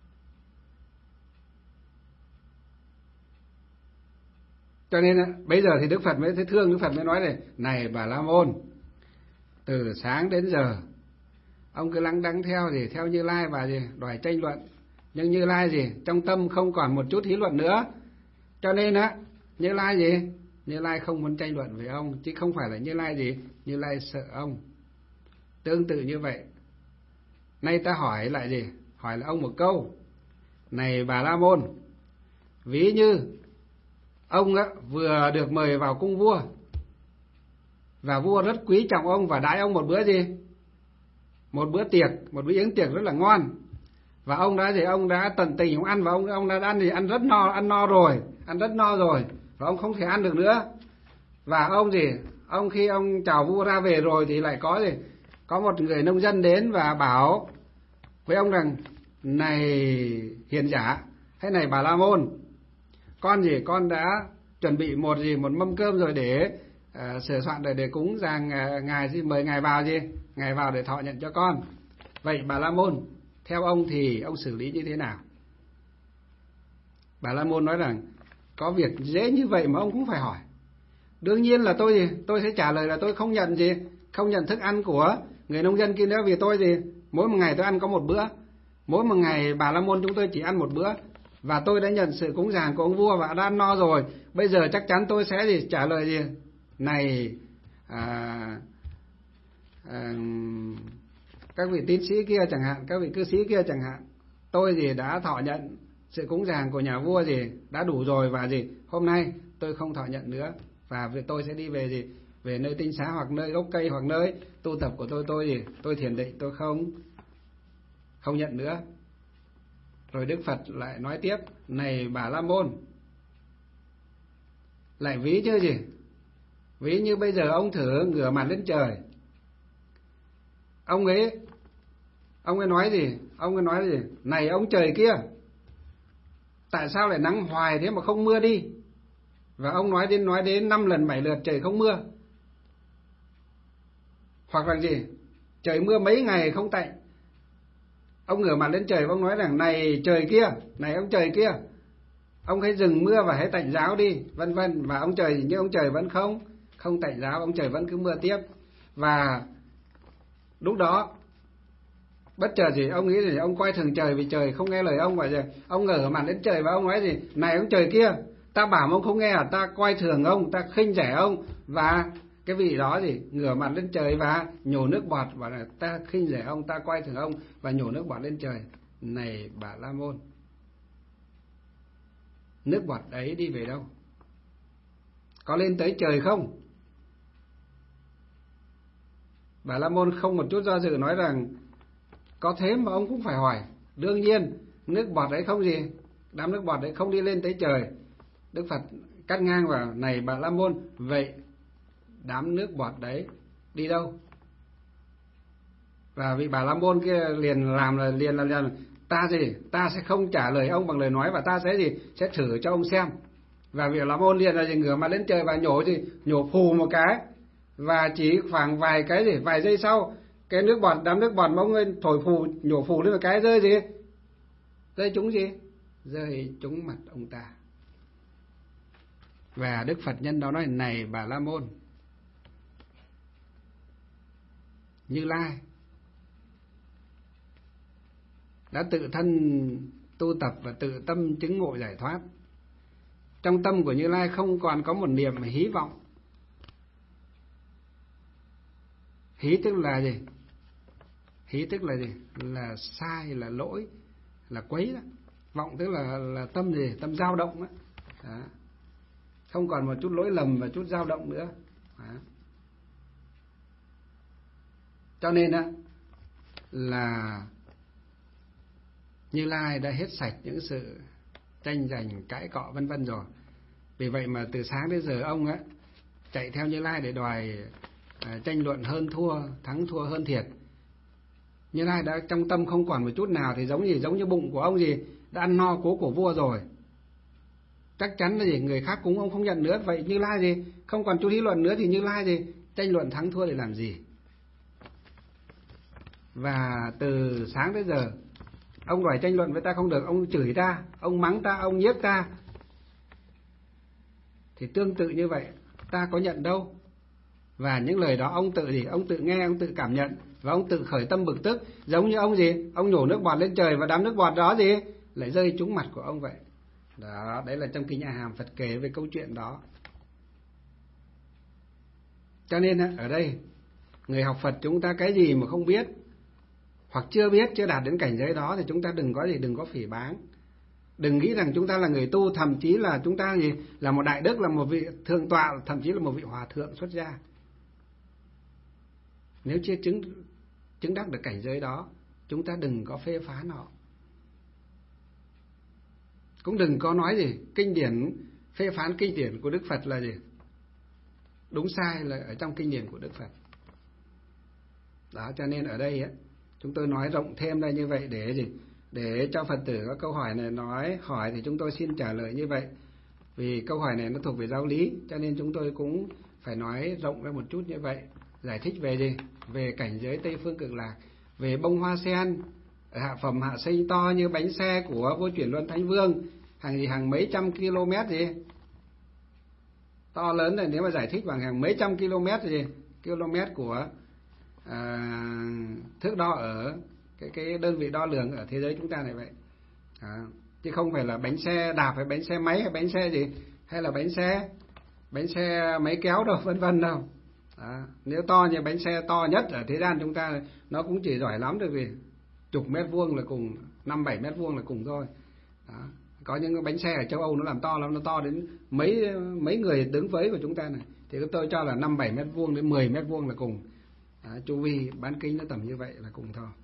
A: Cho nên bây giờ thì Đức Phật mới thấy thương, Đức Phật mới nói này Bà La Môn, từ sáng đến giờ ông cứ lắng đắng theo theo Như Lai và đòi tranh luận, nhưng Như Lai trong tâm không còn một chút hí luận nữa. Cho nên Như Lai Như Lai không muốn tranh luận với ông, chứ không phải là Như Lai Như Lai sợ ông. Tương tự như vậy, nay ta hỏi lại hỏi là ông một câu, này Bà La Môn, ví như ông vừa được mời vào cung vua, và vua rất quý trọng ông và đãi ông một bữa một bữa tiệc, một bữa yến tiệc rất là ngon, và ông đã tận tình ông ăn, và ông đã ăn rất no, ăn rất no rồi, và ông không thể ăn được nữa. Và ông khi ông chào vua ra về rồi thì lại có một người nông dân đến và bảo với ông rằng, này hiền giả, hay này Bà La Môn, con đã chuẩn bị một mâm cơm rồi để sửa soạn để cúng rằng ngài mời ngài vào ngài vào để thọ nhận cho con. Vậy Bà La Môn, theo ông thì ông xử lý như thế nào? Bà La Môn nói rằng, có việc dễ như vậy mà ông cũng phải hỏi. Đương nhiên là tôi sẽ trả lời là tôi không nhận thức ăn của người nông dân kia nữa, vì tôi mỗi một ngày tôi ăn có một bữa, mỗi một ngày Bà La Môn chúng tôi chỉ ăn một bữa, và tôi đã nhận sự cúng dường của ông vua và đã ăn no rồi. Bây giờ chắc chắn tôi sẽ trả lời này các vị tín sĩ kia chẳng hạn, các vị cư sĩ kia chẳng hạn, tôi đã thọ nhận sự cúng dường của nhà vua đã đủ rồi, và hôm nay tôi không thọ nhận nữa, và tôi sẽ đi về về nơi tinh xá hoặc nơi gốc cây hoặc nơi tu tập của tôi thiền định, tôi không nhận nữa. Rồi Đức Phật lại nói tiếp, này Bà La Môn, lại ví như ví như bây giờ ông thử ngửa mặt lên trời, ông ấy nói này ông trời kia, tại sao lại nắng hoài thế mà không mưa đi? Và ông nói đến 5 lần 7 lượt trời không mưa. Hoặc là trời mưa mấy ngày không tạnh, ông ngửa mặt lên trời và ông nói rằng này trời kia, này ông trời kia, ông hãy dừng mưa và hãy tạnh giáo đi, vân vân. Và ông trời, nhưng ông trời vẫn không tạnh giáo, ông trời vẫn cứ mưa tiếp. Và lúc đó bất chợt gì ông nghĩ gì, ông coi thường trời vì trời không nghe lời ông, và giờ ông ngửa mặt lên trời và ông nói gì, này ông trời kia, ta bảo mà ông không nghe à, ta coi thường ông, ta khinh rẻ ông. Và cái vị đó gì ngửa mặt lên trời và nhổ nước bọt, và là ta khinh rẻ ông, ta coi thường ông, và nhổ nước bọt lên trời. Này Bà La Môn, nước bọt ấy đi về đâu? Có lên tới trời không? Bà La Môn không một chút do dự nói rằng có thế mà ông cũng phải hỏi. Đương nhiên nước bọt đấy không gì, đám nước bọt đấy không đi lên tới trời. Đức Phật cắt ngang vào, này Bà La Môn, vậy đám nước bọt đấy đi đâu? Và vị Bà La Môn kia liền làm ta gì, ta sẽ không trả lời ông bằng lời nói, và ta sẽ gì, sẽ thử cho ông xem. Và vị Bà La Môn liền là gì, ngửa mặt lên trời và nhổ gì, nhổ phù một cái, và chỉ khoảng vài cái gì, vài giây sau, cái nước bọt, đám nước bọt mà ông ấy thổi phù, nhổ phù lên một cái, rơi gì, rơi trúng gì, rơi trúng mặt ông ta. Và Đức Phật nhân đó nói, này Bà La Môn, Như Lai đã tự thân tu tập và tự tâm chứng ngộ giải thoát. Trong tâm của Như Lai không còn có một niệm hí vọng. Hí tức là gì? Hí tức là gì? Là sai, là lỗi, là quấy đó. Vọng tức là tâm gì? Tâm dao động đó. Đó. Không còn một chút lỗi lầm và chút dao động nữa. Đó. Cho nên á là Như Lai đã hết sạch những sự tranh giành, cãi cọ vân vân rồi. Vì vậy mà từ sáng đến giờ ông á chạy theo Như Lai để đòi tranh luận hơn thua, thắng thua hơn thiệt. Như Lai đã trong tâm không còn một chút nào, thì giống như bụng của ông gì đã ăn no cố của vua rồi. Chắc chắn là gì, người khác cúng ông không nhận nữa. Vậy Như Lai gì không còn chút lý luận nữa, thì Như Lai gì tranh luận thắng thua để làm gì? Và từ sáng đến giờ ông đòi tranh luận với ta không được, ông chửi ta, ông mắng ta, ông nhiếc ta. Thì tương tự như vậy, ta có nhận đâu. Và những lời đó ông tự gì, ông tự nghe, ông tự cảm nhận, và ông tự khởi tâm bực tức. Giống như ông gì, ông nhổ nước bọt lên trời, và đám nước bọt đó gì lại rơi trúng mặt của ông vậy. Đó, đấy là trong kinh A Hàm Phật kể về câu chuyện đó. Cho nên ở đây người học Phật chúng ta cái gì mà không biết, hoặc chưa biết, chưa đạt đến cảnh giới đó, thì chúng ta đừng có phỉ báng. Đừng nghĩ rằng chúng ta là người tu, thậm chí là chúng ta gì là một đại đức, là một vị thượng tọa, thậm chí là một vị hòa thượng xuất gia. Nếu chưa chứng đắc được cảnh giới đó, chúng ta đừng có phê phán họ. Cũng đừng có nói gì kinh điển, phê phán kinh điển của Đức Phật là gì đúng sai là ở trong kinh điển của Đức Phật. Đó, cho nên ở đây chúng tôi nói rộng thêm ra như vậy để gì? Để cho Phật tử có câu hỏi này hỏi thì chúng tôi xin trả lời như vậy. Vì câu hỏi này nó thuộc về giáo lý, cho nên chúng tôi cũng phải nói rộng ra một chút như vậy. Giải thích về gì? Về cảnh giới Tây Phương Cực Lạc, về bông hoa sen ở hạ phẩm hạ sinh to như bánh xe của Vô Chuyển Luân Thánh Vương, hàng mấy trăm km gì to lớn này. Nếu mà giải thích bằng hàng mấy trăm km của thước đo ở cái đơn vị đo lường ở thế giới chúng ta này vậy. Chứ không phải là bánh xe đạp hay bánh xe máy hay bánh xe gì, hay là bánh xe máy kéo đâu, vân vân đâu. Nếu to như bánh xe to nhất ở thế gian chúng ta, nó cũng chỉ giỏi lắm được gì chục mét vuông là cùng, 5-7 mét vuông là cùng thôi. Có những cái bánh xe ở châu Âu nó làm to lắm, nó to đến mấy người đứng với của chúng ta này, thì tôi cho là 5-7 mét vuông đến 10 mét vuông là cùng. Chu vi bán kính nó tầm như vậy là cùng thôi.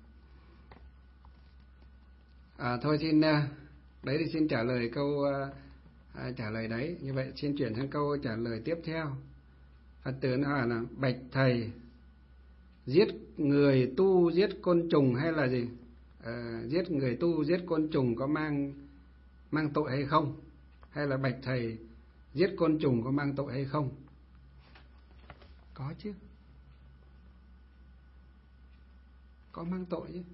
A: Thôi xin đấy thì xin trả lời câu trả lời đấy. Như vậy xin chuyển sang câu trả lời tiếp theo. Phật tử nó hỏi là bạch thầy, giết người tu giết côn trùng hay là gì? Giết người tu giết côn trùng có mang tội hay không? Hay là bạch thầy, giết côn trùng có mang tội hay không? Có chứ. có mang tội chứ.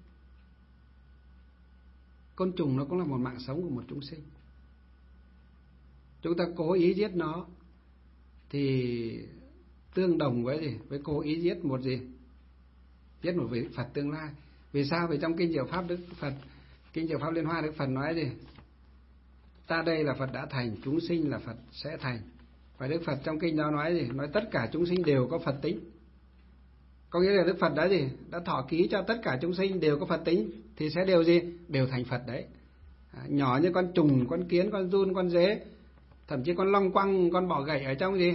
A: Côn trùng nó cũng là một mạng sống của một chúng sinh. Chúng ta cố ý giết nó thì tương đồng với gì? Với cố ý giết một gì? Giết một vị Phật tương lai. Vì sao? Vì trong kinh Diệu Pháp kinh Diệu Pháp Liên Hoa, Đức Phật nói gì? Ta đây là Phật đã thành, chúng sinh là Phật sẽ thành. Và Đức Phật trong kinh đó nói gì? Nói tất cả chúng sinh đều có Phật tính. Có nghĩa là Đức Phật đã gì? Đã thọ ký cho tất cả chúng sinh đều có Phật tính thì sẽ đều gì? Đều thành Phật đấy. Nhỏ như con trùng, con kiến, con giun, con dế, thậm chí con long quăng, con bọ gậy ở trong gì?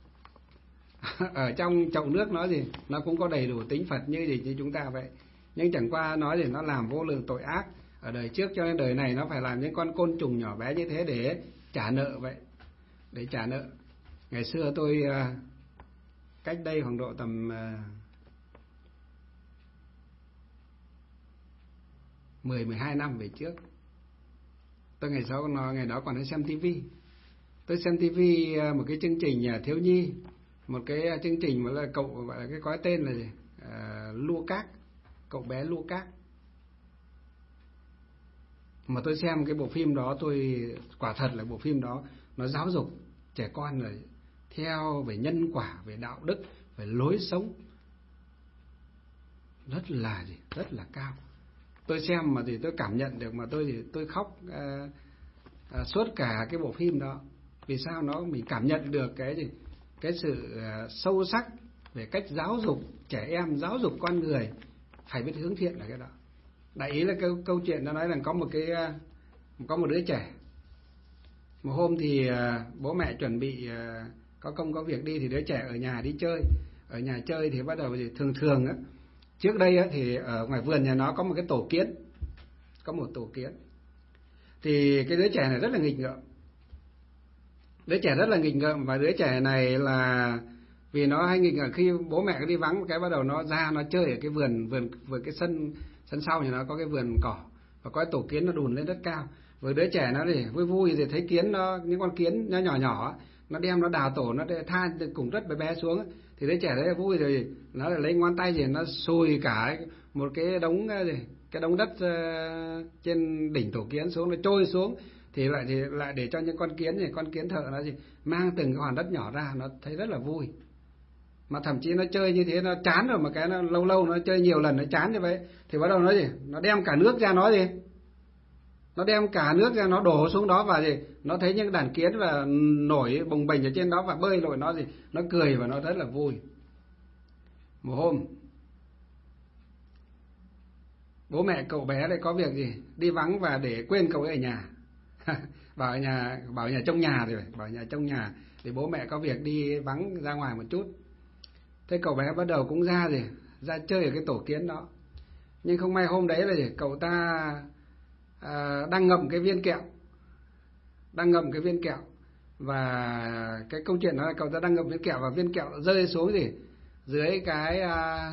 A: Ở trong chậu nước nó gì? Nó cũng có đầy đủ tính Phật như chúng ta vậy. Nhưng chẳng qua nói gì? Nó làm vô lượng tội ác ở đời trước, cho nên đời này nó phải làm những con côn trùng nhỏ bé như thế để trả nợ vậy. Để trả nợ. Ngày xưa tôi cách đây khoảng độ tầm 10-12 năm về trước, tôi ngày đó còn hay xem tivi. Tôi xem tivi một cái chương trình thiếu nhi, một cái chương trình mà là cậu gọi là cái có tên là gì? Lua Cát, cậu bé Lua Cát. Mà tôi xem cái bộ phim đó, tôi quả thật là bộ phim đó nó giáo dục trẻ con rồi theo về nhân quả, về đạo đức, về lối sống rất là cao. Tôi xem mà thì tôi cảm nhận được, mà tôi khóc suốt cả cái bộ phim đó. Vì sao? Mình cảm nhận được cái sự sâu sắc về cách giáo dục trẻ em, giáo dục con người phải biết hướng thiện là cái đó. Đại ý là câu chuyện nó nói là có một đứa trẻ. Một hôm thì bố mẹ chuẩn bị có công có việc đi, thì đứa trẻ ở nhà đi chơi. Ở nhà chơi thì bắt đầu thì thường á, trước đây á, thì ở ngoài vườn nhà nó có một cái tổ kiến. Có một tổ kiến. Thì cái đứa trẻ này rất là nghịch ngợm. Đứa trẻ rất là nghịch ngợm, và đứa trẻ này là vì nó hay nghịch ngợm, khi bố mẹ đi vắng cái bắt đầu nó ra nó chơi ở cái vườn cái sân sau nhà nó có cái vườn cỏ, và có cái tổ kiến nó đùn lên rất cao. Với đứa trẻ nó thì vui thì thấy kiến nó, những con kiến nó nhỏ nó đem nó đào tổ, nó tha cùng rất bé xuống, thì đứa trẻ đấy là vui rồi, nó lại lấy ngón tay gì nó xùi cả một cái đống đất trên đỉnh tổ kiến xuống, nó trôi xuống, thì lại để cho những con kiến thợ nó mang từng cái hòn đất nhỏ ra, nó thấy rất là vui. Mà thậm chí nó chơi như thế nó chán rồi, mà cái nó lâu nó chơi nhiều lần nó chán như vậy, thì bắt đầu nó đem cả nước ra, nó đem cả nước ra nó đổ xuống đó, và nó thấy những đàn kiến và nổi bồng bềnh ở trên đó và bơi lội nó cười và nó rất là vui. Một hôm bố mẹ cậu bé lại có việc gì đi vắng và để quên cậu ấy ở nhà. bảo nhà trong nhà rồi, bảo nhà trong nhà thì bố mẹ có việc đi vắng ra ngoài một chút. Thế cậu bé bắt đầu cũng ra chơi ở cái tổ kiến đó. Nhưng không may hôm đấy là cậu ta đang ngậm cái viên kẹo, và cái câu chuyện đó là cậu ta đang ngậm viên kẹo và viên kẹo rơi xuống dưới cái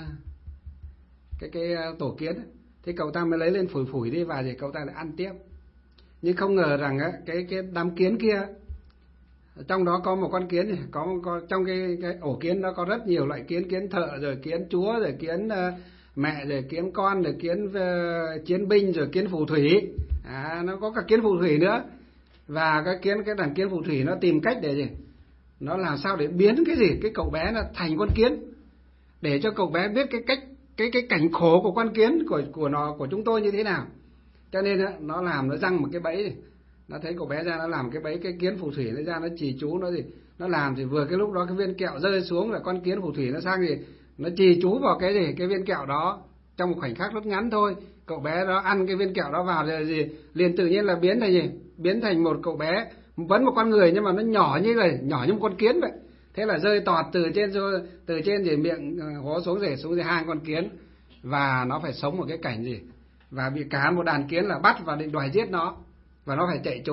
A: tổ kiến. Thế cậu ta mới lấy lên phủi đi, và cậu ta lại ăn tiếp. Nhưng không ngờ rằng cái đám kiến kia, trong đó có một con kiến, có trong cái ổ kiến đó có rất nhiều loại kiến thợ, rồi kiến chúa, rồi kiến mẹ, rồi kiến con, rồi kiến chiến binh, rồi kiến phù thủy. Nó có cả kiến phù thủy nữa. Và cái đàn kiến phù thủy nó tìm cách để nó làm sao để biến cái cậu bé nó thành con kiến, để cho cậu bé biết cái cảnh khổ của con kiến của chúng tôi như thế nào. Cho nên nó răng một cái bẫy. Nó thấy cậu bé ra, nó làm cái bẫy, cái kiến phù thủy nó ra, nó trì chú nó làm, thì vừa cái lúc đó cái viên kẹo rơi xuống là con kiến phù thủy nó sang nó trì chú vào cái viên kẹo đó trong một khoảnh khắc rất ngắn thôi. Cậu bé đó ăn cái viên kẹo đó vào rồi liền tự nhiên là biến thành một cậu bé, vẫn một con người nhưng mà nó nhỏ như một con kiến vậy. Thế là rơi tọt từ trên miệng hố xuống hang con kiến, và nó phải sống một cái cảnh và bị cả một đàn kiến là bắt và định đòi giết nó, và nó phải chạy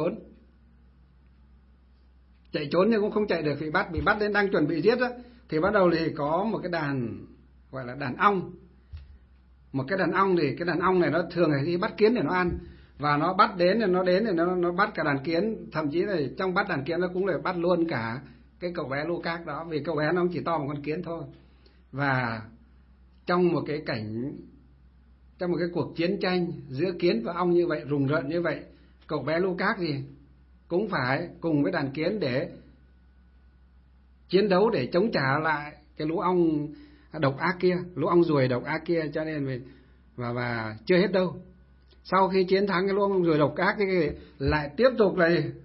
A: trốn nhưng cũng không chạy được, bị bắt đến đang chuẩn bị giết đó. Thì bắt đầu thì có một cái đàn gọi là đàn ong. Một cái đàn ong thì cái đàn ong này nó thường là đi bắt kiến để nó ăn, và nó bắt đến thì nó bắt cả đàn kiến, thậm chí là trong bắt đàn kiến nó cũng lại bắt luôn cả cái cậu bé Lua Cát đó, vì cậu bé nó chỉ to một con kiến thôi. Và trong một cái cảnh trong một cái cuộc chiến tranh giữa kiến và ong như vậy, rùng rợn như vậy, cậu bé Lucas cũng phải cùng với đàn kiến để chiến đấu, để chống trả lại cái lũ ong độc ác kia, lũ ong ruồi độc ác kia. Cho nên và chưa hết đâu. Sau khi chiến thắng cái lũ ong ruồi độc ác thì lại tiếp tục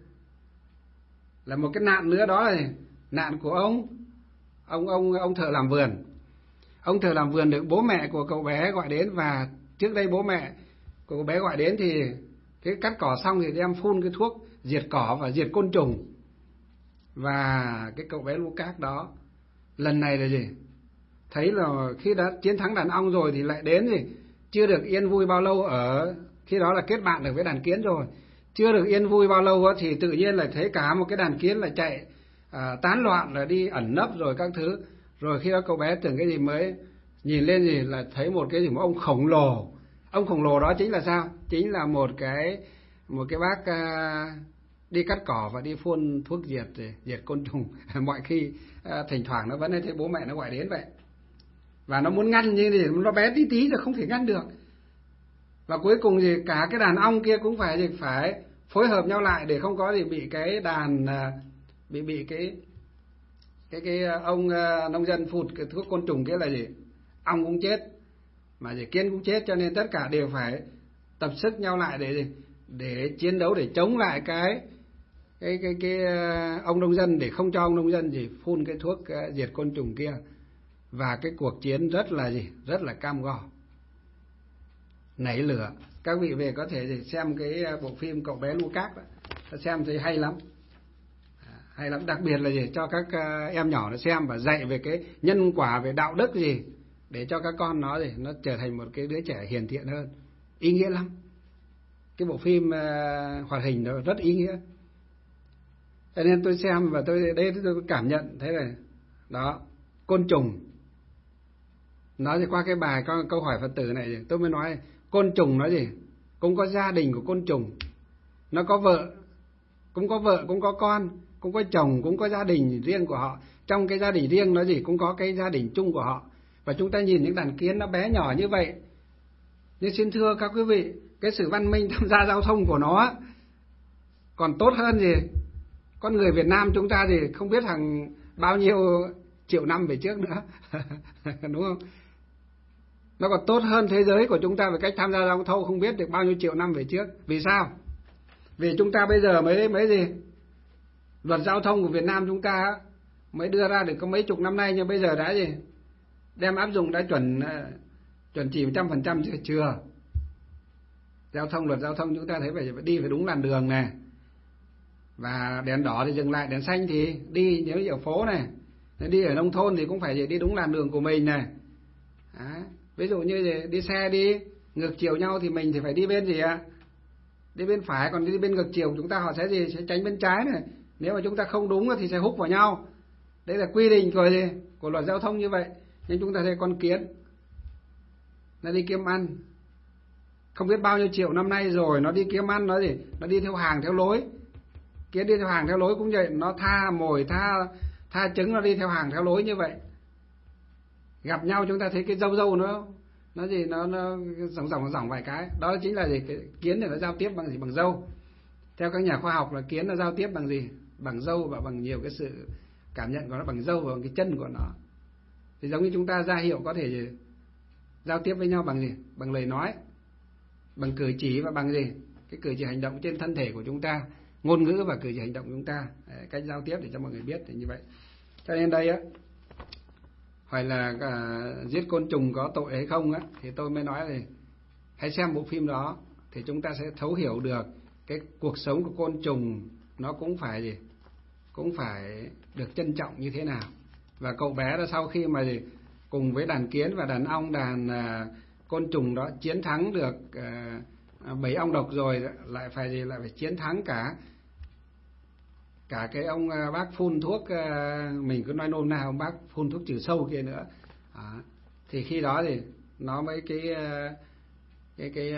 A: là một cái nạn nữa, đó là nạn của ông thợ làm vườn. Ông thợ làm vườn được bố mẹ của cậu bé gọi đến, và trước đây bố mẹ của cậu bé gọi đến thì cái cắt cỏ xong thì đem phun cái thuốc diệt cỏ và diệt côn trùng. Và cái cậu bé Lucas đó lần này là thấy là khi đã chiến thắng đàn ong rồi thì lại đến chưa được yên vui bao lâu, ở khi đó là kết bạn được với đàn kiến rồi, chưa được yên vui bao lâu thì tự nhiên lại thấy cả một cái đàn kiến là chạy tán loạn, là đi ẩn nấp rồi các thứ. Rồi khi đó cậu bé tưởng cái gì, mới nhìn lên là thấy một cái một ông khổng lồ. Ông khổng lồ đó chính là sao? Chính là một cái bác đi cắt cỏ và đi phun thuốc diệt côn trùng. Mọi khi thỉnh thoảng nó vẫn thấy bố mẹ nó gọi đến vậy, và nó muốn ngăn nhưng thì nó bé tí tí rồi không thể ngăn được. Và cuối cùng cả cái đàn ong kia cũng phải phối hợp nhau lại để không có bị cái đàn bị cái ông nông dân phụt cái thuốc côn trùng kia là ong cũng chết mà kiến cũng chết. Cho nên tất cả đều phải tập sức nhau lại để chiến đấu, để chống lại cái ông nông dân, để không cho ông nông dân phun cái thuốc diệt côn trùng kia. Và cái cuộc chiến rất là cam go, nảy lửa. Các vị về có thể xem cái bộ phim Cậu bé Lucas đó, xem thấy hay lắm. Hay lắm, đặc biệt là cho các em nhỏ nó xem và dạy về cái nhân quả, về đạo đức để cho các con nó trở thành một cái đứa trẻ hiền thiện hơn. Ý nghĩa lắm. Cái bộ phim hoạt hình nó rất ý nghĩa. Cho nên tôi xem và tôi cảm nhận thế này. Đó, côn trùng. Nói qua cái bài câu hỏi Phật tử này tôi mới nói côn trùng nó cũng có gia đình của côn trùng. Nó có vợ, cũng có con, cũng có chồng, cũng có gia đình riêng của họ. Trong cái gia đình riêng nó cũng có cái gia đình chung của họ. Và chúng ta nhìn những đàn kiến nó bé nhỏ như vậy, nhưng xin thưa các quý vị, cái sự văn minh tham gia giao thông của nó còn tốt hơn con người Việt Nam chúng ta không biết hàng bao nhiêu triệu năm về trước nữa. Đúng không? Nó còn tốt hơn thế giới của chúng ta về cách tham gia giao thông không biết được bao nhiêu triệu năm về trước. Vì sao? Vì chúng ta bây giờ mới luật giao thông của Việt Nam chúng ta mới đưa ra được có mấy chục năm nay, nhưng bây giờ đã đem áp dụng đã chuẩn chỉ 100% chưa? Luật giao thông chúng ta thấy phải đi đúng làn đường này, và đèn đỏ thì dừng lại, đèn xanh thì đi. Nếu ở phố này, đi ở nông thôn thì cũng phải đi đúng làn đường của mình này. Ví dụ như đi xe đi ngược chiều nhau thì mình thì phải đi bên đi bên phải, còn đi bên ngược chiều chúng ta họ sẽ tránh bên trái này. Nếu mà chúng ta không đúng thì sẽ húc vào nhau. Đấy là quy định của luật giao thông như vậy. Nhưng chúng ta thấy con kiến nó đi kiếm ăn không biết bao nhiêu triệu năm nay rồi, nó đi kiếm ăn, nó đi theo hàng theo lối. Kiến đi theo hàng theo lối cũng vậy, nó tha mồi tha trứng, nó đi theo hàng theo lối như vậy. Gặp nhau chúng ta thấy cái dâu nó ròng vài cái, đó chính là cái kiến này nó giao tiếp bằng bằng dâu. Theo các nhà khoa học là kiến nó giao tiếp bằng bằng dâu, và bằng nhiều cái sự cảm nhận của nó bằng dâu và bằng cái chân của nó. Thì giống như chúng ta ra hiệu có thể giao tiếp với nhau bằng bằng lời nói, bằng cử chỉ, và bằng cái cử chỉ hành động trên thân thể của chúng ta, ngôn ngữ và cử chỉ hành động của chúng ta, cách giao tiếp để cho mọi người biết thì như vậy. Cho nên đây hỏi là giết côn trùng có tội hay không thì tôi mới nói là hãy xem bộ phim đó thì chúng ta sẽ thấu hiểu được cái cuộc sống của côn trùng nó cũng phải được trân trọng như thế nào. Và cậu bé đó sau khi mà cùng với đàn kiến và đàn ong, đàn côn trùng đó chiến thắng được 7 ong độc rồi, lại phải chiến thắng cả cái ông bác phun thuốc, mình cứ nói nôm na ông bác phun thuốc trừ sâu kia nữa. Thì khi đó thì nó mới cái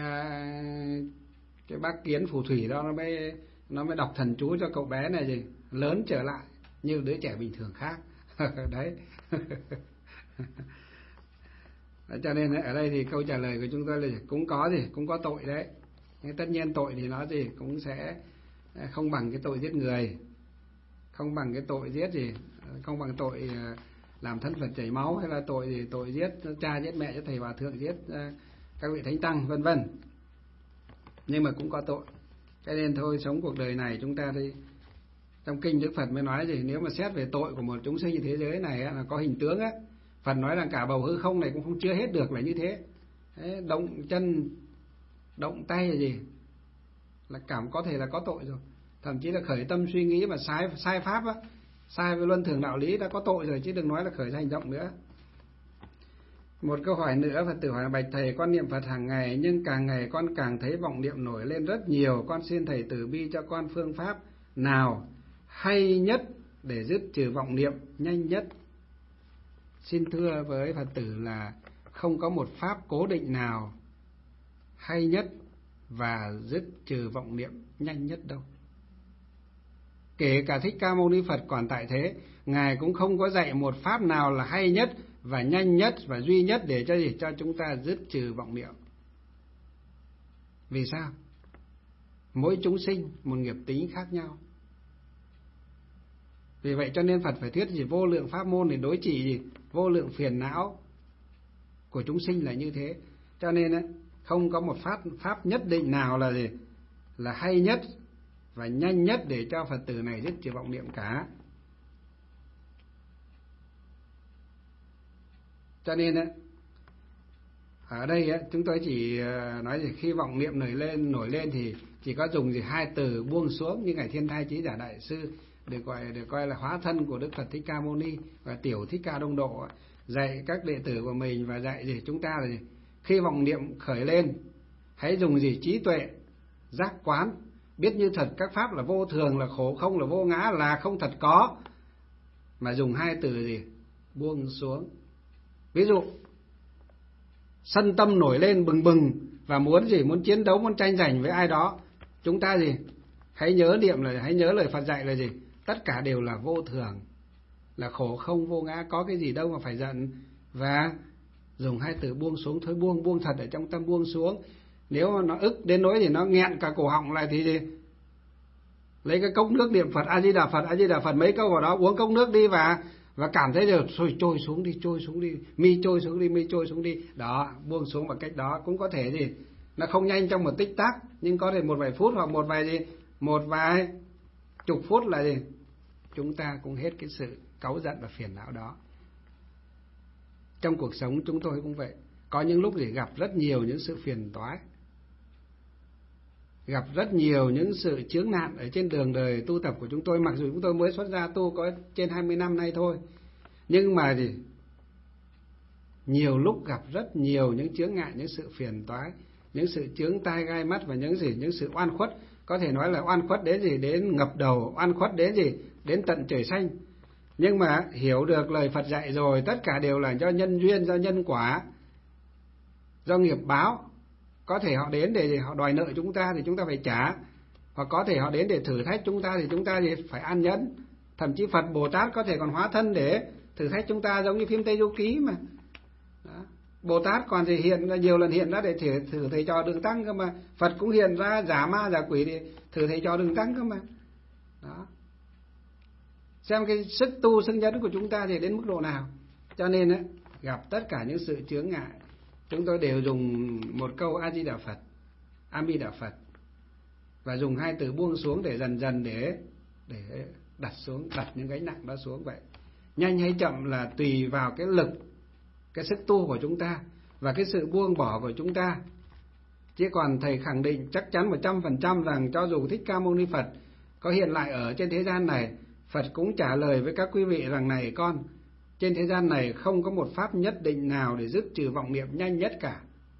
A: bác kiến phù thủy đó nó mới đọc thần chú cho cậu bé này lớn trở lại như đứa trẻ bình thường khác. Đấy. Cho nên ở đây thì câu trả lời của chúng tôi là cũng có gì, cũng có tội đấy. Nhưng tất nhiên tội thì nó gì cũng sẽ không bằng cái tội giết người, không bằng cái tội giết gì, không bằng tội làm thân Phật chảy máu, hay là tội gì, tội giết cha giết mẹ giết thầy hòa thượng giết các vị thánh tăng vân vân. Nhưng mà cũng có tội. Cho nên thôi, sống cuộc đời này chúng ta đi, trong kinh Đức Phật mới nói gì, nếu mà xét về tội của một chúng sinh trên thế giới này là có hình tướng á, Phật nói là cả bầu hư không này cũng không chứa hết được là như thế. Đấy, động chân động tay là gì là có thể là có tội rồi. Thậm chí là khởi tâm suy nghĩ mà sai pháp á, sai với luân thường đạo lý đã có tội rồi, chứ đừng nói là khởi ra hành động nữa. Một câu hỏi nữa, Phật tử hỏi: bạch thầy, con niệm Phật hàng ngày nhưng càng ngày con càng thấy vọng niệm nổi lên rất nhiều, con xin thầy từ bi cho con phương pháp nào hay nhất để dứt trừ vọng niệm nhanh nhất. Xin thưa với Phật tử là không có một pháp cố định nào hay nhất và dứt trừ vọng niệm nhanh nhất đâu. Kể cả Thích Ca Mâu Ni Phật còn tại thế, Ngài cũng không có dạy một pháp nào là hay nhất và nhanh nhất và duy nhất để cho gì, cho chúng ta dứt trừ vọng niệm. Vì sao? Mỗi chúng sinh một nghiệp tính khác nhau. Vì vậy cho nên Phật phải thuyết gì, vô lượng pháp môn để đối trị gì, vô lượng phiền não của chúng sinh là như thế. Cho nên không có một pháp nhất định nào là gì, là hay nhất và nhanh nhất để cho Phật tử này dứt trừ vọng niệm cả. Cho nên ở đây chúng tôi chỉ nói gì, khi vọng niệm nổi lên thì chỉ có dùng gì 2 từ buông xuống, như Ngài Thiên Thai Chí Giả Đại Sư được coi là hóa thân của Đức Phật Thích Ca Mâu Ni và Tiểu Thích Ca Đông Độ dạy các đệ tử của mình, và dạy gì chúng ta là gì, khi vọng niệm khởi lên hãy dùng gì, trí tuệ giác quán, biết như thật các pháp là vô thường, là khổ không, là vô ngã, là không thật có, mà dùng 2 từ gì, buông xuống. Ví dụ sân tâm nổi lên bừng bừng và muốn gì, muốn chiến đấu, muốn tranh giành với ai đó, chúng ta gì, hãy nhớ niệm là, hãy nhớ lời Phật dạy là gì, tất cả đều là vô thường, là khổ không, vô ngã, có cái gì đâu mà phải giận. Và dùng 2 từ buông xuống thôi, buông thật ở trong tâm, buông xuống. Nếu mà nó ức đến nỗi thì nó nghẹn cả cổ họng lại thì gì, lấy cái cốc nước niệm Phật A Di Đà Phật, A Di Đà Phật mấy câu vào đó, uống cốc nước đi và cảm thấy được rồi, trôi xuống đi, mi trôi xuống đi. Đó, buông xuống bằng cách đó. Cũng có thể gì, nó không nhanh trong một tích tắc, nhưng có thể một vài phút hoặc một vài chục phút là gì, chúng ta cũng hết cái sự cáu giận và phiền não đó. Trong cuộc sống chúng tôi cũng vậy, có những lúc thì gặp rất nhiều những sự phiền toái, gặp rất nhiều những sự chướng nạn ở trên đường đời tu tập của chúng tôi. Mặc dù chúng tôi mới xuất gia tu có trên 20 năm nay thôi, nhưng mà gì, nhiều lúc gặp rất nhiều những chướng ngại, những sự phiền toái, những sự chướng tai gai mắt và những sự oan khuất. Có thể nói là oan khuất đến gì, đến ngập đầu, oan khuất đến gì, đến tận trời xanh. Nhưng mà hiểu được lời Phật dạy rồi, tất cả đều là do nhân duyên, do nhân quả, do nghiệp báo. Có thể họ đến để họ đòi nợ chúng ta thì chúng ta phải trả, hoặc có thể họ đến để thử thách chúng ta thì chúng ta thì phải an nhẫn. Thậm chí Phật Bồ Tát có thể còn hóa thân để thử thách chúng ta, giống như phim Tây Du Ký mà. Đó. Bồ Tát còn thì nhiều lần hiện ra để thử thầy trò Đường Tăng cơ mà. Phật cũng hiện ra giả ma giả quỷ để thử thầy trò Đường Tăng cơ mà. Đó. Xem cái sức tu sức nhẫn của chúng ta thì đến mức độ nào. Cho nên gặp tất cả những sự chướng ngại, chúng tôi đều dùng một câu A Di Đà Phật, A Di Đà Phật, và dùng 2 từ buông xuống để dần dần để đặt những gánh nặng đó xuống. Vậy nhanh hay chậm là tùy vào cái lực, cái sức tu của chúng ta và cái sự buông bỏ của chúng ta. Chứ còn thầy khẳng định chắc chắn 100% rằng cho dù Thích Ca Mâu Ni Phật có hiện lại ở trên thế gian này, Phật cũng trả lời với các quý vị rằng này con, trên thế gian này không có một pháp nhất định nào để dứt trừ vọng niệm nhanh nhất cả.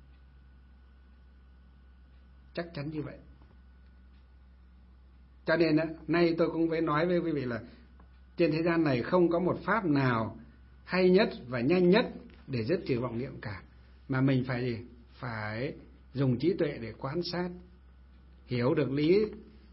A: Chắc chắn như vậy. Cho nên nay tôi cũng phải nói với quý vị là trên thế gian này không có một pháp nào hay nhất và nhanh nhất để dứt trừ vọng niệm cả, mà mình phải dùng trí tuệ để quan sát, hiểu được lý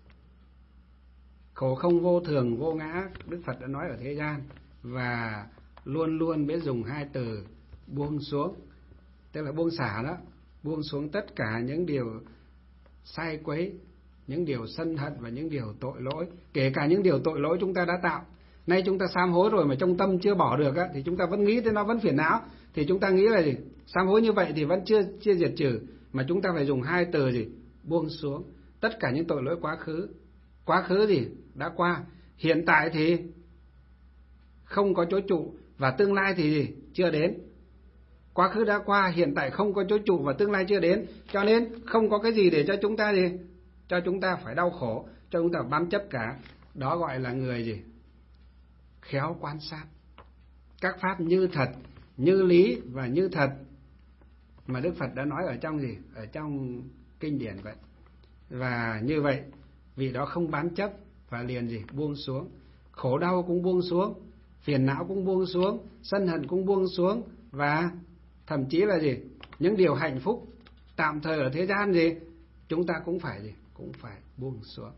A: khổ không, vô thường, vô ngã Đức Phật đã nói ở thế gian, và luôn luôn biết dùng 2 từ buông xuống tức là buông xả đó, buông xuống tất cả những điều sai quấy, những điều sân hận và những điều tội lỗi, kể cả những điều tội lỗi chúng ta đã tạo. Nay chúng ta sám hối rồi mà trong tâm chưa bỏ được á, thì chúng ta vẫn nghĩ tới nó, vẫn phiền não, thì chúng ta nghĩ là gì? Sám hối như vậy thì vẫn chưa diệt trừ, mà chúng ta phải dùng hai từ gì? Buông xuống tất cả những tội lỗi quá khứ. Quá khứ gì? Đã qua. Hiện tại thì không có chỗ trụ, và tương lai thì gì? Chưa đến. Quá khứ đã qua, hiện tại không có chỗ trụ và tương lai chưa đến, cho nên không có cái gì để cho chúng ta gì? Cho chúng ta phải đau khổ, cho chúng ta bám chấp cả. Đó gọi là người gì? Khéo quan sát các pháp như thật, như lý và như thật mà Đức Phật đã nói ở trong gì? Ở trong kinh điển vậy. Và như vậy, vị đó không bám chấp và liền gì? Buông xuống. Khổ đau cũng buông xuống, phiền não cũng buông xuống, sân hận cũng buông xuống, và thậm chí là gì? Những điều hạnh phúc tạm thời ở thế gian gì? Chúng ta cũng phải gì? Cũng phải buông xuống.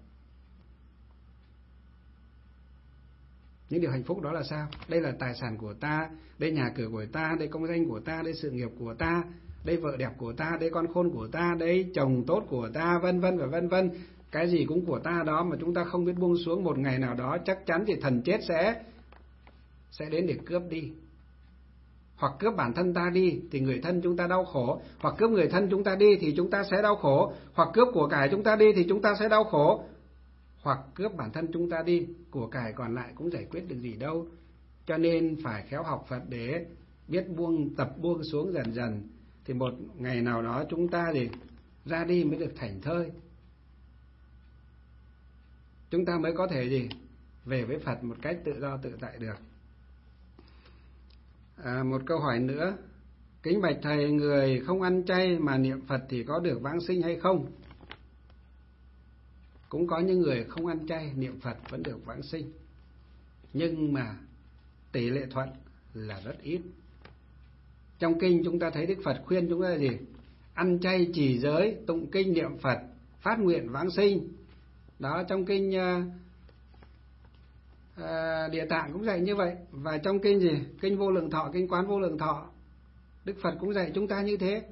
A: Những điều hạnh phúc đó là sao? Đây là tài sản của ta, đây nhà cửa của ta, đây công danh của ta, đây sự nghiệp của ta, đây vợ đẹp của ta, đây con khôn của ta, đây chồng tốt của ta, vân vân và vân vân. Cái gì cũng của ta đó mà chúng ta không biết buông xuống, một ngày nào đó chắc chắn thì thần chết sẽ đến để cướp đi. Hoặc cướp bản thân ta đi thì người thân chúng ta đau khổ, hoặc cướp người thân chúng ta đi thì chúng ta sẽ đau khổ, hoặc cướp của cải chúng ta đi thì chúng ta sẽ đau khổ, hoặc cướp bản thân chúng ta đi, của cải còn lại cũng giải quyết được gì đâu. Cho nên phải khéo học Phật để biết buông, tập buông xuống dần dần, thì một ngày nào đó chúng ta thì ra đi mới được thảnh thơi. Chúng ta mới có thể gì? Về với Phật một cách tự do tự tại được. Một câu hỏi nữa. Kính bạch thầy, người không ăn chay mà niệm Phật thì có được vãng sinh hay không? Cũng có những người không ăn chay niệm Phật vẫn được vãng sinh, nhưng mà tỷ lệ thuận là rất ít. Trong kinh chúng ta thấy Đức Phật khuyên chúng ta là gì? Ăn chay, trì giới, tụng kinh, niệm Phật, phát nguyện vãng sinh. Đó, trong kinh Địa Tạng cũng dạy như vậy. Và trong kinh gì? Kinh Vô Lượng Thọ, kinh Quán Vô Lượng Thọ, Đức Phật cũng dạy chúng ta như thế.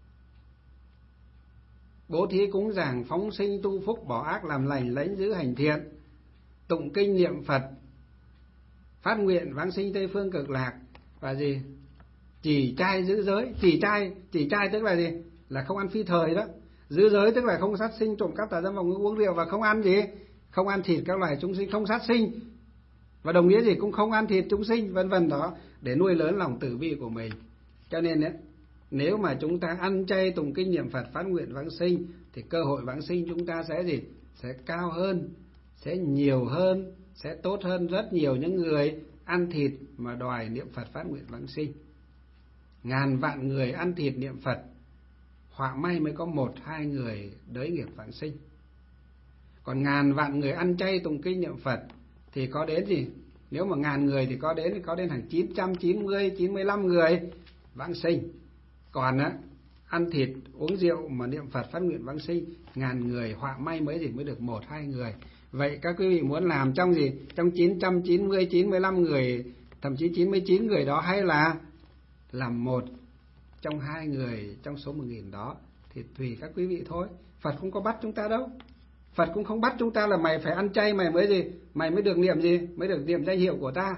A: Bố thí cúng dường, phóng sinh tu phúc, bỏ ác làm lành, lãnh giữ hành thiện, tụng kinh niệm Phật, phát nguyện vãng sinh Tây Phương Cực Lạc, và gì? Trì trai giữ giới. Trì trai tức là gì? Là không ăn phi thời đó. Giữ giới tức là không sát sinh, trộm cắp, tà dâm, vọng ngữ, uống rượu, và không ăn gì? Không ăn thịt các loài chúng sinh, không sát sinh. Và đồng nghĩa gì? Cũng không ăn thịt chúng sinh, vân vân đó, để nuôi lớn lòng từ bi của mình. Cho nên đấy, nếu mà chúng ta ăn chay, tụng kinh niệm Phật, phát nguyện vãng sinh, thì cơ hội vãng sinh chúng ta sẽ gì? Sẽ cao hơn, sẽ nhiều hơn, sẽ tốt hơn rất nhiều những người ăn thịt mà đòi niệm Phật phát nguyện vãng sinh. Ngàn vạn người ăn thịt niệm Phật, họa may mới có 1-2 người đới nghiệp vãng sinh. Còn ngàn vạn người ăn chay tụng kinh niệm Phật thì có đến gì? Nếu mà ngàn người thì có đến hàng 990, 95 người vãng sinh. Còn ăn thịt, uống rượu mà niệm Phật phát nguyện vãng sinh, ngàn người họa may mới được 1-2 người. Vậy các quý vị muốn làm trong gì? Trong 990, 95 người, thậm chí 99 người đó, hay là làm một trong 2 người trong số 1000 đó, thì tùy các quý vị thôi. Phật không có bắt chúng ta đâu. Phật cũng không bắt chúng ta là mày phải ăn chay mày mới gì? Mày mới được niệm gì? Mới được niệm danh hiệu của ta.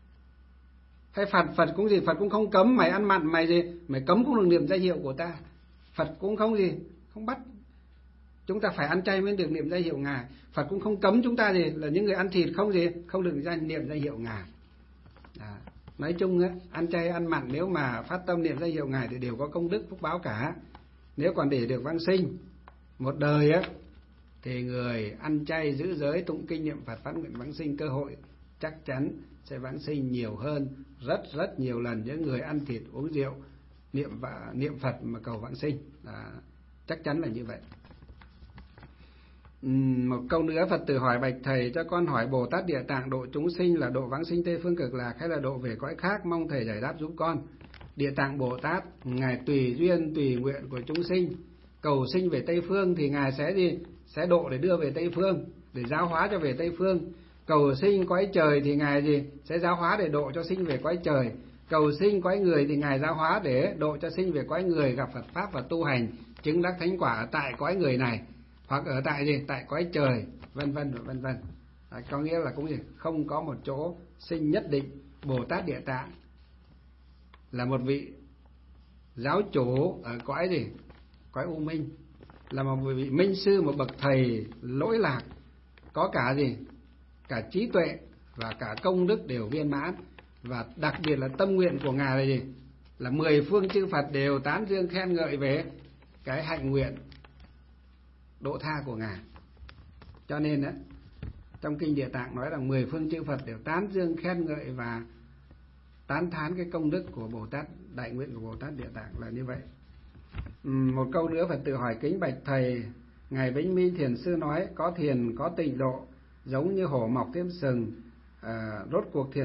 A: Hay Phật cũng gì? Phật cũng không cấm mày ăn mặn, mày gì? Mày cấm cũng được niệm danh hiệu của ta. Phật cũng không gì? Không bắt chúng ta phải ăn chay mới được niệm danh hiệu Ngài. Phật cũng không cấm chúng ta gì? Là những người ăn thịt không gì? Không được niệm danh hiệu Ngài. Nói chung á, ăn chay ăn mặn nếu mà phát tâm niệm danh hiệu Ngài thì đều có công đức phúc báo cả. Nếu còn để được vãng sinh một đời á, thì người ăn chay giữ giới tụng kinh niệm Phật phát nguyện vãng sinh, cơ hội chắc chắn sẽ vãng sinh nhiều hơn rất nhiều lần những người ăn thịt uống rượu niệm Phật mà cầu vãng sinh. Chắc chắn là như vậy. Một câu nữa, Phật tử hỏi bạch thầy, cho con hỏi Bồ Tát Địa Tạng độ chúng sinh là độ vãng sinh Tây Phương Cực Lạc hay là độ về cõi khác, mong thầy giải đáp giúp con. Địa Tạng Bồ Tát ngài tùy duyên tùy nguyện của chúng sinh, cầu sinh về Tây Phương thì ngài sẽ gì? Sẽ độ để đưa về Tây Phương, để giáo hóa cho về Tây Phương. Cầu sinh cõi trời thì ngài gì? Sẽ giáo hóa để độ cho sinh về cõi trời. cầu sinh cõi người thì Ngài giáo hóa để độ cho sinh về cõi người, gặp Phật pháp và tu hành chứng đắc thánh quả ở tại cõi người này, hoặc ở tại gì, tại cõi trời, vân vân và vân vân. Có nghĩa là cũng gì, không có một chỗ sinh nhất định. Bồ Tát Địa Tạng là một vị giáo chủ ở cõi gì, cõi U Minh, là một vị minh sư, một bậc thầy lỗi lạc, có cả gì, cả trí tuệ và cả công đức đều viên mãn. Và đặc biệt là tâm nguyện của Ngài là gì, là 10 phương chư Phật đều tán dương khen ngợi về cái hạnh nguyện độ tha của Ngài. Cho nên đó, trong kinh Địa Tạng nói rằng 10 phương chư Phật đều tán dương khen ngợi và tán thán cái công đức của Bồ Tát, đại nguyện của Bồ Tát Địa Tạng là như vậy. Một câu nữa Phật tử hỏi: kính bạch thầy, Ngài Vĩnh Minh Thiền sư nói có thiền có tịnh độ giống như hổ mọc thêm sừng, rốt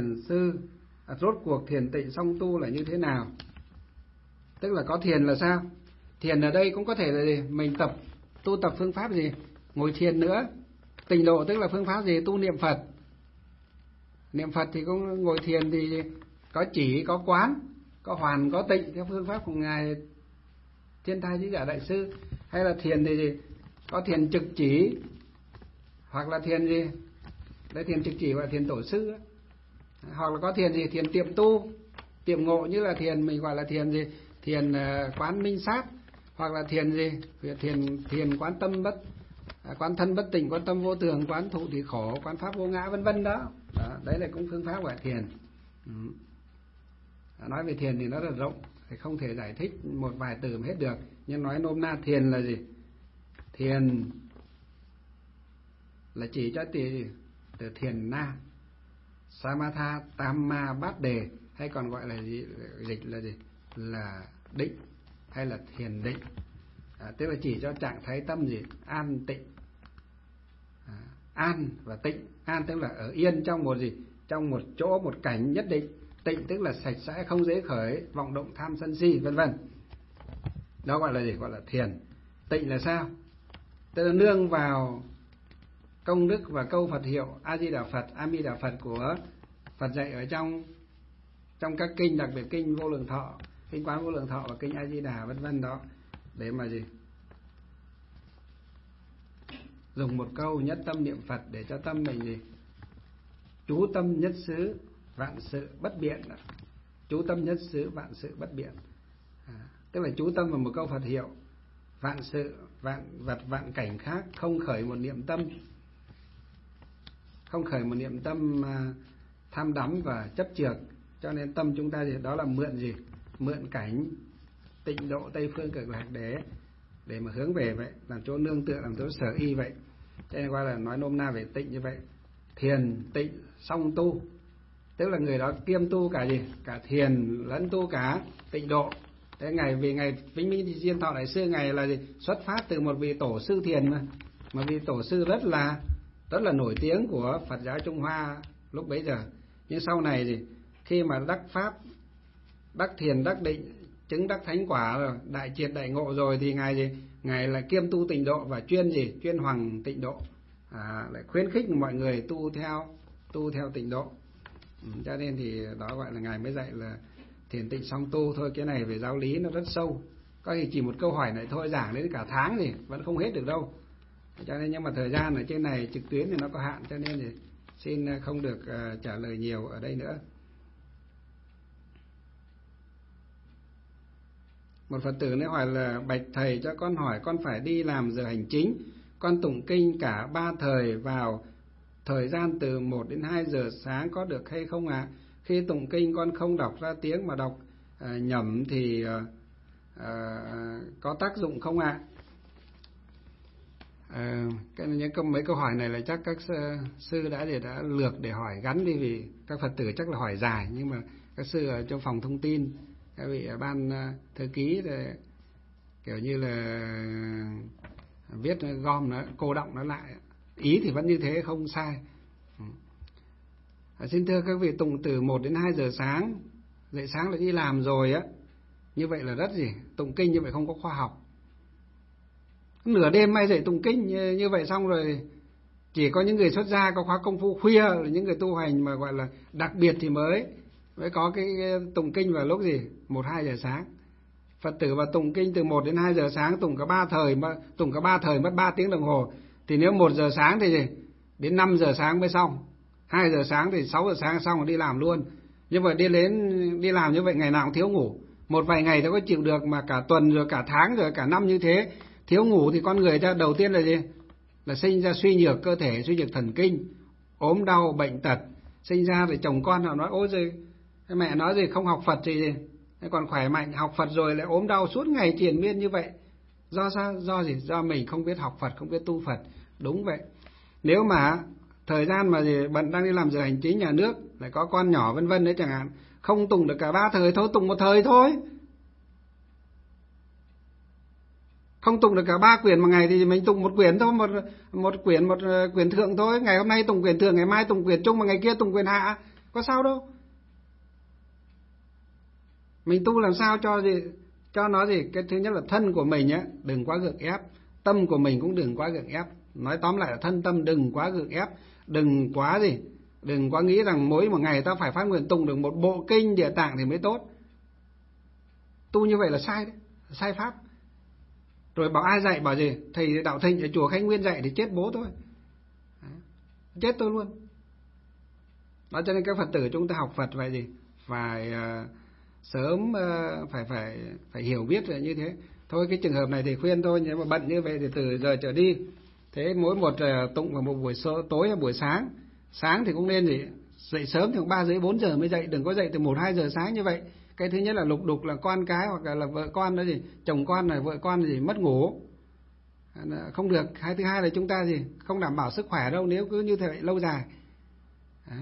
A: cuộc thiền tịnh song tu là như thế nào? Tức là có thiền là sao? Thiền ở đây cũng có thể là gì, mình tu tập phương pháp gì, ngồi thiền nữa. Tịnh độ tức là phương pháp gì, tu niệm Phật. Niệm Phật thì cũng ngồi thiền thì có chỉ, có quán, có hoàn, có tịnh theo phương pháp của Ngài Thiên Thai Chí Giả Đại Sư. Hay là thiền thì gì, có thiền trực chỉ, hoặc là thiền gì, đấy, thiền trực chỉ gọi là thiền tổ sư ấy. Hoặc là có thiền gì, thiền tiệm tu, tiệm ngộ, như là thiền mình gọi là thiền gì, thiền quán minh sát, hoặc là thiền gì, thiền quán tâm bất, quán thân bất tịnh, quán tâm vô thường, quán thụ thì khổ, quán pháp vô ngã, vân vân đó. Đấy là cũng phương pháp gọi thiền. Nói về thiền thì nó rất rộng, thì không thể giải thích một vài từ mà hết được. Nhưng nói nôm na thiền là gì? Thiền là chỉ cho từ thiền na, samatha, tamma, bát đề, hay còn gọi là gì, dịch là gì, là định, hay là thiền định. Tức là chỉ cho trạng thái tâm gì, an tịnh. An và tịnh. An tức là ở yên trong một gì, trong một chỗ, một cảnh nhất định. Tịnh tức là sạch sẽ, không dễ khởi vọng động tham sân si, vân vân. Đó gọi là gì, gọi là thiền. Tịnh là sao? Tức là nương vào công đức và câu Phật hiệu A Di Đà Phật, A Mi Đà Phật của Phật dạy ở trong các kinh, đặc biệt kinh Vô Lượng Thọ, kinh Quán Vô Lượng Thọ và kinh A Di Đà, vân vân đó, để mà gì, dùng một câu nhất tâm niệm Phật để cho tâm mình gì, chú tâm nhất xứ vạn sự bất biện. Chú tâm nhất xứ vạn sự bất biện, tức là chú tâm vào một câu Phật hiệu, vạn sự, vạn vật, vạn cảnh khác không khởi một niệm tâm, không khởi một niệm tâm tham đắm và chấp chược. Cho nên tâm chúng ta gì, đó là mượn gì, mượn cảnh tịnh độ Tây Phương Cực Lạc để mà hướng về vậy, làm chỗ nương tựa, làm chỗ sở y vậy. Cho nên gọi là nói nôm na về tịnh như vậy. Thiền tịnh song tu, tức là người đó kiêm tu cả gì, cả thiền lẫn tu cả tịnh độ. Thế Ngài Vĩnh Minh Diên Thọ Đại Sư, Ngài là gì, xuất phát từ một vị tổ sư thiền mà vị tổ sư rất là nổi tiếng của Phật giáo Trung Hoa lúc bấy giờ. Nhưng sau này gì, khi mà đắc pháp, đắc thiền, đắc định, chứng đắc thánh quả rồi, đại triệt đại ngộ rồi, thì Ngài là kiêm tu tịnh độ và chuyên hoằng tịnh độ, lại khuyến khích mọi người tu theo tịnh độ. Cho nên thì đó gọi là Ngài mới dạy là thiền tịnh song tu thôi. Cái này về giáo lý nó rất sâu, có khi chỉ một câu hỏi này thôi giảng đến cả tháng thì vẫn không hết được đâu. Cho nên nhưng mà thời gian ở trên này trực tuyến thì nó có hạn, cho nên thì xin không được trả lời nhiều ở đây nữa. Một Phật tử nữa hỏi là: bạch thầy cho con hỏi, con phải đi làm giờ hành chính, con tụng kinh cả 3 thời vào thời gian từ 1 đến 2 giờ sáng có được hay không ạ? Khi tụng kinh con không đọc ra tiếng mà đọc nhẩm thì có tác dụng không ạ? Mấy câu hỏi này là chắc các sư đã lược để hỏi gắn đi, vì các Phật tử chắc là hỏi dài, nhưng mà các sư ở trong phòng thông tin, các vị ở ban thư ký kiểu như là viết gom nó, cô đọng nó lại, ý thì vẫn như thế, không sai. Xin thưa các vị, tụng từ 1 đến 2 giờ sáng, dậy sáng là đi làm rồi á, như vậy là rất gì, tụng kinh như vậy không có khoa học. Nửa đêm mai dậy tụng kinh như vậy xong rồi, chỉ có những người xuất gia có khóa công phu khuya, những người tu hành mà gọi là đặc biệt thì mới mới có cái tụng kinh vào lúc gì 1-2 giờ sáng. Phật tử vào tụng kinh từ 1 đến 2 giờ sáng, tụng cả 3 thời mất 3 tiếng đồng hồ. Thì nếu 1 giờ sáng thì gì? Đến 5 giờ sáng mới xong. 2 giờ sáng thì 6 giờ sáng xong rồi đi làm luôn. Nhưng mà đi làm như vậy ngày nào cũng thiếu ngủ. Một vài ngày thì có chịu được, mà cả tuần rồi cả tháng rồi cả năm như thế, thiếu ngủ thì con người ta đầu tiên là gì? Là sinh ra suy nhược cơ thể, suy nhược thần kinh, ốm đau, bệnh tật. Sinh ra thì chồng con họ nói ôi giời, mẹ nói gì không học Phật gì, còn khỏe mạnh, học Phật rồi lại ốm đau suốt ngày triền miên như vậy. Do sao? Do gì? Do mình không biết học Phật, không biết tu Phật. Đúng vậy. Nếu mà thời gian mà gì bận đang đi làm giờ hành chính nhà nước, lại có con nhỏ vân vân đấy chẳng hạn, không tụng được cả 3 thời thôi, tụng 1 thời thôi. Không tụng được cả 3 quyển một ngày thì mình tụng 1 quyển thôi, một quyển thượng thôi. Ngày hôm nay tụng quyển thượng, ngày mai tụng quyển trung, mà ngày kia tụng quyển hạ, có sao đâu. Mình tu làm sao cho nó gì? Cái thứ nhất là thân của mình á, đừng quá gượng ép. Tâm của mình cũng đừng quá gượng ép. Nói tóm lại là thân tâm đừng quá gượng ép. Đừng quá nghĩ rằng mỗi một ngày ta phải phát nguyện tụng được 1 bộ kinh Địa Tạng thì mới tốt. Tu như vậy là sai đấy, sai pháp. Rồi bảo ai dạy, bảo gì? Thầy Đạo Thịnh ở chùa Khánh Nguyên dạy thì chết bố tôi. Chết tôi luôn. Đó, cho nên các Phật tử chúng ta học Phật vậy gì? Phải sớm phải hiểu biết là như thế. Thôi cái trường hợp này thì khuyên thôi, nhưng mà bận như vậy thì từ giờ trở đi, thế mỗi một tụng vào một buổi tối hay buổi sáng. Sáng thì cũng nên gì? Dậy sớm thì 3 rưỡi 4 giờ mới dậy, đừng có dậy từ 1-2 giờ sáng như vậy. Cái thứ nhất là lục đục là con cái hoặc là vợ con đó gì, chồng con này vợ con gì mất ngủ. Không được. Thứ hai là chúng ta gì? Không đảm bảo sức khỏe đâu nếu cứ như thế lâu dài. Đấy.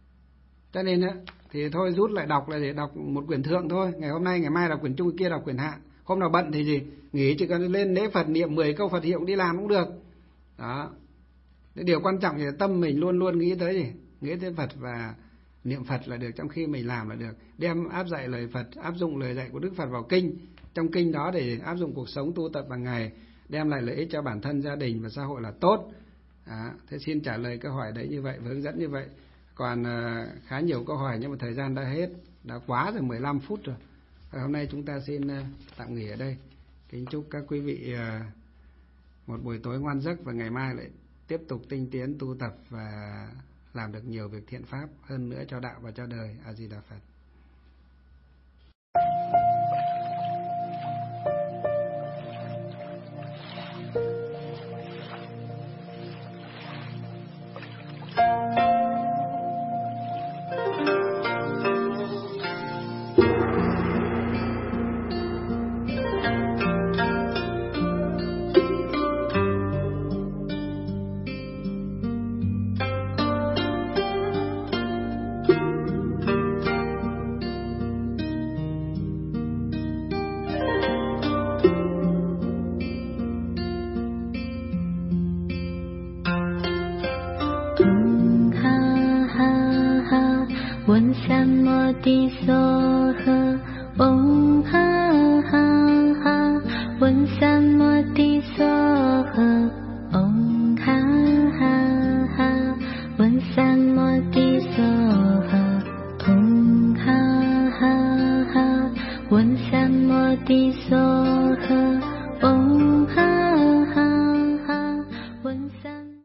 A: Cho nên thì thôi rút lại đọc là để đọc 1 quyển thượng thôi. Ngày hôm nay, ngày mai đọc quyển trung, kia đọc quyển hạ. Hôm nào bận thì gì? Nghỉ, chỉ cần lên lễ Phật niệm 10 câu Phật hiệu đi làm cũng được. Đó. Điều quan trọng là tâm mình luôn luôn nghĩ tới gì? Nghĩ tới Phật và niệm Phật là được, trong khi mình làm là được. Đem áp dụng lời dạy của Đức Phật vào kinh. Trong kinh đó để áp dụng cuộc sống tu tập hàng ngày, đem lại lợi ích cho bản thân, gia đình và xã hội là tốt. Đó. Thế xin trả lời câu hỏi đấy như vậy và hướng dẫn như vậy. Còn khá nhiều câu hỏi nhưng mà thời gian đã hết, đã quá rồi 15 phút rồi. Hôm nay chúng ta xin tạm nghỉ ở đây. Kính chúc các quý vị một buổi tối ngoan giấc, và ngày mai lại tiếp tục tinh tiến tu tập và làm được nhiều việc thiện pháp hơn nữa cho đạo và cho đời. A Di Đà Phật.
B: Om ha ha ha, Om Sam